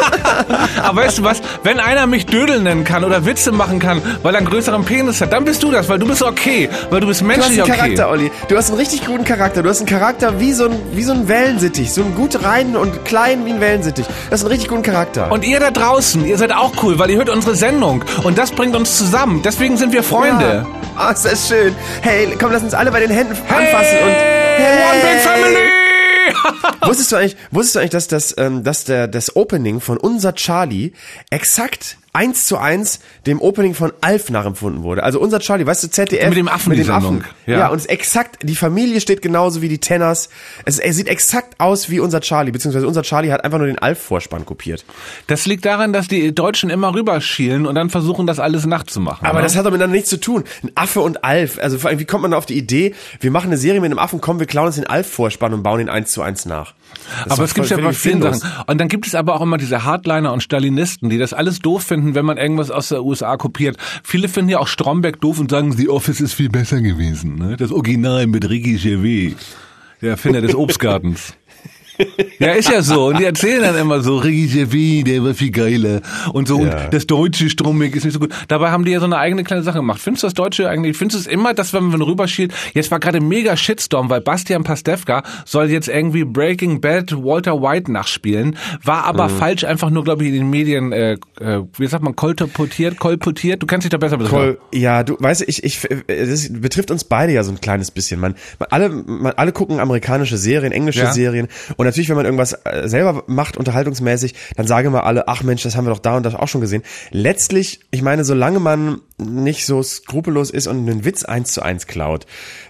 S2: so. Aber weißt du was? Wenn einer mich Dödel nennen kann oder Witze machen kann, weil er einen größeren Penis hat, dann bist du das, weil du bist okay, weil du bist menschlich okay.
S3: Du hast einen Charakter, Olli. Du hast einen richtig guten Charakter. Du hast einen Charakter wie so ein Wellensittich. So ein gut reinen und klein wie ein Wellensittich. Du hast einen richtig guten Charakter.
S2: Und ihr da draußen, ihr seid auch cool, weil ihr hört unsere Sendung. Und das bringt uns zusammen. Deswegen sind wir Freunde.
S3: Ja. Oh, ist das schön. Hey, komm, lass uns alle bei den Händen anfassen und
S2: One Big Family!
S3: Wusstest du eigentlich, dass das Opening von Unser Charlie exakt 1:1 dem Opening von Alf nachempfunden wurde? Also Unser Charlie, weißt du, ZDF.
S2: Mit dem Affen, die Sendung.
S3: Ja, und es ist exakt, die Familie steht genauso wie die Tenners. Er sieht exakt aus wie Unser Charlie, beziehungsweise Unser Charlie hat einfach nur den Alf-Vorspann kopiert.
S2: Das liegt daran, dass die Deutschen immer rüberschielen und dann versuchen, das alles nachzumachen.
S3: Aber das hat doch miteinander nichts zu tun. Ein Affe und Alf, also vor allem, wie kommt man auf die Idee, wir machen eine Serie mit einem Affen, komm, wir klauen uns den Alf-Vorspann und bauen den 1:1 nach.
S2: Aber es gibt ja bei vielen Sachen. Und dann gibt es aber auch immer diese Hardliner und Stalinisten, die das alles doof finden, wenn man irgendwas aus der USA kopiert. Viele finden ja auch Stromberg doof und sagen, The Office ist viel besser gewesen. Ne? Das Original mit Ricky Gervais, der Erfinder des Obstgartens. Ja, ist ja so. Und die erzählen dann immer so, Ricky Gervais, der war viel geiler. Und so, und das deutsche Stromberg ist nicht so gut. Dabei haben die ja so eine eigene kleine Sache gemacht. Findest du das Deutsche eigentlich, findest du es immer, dass wenn man rüberschielt, jetzt war gerade mega Shitstorm, weil Bastian Pastewka soll jetzt irgendwie Breaking Bad Walter White nachspielen, war aber falsch, einfach nur, glaube ich, in den Medien, wie sagt man, kolportiert? Du kennst dich da besser mit.
S3: Ja, du, weißt du, das betrifft uns beide ja so ein kleines bisschen. Alle gucken amerikanische Serien, englische Serien, und natürlich, wenn man irgendwas selber macht, unterhaltungsmäßig, dann sagen wir alle, ach Mensch, das haben wir doch da und das auch schon gesehen. Letztlich, ich meine, solange man nicht so skrupellos ist und einen Witz 1:1 klaut,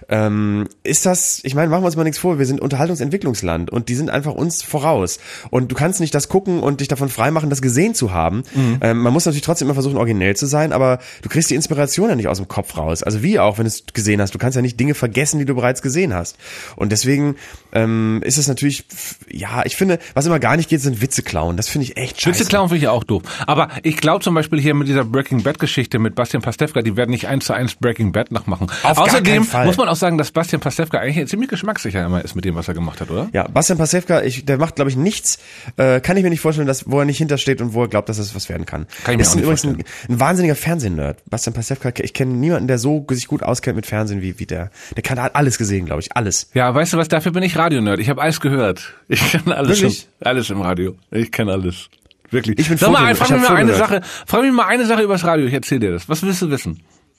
S3: ist das, ich meine, machen wir uns mal nichts vor, wir sind Unterhaltungsentwicklungsland und die sind einfach uns voraus. Und du kannst nicht das gucken und dich davon freimachen, das gesehen zu haben. Man muss natürlich trotzdem immer versuchen, originell zu sein, aber du kriegst die Inspiration ja nicht aus dem Kopf raus. Also wie auch, wenn du es gesehen hast. Du kannst ja nicht Dinge vergessen, die du bereits gesehen hast. Und deswegen ist es natürlich, ja, ich finde, was immer gar nicht geht, sind Witze klauen. Das finde ich echt scheiße.
S2: Witze klauen finde ich auch doof. Aber ich glaube zum Beispiel hier mit dieser Breaking Bad Geschichte mit Bastian Pastewka, die werden nicht 1:1 Breaking Bad nachmachen. Außerdem muss man auch sagen, dass Bastian Pastewka eigentlich ziemlich geschmackssicher immer ist mit dem, was er gemacht hat, oder?
S3: Ja, Bastian Pastewka, der macht, glaube ich, nichts, kann ich mir nicht vorstellen, wo er nicht hintersteht und wo er glaubt, dass es was werden kann.
S2: Kann ich mir auch nicht vorstellen.
S3: Ein wahnsinniger Fernsehen-Nerd. Bastian Pastewka, ich kenne niemanden, der so sich gut auskennt mit Fernsehen wie der. Der kann alles gesehen, glaube ich, alles.
S2: Ja, weißt du was, dafür bin ich Radio-Nerd. Ich habe alles gehört. Ich kann alles im Radio. Ich kenne alles. Wirklich.
S3: Ich bin
S2: frag mich mal eine Sache übers Radio. Ich erzähle dir das. Was willst du wissen?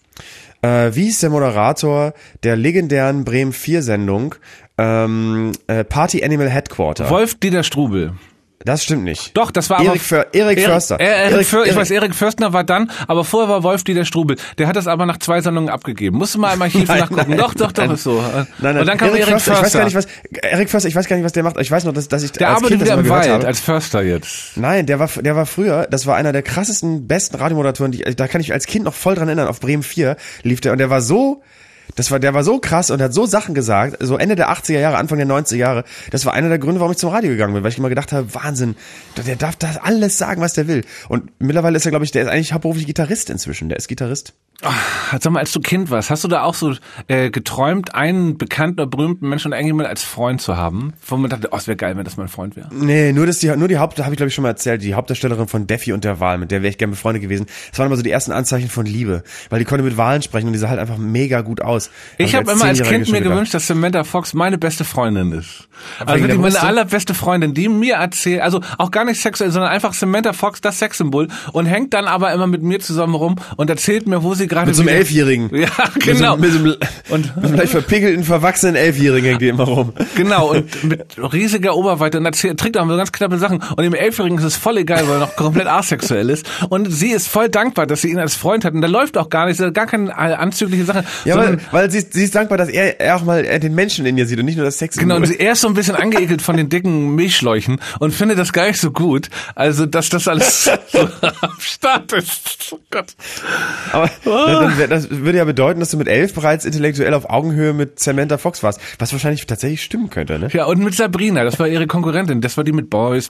S3: Wie ist der Moderator der legendären Bremen 4 Sendung Party Animal Headquarter?
S2: Wolf-Dieter Strubel.
S3: Das stimmt nicht.
S2: Doch, das war
S3: Erik Förster.
S2: Ich weiß, Erik Förstner war dann, aber vorher war Wolf-Dieter Strubel. Der hat das aber nach 2 Sendungen abgegeben. Musst du mal im Archiv nachgucken. Doch, ist so.
S3: Nein. Und
S2: dann kam Erik Förster.
S3: Ich weiß gar nicht, was der macht. Ich weiß noch, dass ich
S2: der
S3: als
S2: arbeitet
S3: Kind
S2: wieder
S3: das mal
S2: im
S3: gehört
S2: Wald
S3: habe.
S2: als Förster jetzt.
S3: Nein, der war früher, das war einer der krassesten, besten Radiomoderatoren, da kann ich mich als Kind noch voll dran erinnern, auf Bremen 4 lief der und der war so krass und hat so Sachen gesagt, so Ende der 80er Jahre, Anfang der 90er Jahre. Das war einer der Gründe, warum ich zum Radio gegangen bin, weil ich immer gedacht habe, Wahnsinn, der darf da alles sagen, was der will. Und mittlerweile ist er, glaube ich, der ist eigentlich hauptberuflich Gitarrist inzwischen, der ist Gitarrist.
S2: Ach, sag mal, als du Kind warst, hast du da auch so geträumt, einen bekannten oder berühmten Menschen oder irgendjemand als Freund zu haben? Wo man dachte, es wäre geil, wenn das mein Freund wäre.
S3: Nee, nur die habe ich glaube ich schon mal erzählt, die Hauptdarstellerin von Daffy und der Wal, mit der wäre ich gerne befreundet gewesen. Das waren immer so die ersten Anzeichen von Liebe, weil die konnte mit Walen sprechen und die sah halt einfach mega gut aus.
S2: Ich habe immer als Kind mir gewünscht, dass Samantha Fox meine beste Freundin ist. Also wirklich meine allerbeste Freundin, die mir erzählt, also auch gar nicht sexuell, sondern einfach Samantha Fox, das Sexsymbol, und hängt dann aber immer mit mir zusammen rum und erzählt mir, wo sie gerade
S3: mit so einem 11-Jährigen.
S2: Ja, genau.
S3: Mit so einem leicht verpickelten, verwachsenen 11-Jährigen hängt die immer rum.
S2: Genau, und mit riesiger Oberweite und trägt auch so ganz knappe Sachen. Und dem 11-Jährigen ist es voll egal, weil er noch komplett asexuell ist. Und sie ist voll dankbar, dass sie ihn als Freund hat. Und da läuft auch gar nichts, gar keine anzügliche Sache.
S3: Ja, weil sie ist dankbar, dass er auch mal den Menschen in ihr sieht und nicht nur das Sex.
S2: Genau, und er ist so ein bisschen angeekelt von den dicken Milchschläuchen und findet das gar nicht so gut. Also, dass das alles so am Start ist. Oh Gott.
S3: Aber das würde ja bedeuten, dass du mit 11 bereits intellektuell auf Augenhöhe mit Samantha Fox warst. Was wahrscheinlich tatsächlich stimmen könnte, ne?
S2: Ja, und mit Sabrina, das war ihre Konkurrentin. Das war die mit Boys.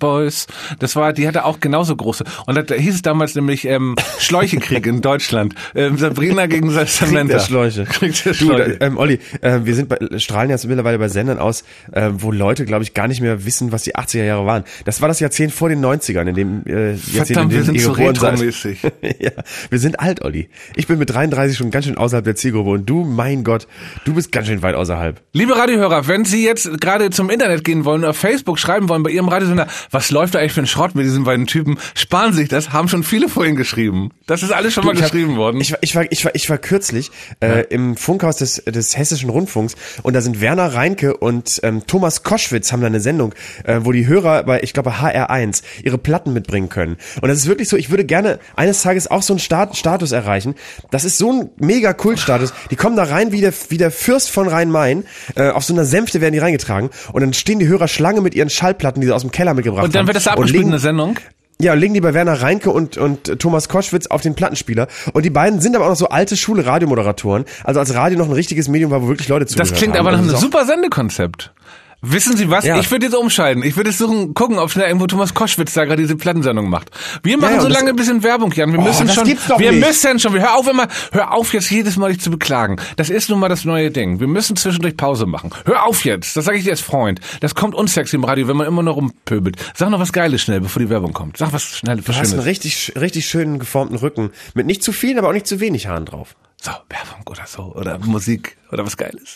S2: Die hatte auch genauso große. Und da hieß es damals nämlich Schläuchekrieg in Deutschland. Sabrina gegen Samantha.
S3: Krieg der Schläuche. Du, Olli, wir strahlen jetzt mittlerweile bei Sendern aus, wo Leute, glaube ich, gar nicht mehr wissen, was die 80er Jahre waren. Das war das Jahrzehnt vor den 90ern, in dem
S2: Verdammt, wir sind so retromäßig.
S3: Ja, wir sind alt, Olli. Ich bin mit 33 schon ganz schön außerhalb der Zielgruppe und du, mein Gott, du bist ganz schön weit außerhalb.
S2: Liebe Radiohörer, wenn Sie jetzt gerade zum Internet gehen wollen oder auf Facebook schreiben wollen bei Ihrem Radiosender, was läuft da eigentlich für ein Schrott mit diesen beiden Typen, sparen Sie sich das, haben schon viele vorhin geschrieben. Das ist alles schon mal geschrieben worden.
S3: Ich war kürzlich im Funkhaus des Hessischen Rundfunks und da sind Werner Reinke und Thomas Koschwitz haben da eine Sendung, wo die Hörer bei HR1 ihre Platten mitbringen können. Und das ist wirklich so, ich würde gerne eines Tages auch so einen Status erreichen. Das ist so ein mega Kultstatus. Die kommen da rein wie der Fürst von Rhein-Main. Auf so einer Sänfte werden die reingetragen und dann stehen die Hörer Schlange mit ihren Schallplatten, die sie aus dem Keller mitgebracht haben.
S2: Und dann wird das abgespielt in der Sendung?
S3: Ja, legen die bei Werner Reinke und Thomas Koschwitz auf den Plattenspieler. Und die beiden sind aber auch noch so alte Schule Radiomoderatoren. Also als Radio noch ein richtiges Medium war, wo wirklich Leute zugehört haben.
S2: Das klingt aber nach einem super Sendekonzept. Wissen Sie was? Ja. Ich würde jetzt umschalten. Ich würde jetzt gucken, ob schnell irgendwo Thomas Koschwitz da gerade diese Plattensendung macht. Wir machen so lange ein bisschen Werbung, Jan. Wir müssen schon. Hör auf jetzt jedes Mal dich zu beklagen. Das ist nun mal das neue Ding. Wir müssen zwischendurch Pause machen. Hör auf jetzt. Das sage ich dir als Freund. Das kommt unsexy im Radio, wenn man immer nur rumpöbelt. Sag noch was Geiles schnell, bevor die Werbung kommt. Sag was schnell, was Schönes.
S3: Du hast einen richtig schönen geformten Rücken. Mit nicht zu vielen, aber auch nicht zu wenig Haaren drauf.
S2: So, Werbung oder so. Oder Musik. Oder was Geiles.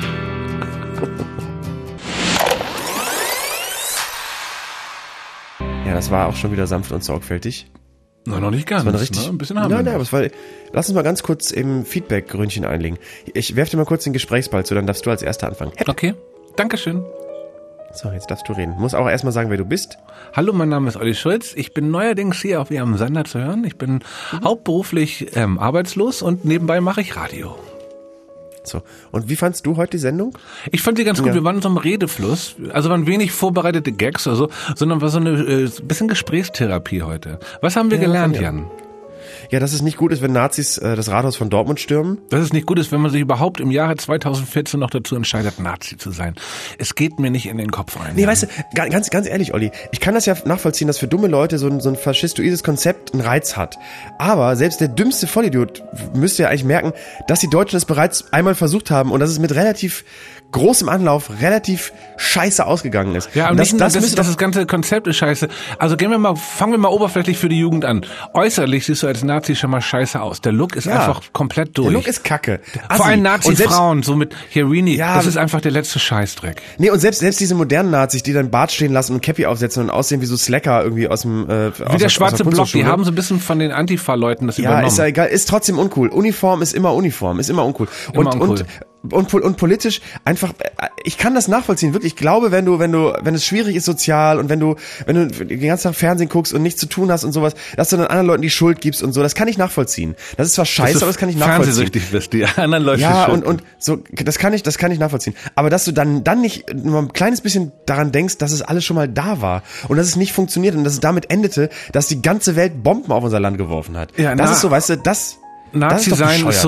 S3: Ja, das war auch schon wieder sanft und sorgfältig.
S2: Na, noch nicht ganz.
S3: Das war richtig,
S2: ein bisschen haben wir.
S3: Nein, aber lass uns mal ganz kurz im Feedback-Grünchen einlegen. Ich werf dir mal kurz den Gesprächsball zu, dann darfst du als Erster anfangen.
S2: Okay, Dankeschön.
S3: So, jetzt darfst du reden. Du musst auch erstmal sagen, wer du bist.
S2: Hallo, mein Name ist Olli Schulz. Ich bin neuerdings hier auf Ihrem Sender zu hören. Ich bin hauptberuflich arbeitslos und nebenbei mache ich Radio.
S3: So. Und wie fandst du heute die Sendung?
S2: Ich fand sie ganz gut. Wir waren in so einem Redefluss. Also waren wenig vorbereitete Gags oder so, sondern war so eine bisschen Gesprächstherapie heute. Was haben wir gelernt, Jan?
S3: Ja, dass es nicht gut ist, wenn Nazis das Rathaus von Dortmund stürmen.
S2: Dass es nicht gut ist, wenn man sich überhaupt im Jahre 2014 noch dazu entscheidet, Nazi zu sein. Es geht mir nicht in den Kopf rein.
S3: Nee, weißt du, ganz ehrlich, Olli, ich kann das ja nachvollziehen, dass für dumme Leute so ein faschistoides Konzept einen Reiz hat. Aber selbst der dümmste Vollidiot müsste ja eigentlich merken, dass die Deutschen es bereits einmal versucht haben und dass es mit relativ großem Anlauf relativ scheiße ausgegangen ist.
S2: Ja, und das ganze Konzept ist scheiße. Also fangen wir mal oberflächlich für die Jugend an. Äußerlich siehst du als Nazi schon mal scheiße aus. Der Look ist einfach komplett durch.
S3: Der Look ist kacke.
S2: Vor allem Nazi-Frauen, so mit Herini, das ist einfach der letzte Scheißdreck.
S3: Nee, und selbst diese modernen Nazis, die dann Bart stehen lassen und Cappy aufsetzen und aussehen wie so Slacker irgendwie aus dem
S2: wie der schwarze Block, die haben so ein bisschen von den Antifa-Leuten das übernommen.
S3: Ja, ist ja egal, ist trotzdem uncool. Uniform ist immer uncool. Und und politisch einfach, ich kann das nachvollziehen, wirklich. Ich glaube, wenn es schwierig ist sozial und wenn du den ganzen Tag Fernsehen guckst und nichts zu tun hast und sowas, dass du dann anderen Leuten die Schuld gibst und so, das kann ich nachvollziehen. Das ist zwar scheiße, aber das kann ich nachvollziehen.
S2: Fernsehsüchtig bist, die anderen Leute.
S3: Ja, und so, das kann ich nachvollziehen. Aber dass du dann nicht nur ein kleines bisschen daran denkst, dass es alles schon mal da war und dass es nicht funktioniert und dass es damit endete, dass die ganze Welt Bomben auf unser Land geworfen hat. Ja, das ist so, weißt du,
S2: Nazi
S3: ist
S2: sein ist so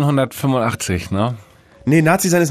S2: 1985, ne?
S3: Nee, Nazi sein ist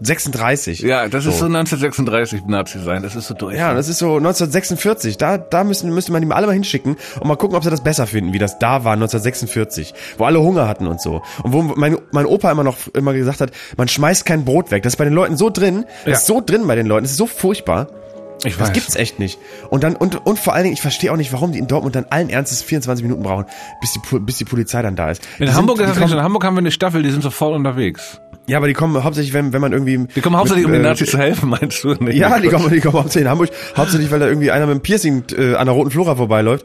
S3: 1936.
S2: Ja, das ist so 1936 Nazi sein, das ist so durch.
S3: Ja, das ist so 1946. Da müsste man die alle mal hinschicken und mal gucken, ob sie das besser finden, wie das da war 1946, wo alle Hunger hatten und so. Und wo mein Opa immer gesagt hat, man schmeißt kein Brot weg. Das ist bei den Leuten so drin, das ist so drin bei den Leuten, das ist so furchtbar.
S2: Ich weiß.
S3: Das gibt's echt nicht. Und vor allen Dingen, ich verstehe auch nicht, warum die in Dortmund dann allen Ernstes 24 Minuten brauchen, bis die Polizei dann da ist.
S2: In Hamburg haben wir eine Staffel, die sind sofort unterwegs.
S3: Ja, aber die kommen hauptsächlich, wenn man irgendwie...
S2: Die kommen hauptsächlich, um den Nazis zu helfen, meinst du? Nicht?
S3: Ja, die kommen hauptsächlich in Hamburg, hauptsächlich, weil da irgendwie einer mit dem Piercing an der Roten Flora vorbeiläuft.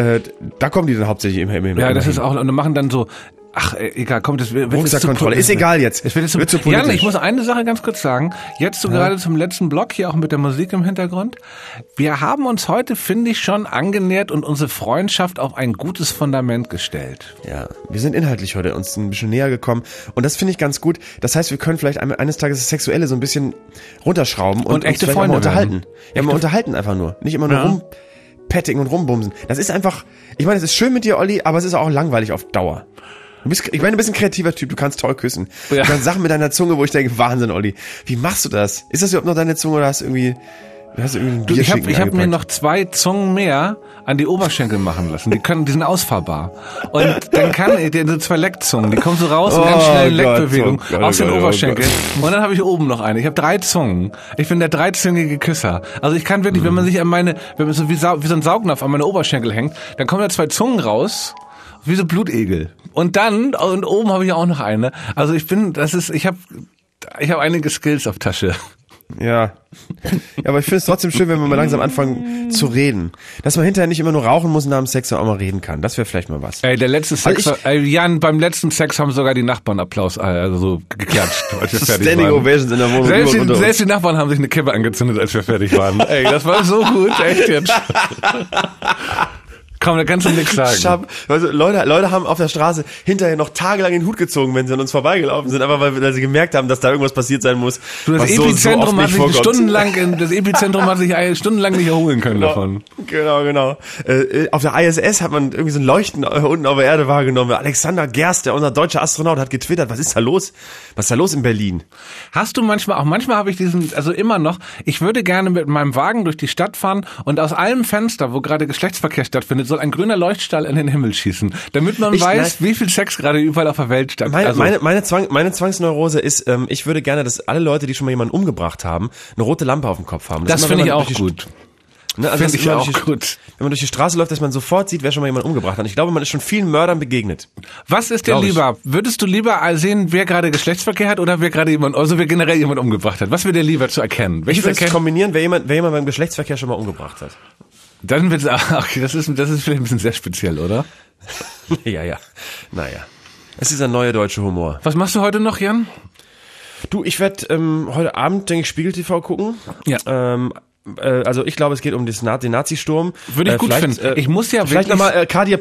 S3: Da kommen die dann hauptsächlich im
S2: Ja, das ist auch, und machen dann so... Ach, egal, komm, das wird
S3: Rucksackkontrolle, ist egal jetzt.
S2: Es wird zu politisch. Jan, ich muss eine Sache ganz kurz sagen. Jetzt gerade zum letzten Block, hier auch mit der Musik im Hintergrund. Wir haben uns heute, finde ich, schon angenähert und unsere Freundschaft auf ein gutes Fundament gestellt.
S3: Ja, wir sind inhaltlich heute uns ein bisschen näher gekommen und das finde ich ganz gut. Das heißt, wir können vielleicht eines Tages das Sexuelle so ein bisschen runterschrauben und
S2: echte
S3: uns
S2: Freunde
S3: mal unterhalten. Ja, mal unterhalten einfach nur. Nicht immer nur rumpettigen und rumbumsen. Das ist einfach, ich meine, es ist schön mit dir, Olli, aber es ist auch langweilig auf Dauer. Du bist ein kreativer Typ, du kannst toll küssen. Ja. Du kannst Sachen mit deiner Zunge, wo ich denke, Wahnsinn, Olli. Wie machst du das? Ist das überhaupt noch deine Zunge oder hast du irgendwie einen Bierschinken
S2: Ich hab mir noch 2 Zungen mehr an die Oberschenkel machen lassen. Die sind ausfahrbar. Und dann so 2 Leckzungen, die kommen so raus in ganz schnellen Leckbewegung aus den Oberschenkeln. Und dann habe ich oben noch eine. Ich habe 3 Zungen. Ich bin der 3-züngige Küsser. Also ich kann wirklich, wenn man sich wenn man so wie so ein Saugnapf an meine Oberschenkel hängt, dann kommen da 2 Zungen raus. Wie so Blutegel. Und oben habe ich auch noch eine. Also ich habe einige Skills auf Tasche.
S3: Ja. Aber ich finde es trotzdem schön, wenn wir mal langsam anfangen zu reden. Dass man hinterher nicht immer nur rauchen muss nach dem Sex, sondern auch mal reden kann. Das wäre vielleicht mal was.
S2: Ey, der letzte Sex, Jan, beim letzten Sex haben sogar die Nachbarn Applaus, also so geklatscht, als wir fertig
S3: Standing
S2: waren.
S3: Ovations in der Wohnung.
S2: Selbst die Nachbarn haben sich eine Kippe angezündet, als wir fertig waren. Ey, das war so gut, echt jetzt. Komm, da kannst du nichts sagen.
S3: Leute haben auf der Straße hinterher noch tagelang den Hut gezogen, wenn sie an uns vorbeigelaufen sind, einfach weil sie gemerkt haben, dass da irgendwas passiert sein muss.
S2: Das Epizentrum hat sich stundenlang nicht erholen können davon.
S3: Genau. Auf der ISS hat man irgendwie so ein Leuchten unten auf der Erde wahrgenommen. Alexander Gerst, unser deutscher Astronaut, hat getwittert, was ist da los? Was ist da los in Berlin?
S2: Hast du manchmal habe ich immer noch, ich würde gerne mit meinem Wagen durch die Stadt fahren und aus allem Fenster, wo gerade Geschlechtsverkehr stattfindet, soll ein grüner Leuchtstrahl in den Himmel schießen, damit man weiß, wie viel Sex gerade überall auf der Welt stattfindet.
S3: Meine Zwangsneurose ist, ich würde gerne, dass alle Leute, die schon mal jemanden umgebracht haben, eine rote Lampe auf dem Kopf haben.
S2: Das finde ich auch gut.
S3: Ne, also finde ich auch gut. Wenn man durch die Straße läuft, dass man sofort sieht, wer schon mal jemanden umgebracht hat. Ich glaube, man ist schon vielen Mördern begegnet.
S2: Was ist dir lieber? Würdest du lieber sehen, wer gerade Geschlechtsverkehr hat oder wer generell jemand umgebracht hat? Was wäre dir lieber zu erkennen?
S3: Ich würde es kombinieren, wer jemand beim Geschlechtsverkehr schon mal umgebracht hat.
S2: Dann wird's okay, das ist vielleicht ein bisschen sehr speziell, oder?
S3: Ja. Naja. Es ist ein neuer deutscher Humor.
S2: Was machst du heute noch, Jan?
S3: Du, ich werde heute Abend, denke ich, Spiegel TV gucken.
S2: Ja.
S3: Also ich glaube, es geht um den Nazi-Sturm.
S2: Würde ich gut finden. Ich muss ja
S3: vielleicht nochmal Kadir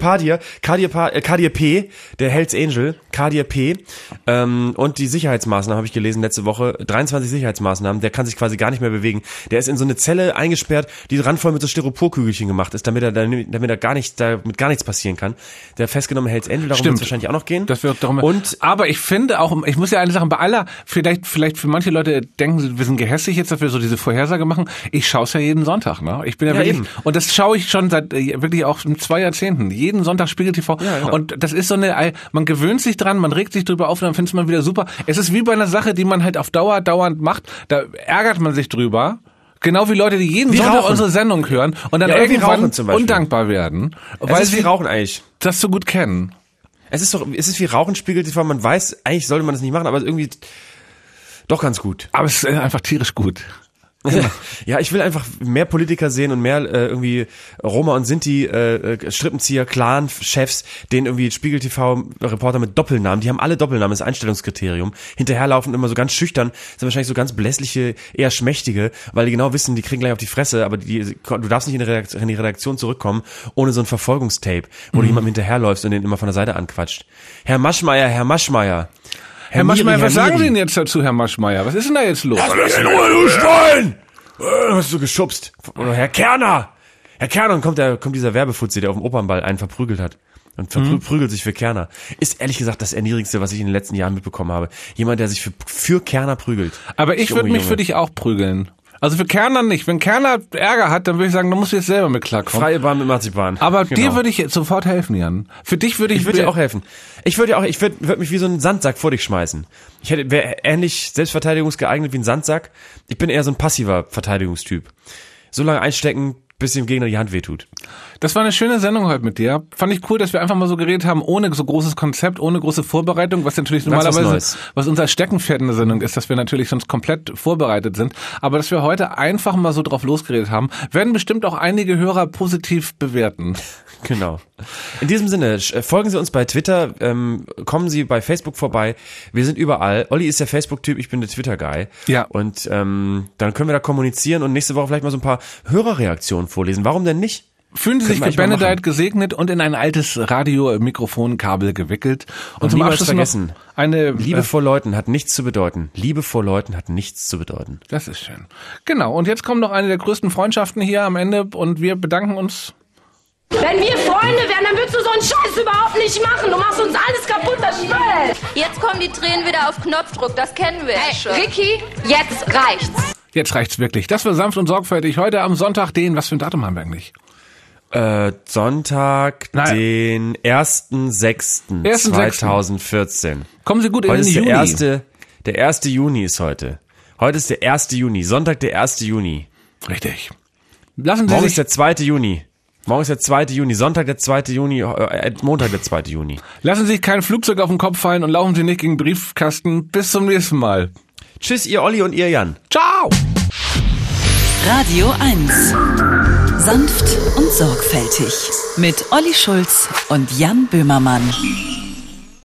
S3: P., der Hells Angel, Kadir P. Und die Sicherheitsmaßnahmen habe ich gelesen letzte Woche. 23 Sicherheitsmaßnahmen. Der kann sich quasi gar nicht mehr bewegen. Der ist in so eine Zelle eingesperrt, die randvoll mit so Styroporkügelchen gemacht ist, damit gar nichts passieren kann. Der festgenommene Hells Angel, darum wird es wahrscheinlich auch noch gehen.
S2: Das wird darum. Aber ich finde auch, ich muss ja eine Sache bei aller, vielleicht für manche Leute denken, wir sind gehässig jetzt, dass wir so diese Vorhersage machen. Ich schaue es ja jeden Sonntag, ne? Ich bin ja wirklich, eben. Und das schaue ich schon seit wirklich auch 2 Jahrzehnten. Jeden Sonntag Spiegel TV. Ja, genau. Und das ist so man gewöhnt sich dran, man regt sich drüber auf und dann findet man wieder super. Es ist wie bei einer Sache, die man halt auf Dauer dauernd macht. Da ärgert man sich drüber. Genau wie Leute, die jeden Sonntag unsere Sendung hören und dann irgendwann undankbar werden. Weil sie
S3: Rauchen eigentlich
S2: das so gut kennen.
S3: Es ist wie Rauchen, Spiegel TV. Man weiß, eigentlich sollte man das nicht machen, aber irgendwie doch ganz gut.
S2: Aber es ist einfach tierisch gut.
S3: Ja, ich will einfach mehr Politiker sehen und mehr irgendwie Roma und Sinti, Strippenzieher, Clan-Chefs, denen irgendwie Spiegel-TV-Reporter mit Doppelnamen, die haben alle Doppelnamen, das Einstellungskriterium, hinterherlaufen immer so ganz schüchtern, sind wahrscheinlich so ganz blässliche, eher schmächtige, weil die genau wissen, die kriegen gleich auf die Fresse, aber du darfst nicht in die Redaktion zurückkommen, ohne so ein Verfolgungstape, wo du jemandem hinterherläufst und den immer von der Seite anquatscht. Herr Maschmeyer.
S2: Herr Maschmeyer, was sagen Sie denn jetzt dazu, Herr Maschmeyer? Was ist denn da jetzt los?
S3: Lass mich in Ruhe, du Schwein! Hast du geschubst? Oder Herr Kerner! Und kommt dieser Werbefuzzi, der auf dem Opernball einen verprügelt hat. Und prügelt sich für Kerner. Ist ehrlich gesagt das Erniedrigste, was ich in den letzten Jahren mitbekommen habe. Jemand, der sich für Kerner prügelt.
S2: Aber ich würde mich für dich auch prügeln. Also für Kerner nicht. Wenn Kerner Ärger hat, dann würde ich sagen, du musst jetzt selber mit klarkommen.
S3: Freie Bahn mit Marzipan.
S2: Aber dir würde ich sofort helfen, Jan. Für dich würde ich
S3: dir auch helfen. Ich würde mich wie so einen Sandsack vor dich schmeißen. Wäre ähnlich selbstverteidigungsgeeignet wie ein Sandsack. Ich bin eher so ein passiver Verteidigungstyp. So lange einstecken, bis dem Gegner die Hand wehtut.
S2: Das war eine schöne Sendung heute mit dir. Fand ich cool, dass wir einfach mal so geredet haben, ohne so großes Konzept, ohne große Vorbereitung, was natürlich normalerweise, was unser Steckenpferd in der Sendung ist, dass wir natürlich sonst komplett vorbereitet sind. Aber dass wir heute einfach mal so drauf losgeredet haben, werden bestimmt auch einige Hörer positiv bewerten.
S3: Genau. In diesem Sinne, folgen Sie uns bei Twitter, kommen Sie bei Facebook vorbei. Wir sind überall. Olli ist der Facebook-Typ, ich bin der Twitter-Guy.
S2: Ja.
S3: Und dann können wir da kommunizieren und nächste Woche vielleicht mal so ein paar Hörerreaktionen vorlesen. Warum denn nicht?
S2: Fühlen Sie sich gebenedeit gesegnet und in ein altes Radio-Mikrofonkabel gewickelt. Und zum Abschluss
S3: vergessen,
S2: eine
S3: Liebe vor Leuten hat nichts zu bedeuten. Liebe vor Leuten hat nichts zu bedeuten.
S2: Das ist schön. Genau. Und jetzt kommt noch eine der größten Freundschaften hier am Ende und wir bedanken uns.
S11: Wenn wir Freunde wären, dann würdest du so einen Scheiß überhaupt nicht machen. Du machst uns alles kaputt, das Schwein.
S12: Jetzt kommen die Tränen wieder auf Knopfdruck, das kennen wir ja schon.
S11: Ricky, jetzt reicht's.
S2: Jetzt reicht's wirklich. Das war sanft und sorgfältig. Heute am Sonntag, was für ein Datum haben wir eigentlich?
S3: Sonntag, den 1.6.2014.
S2: Kommen Sie gut in den Juni.
S3: Der 1. Juni ist heute. Heute ist der 1. Juni, Sonntag der 1. Juni.
S2: Richtig.
S3: Morgen ist der 2. Juni. Morgen ist der 2. Juni, Sonntag der 2. Juni, Montag der 2. Juni.
S2: Lassen Sie sich kein Flugzeug auf den Kopf fallen und laufen Sie nicht gegen den Briefkasten. Bis zum nächsten Mal.
S3: Tschüss, ihr Olli und ihr Jan.
S2: Ciao!
S1: Radio 1. Sanft und sorgfältig. Mit Olli Schulz und Jan Böhmermann.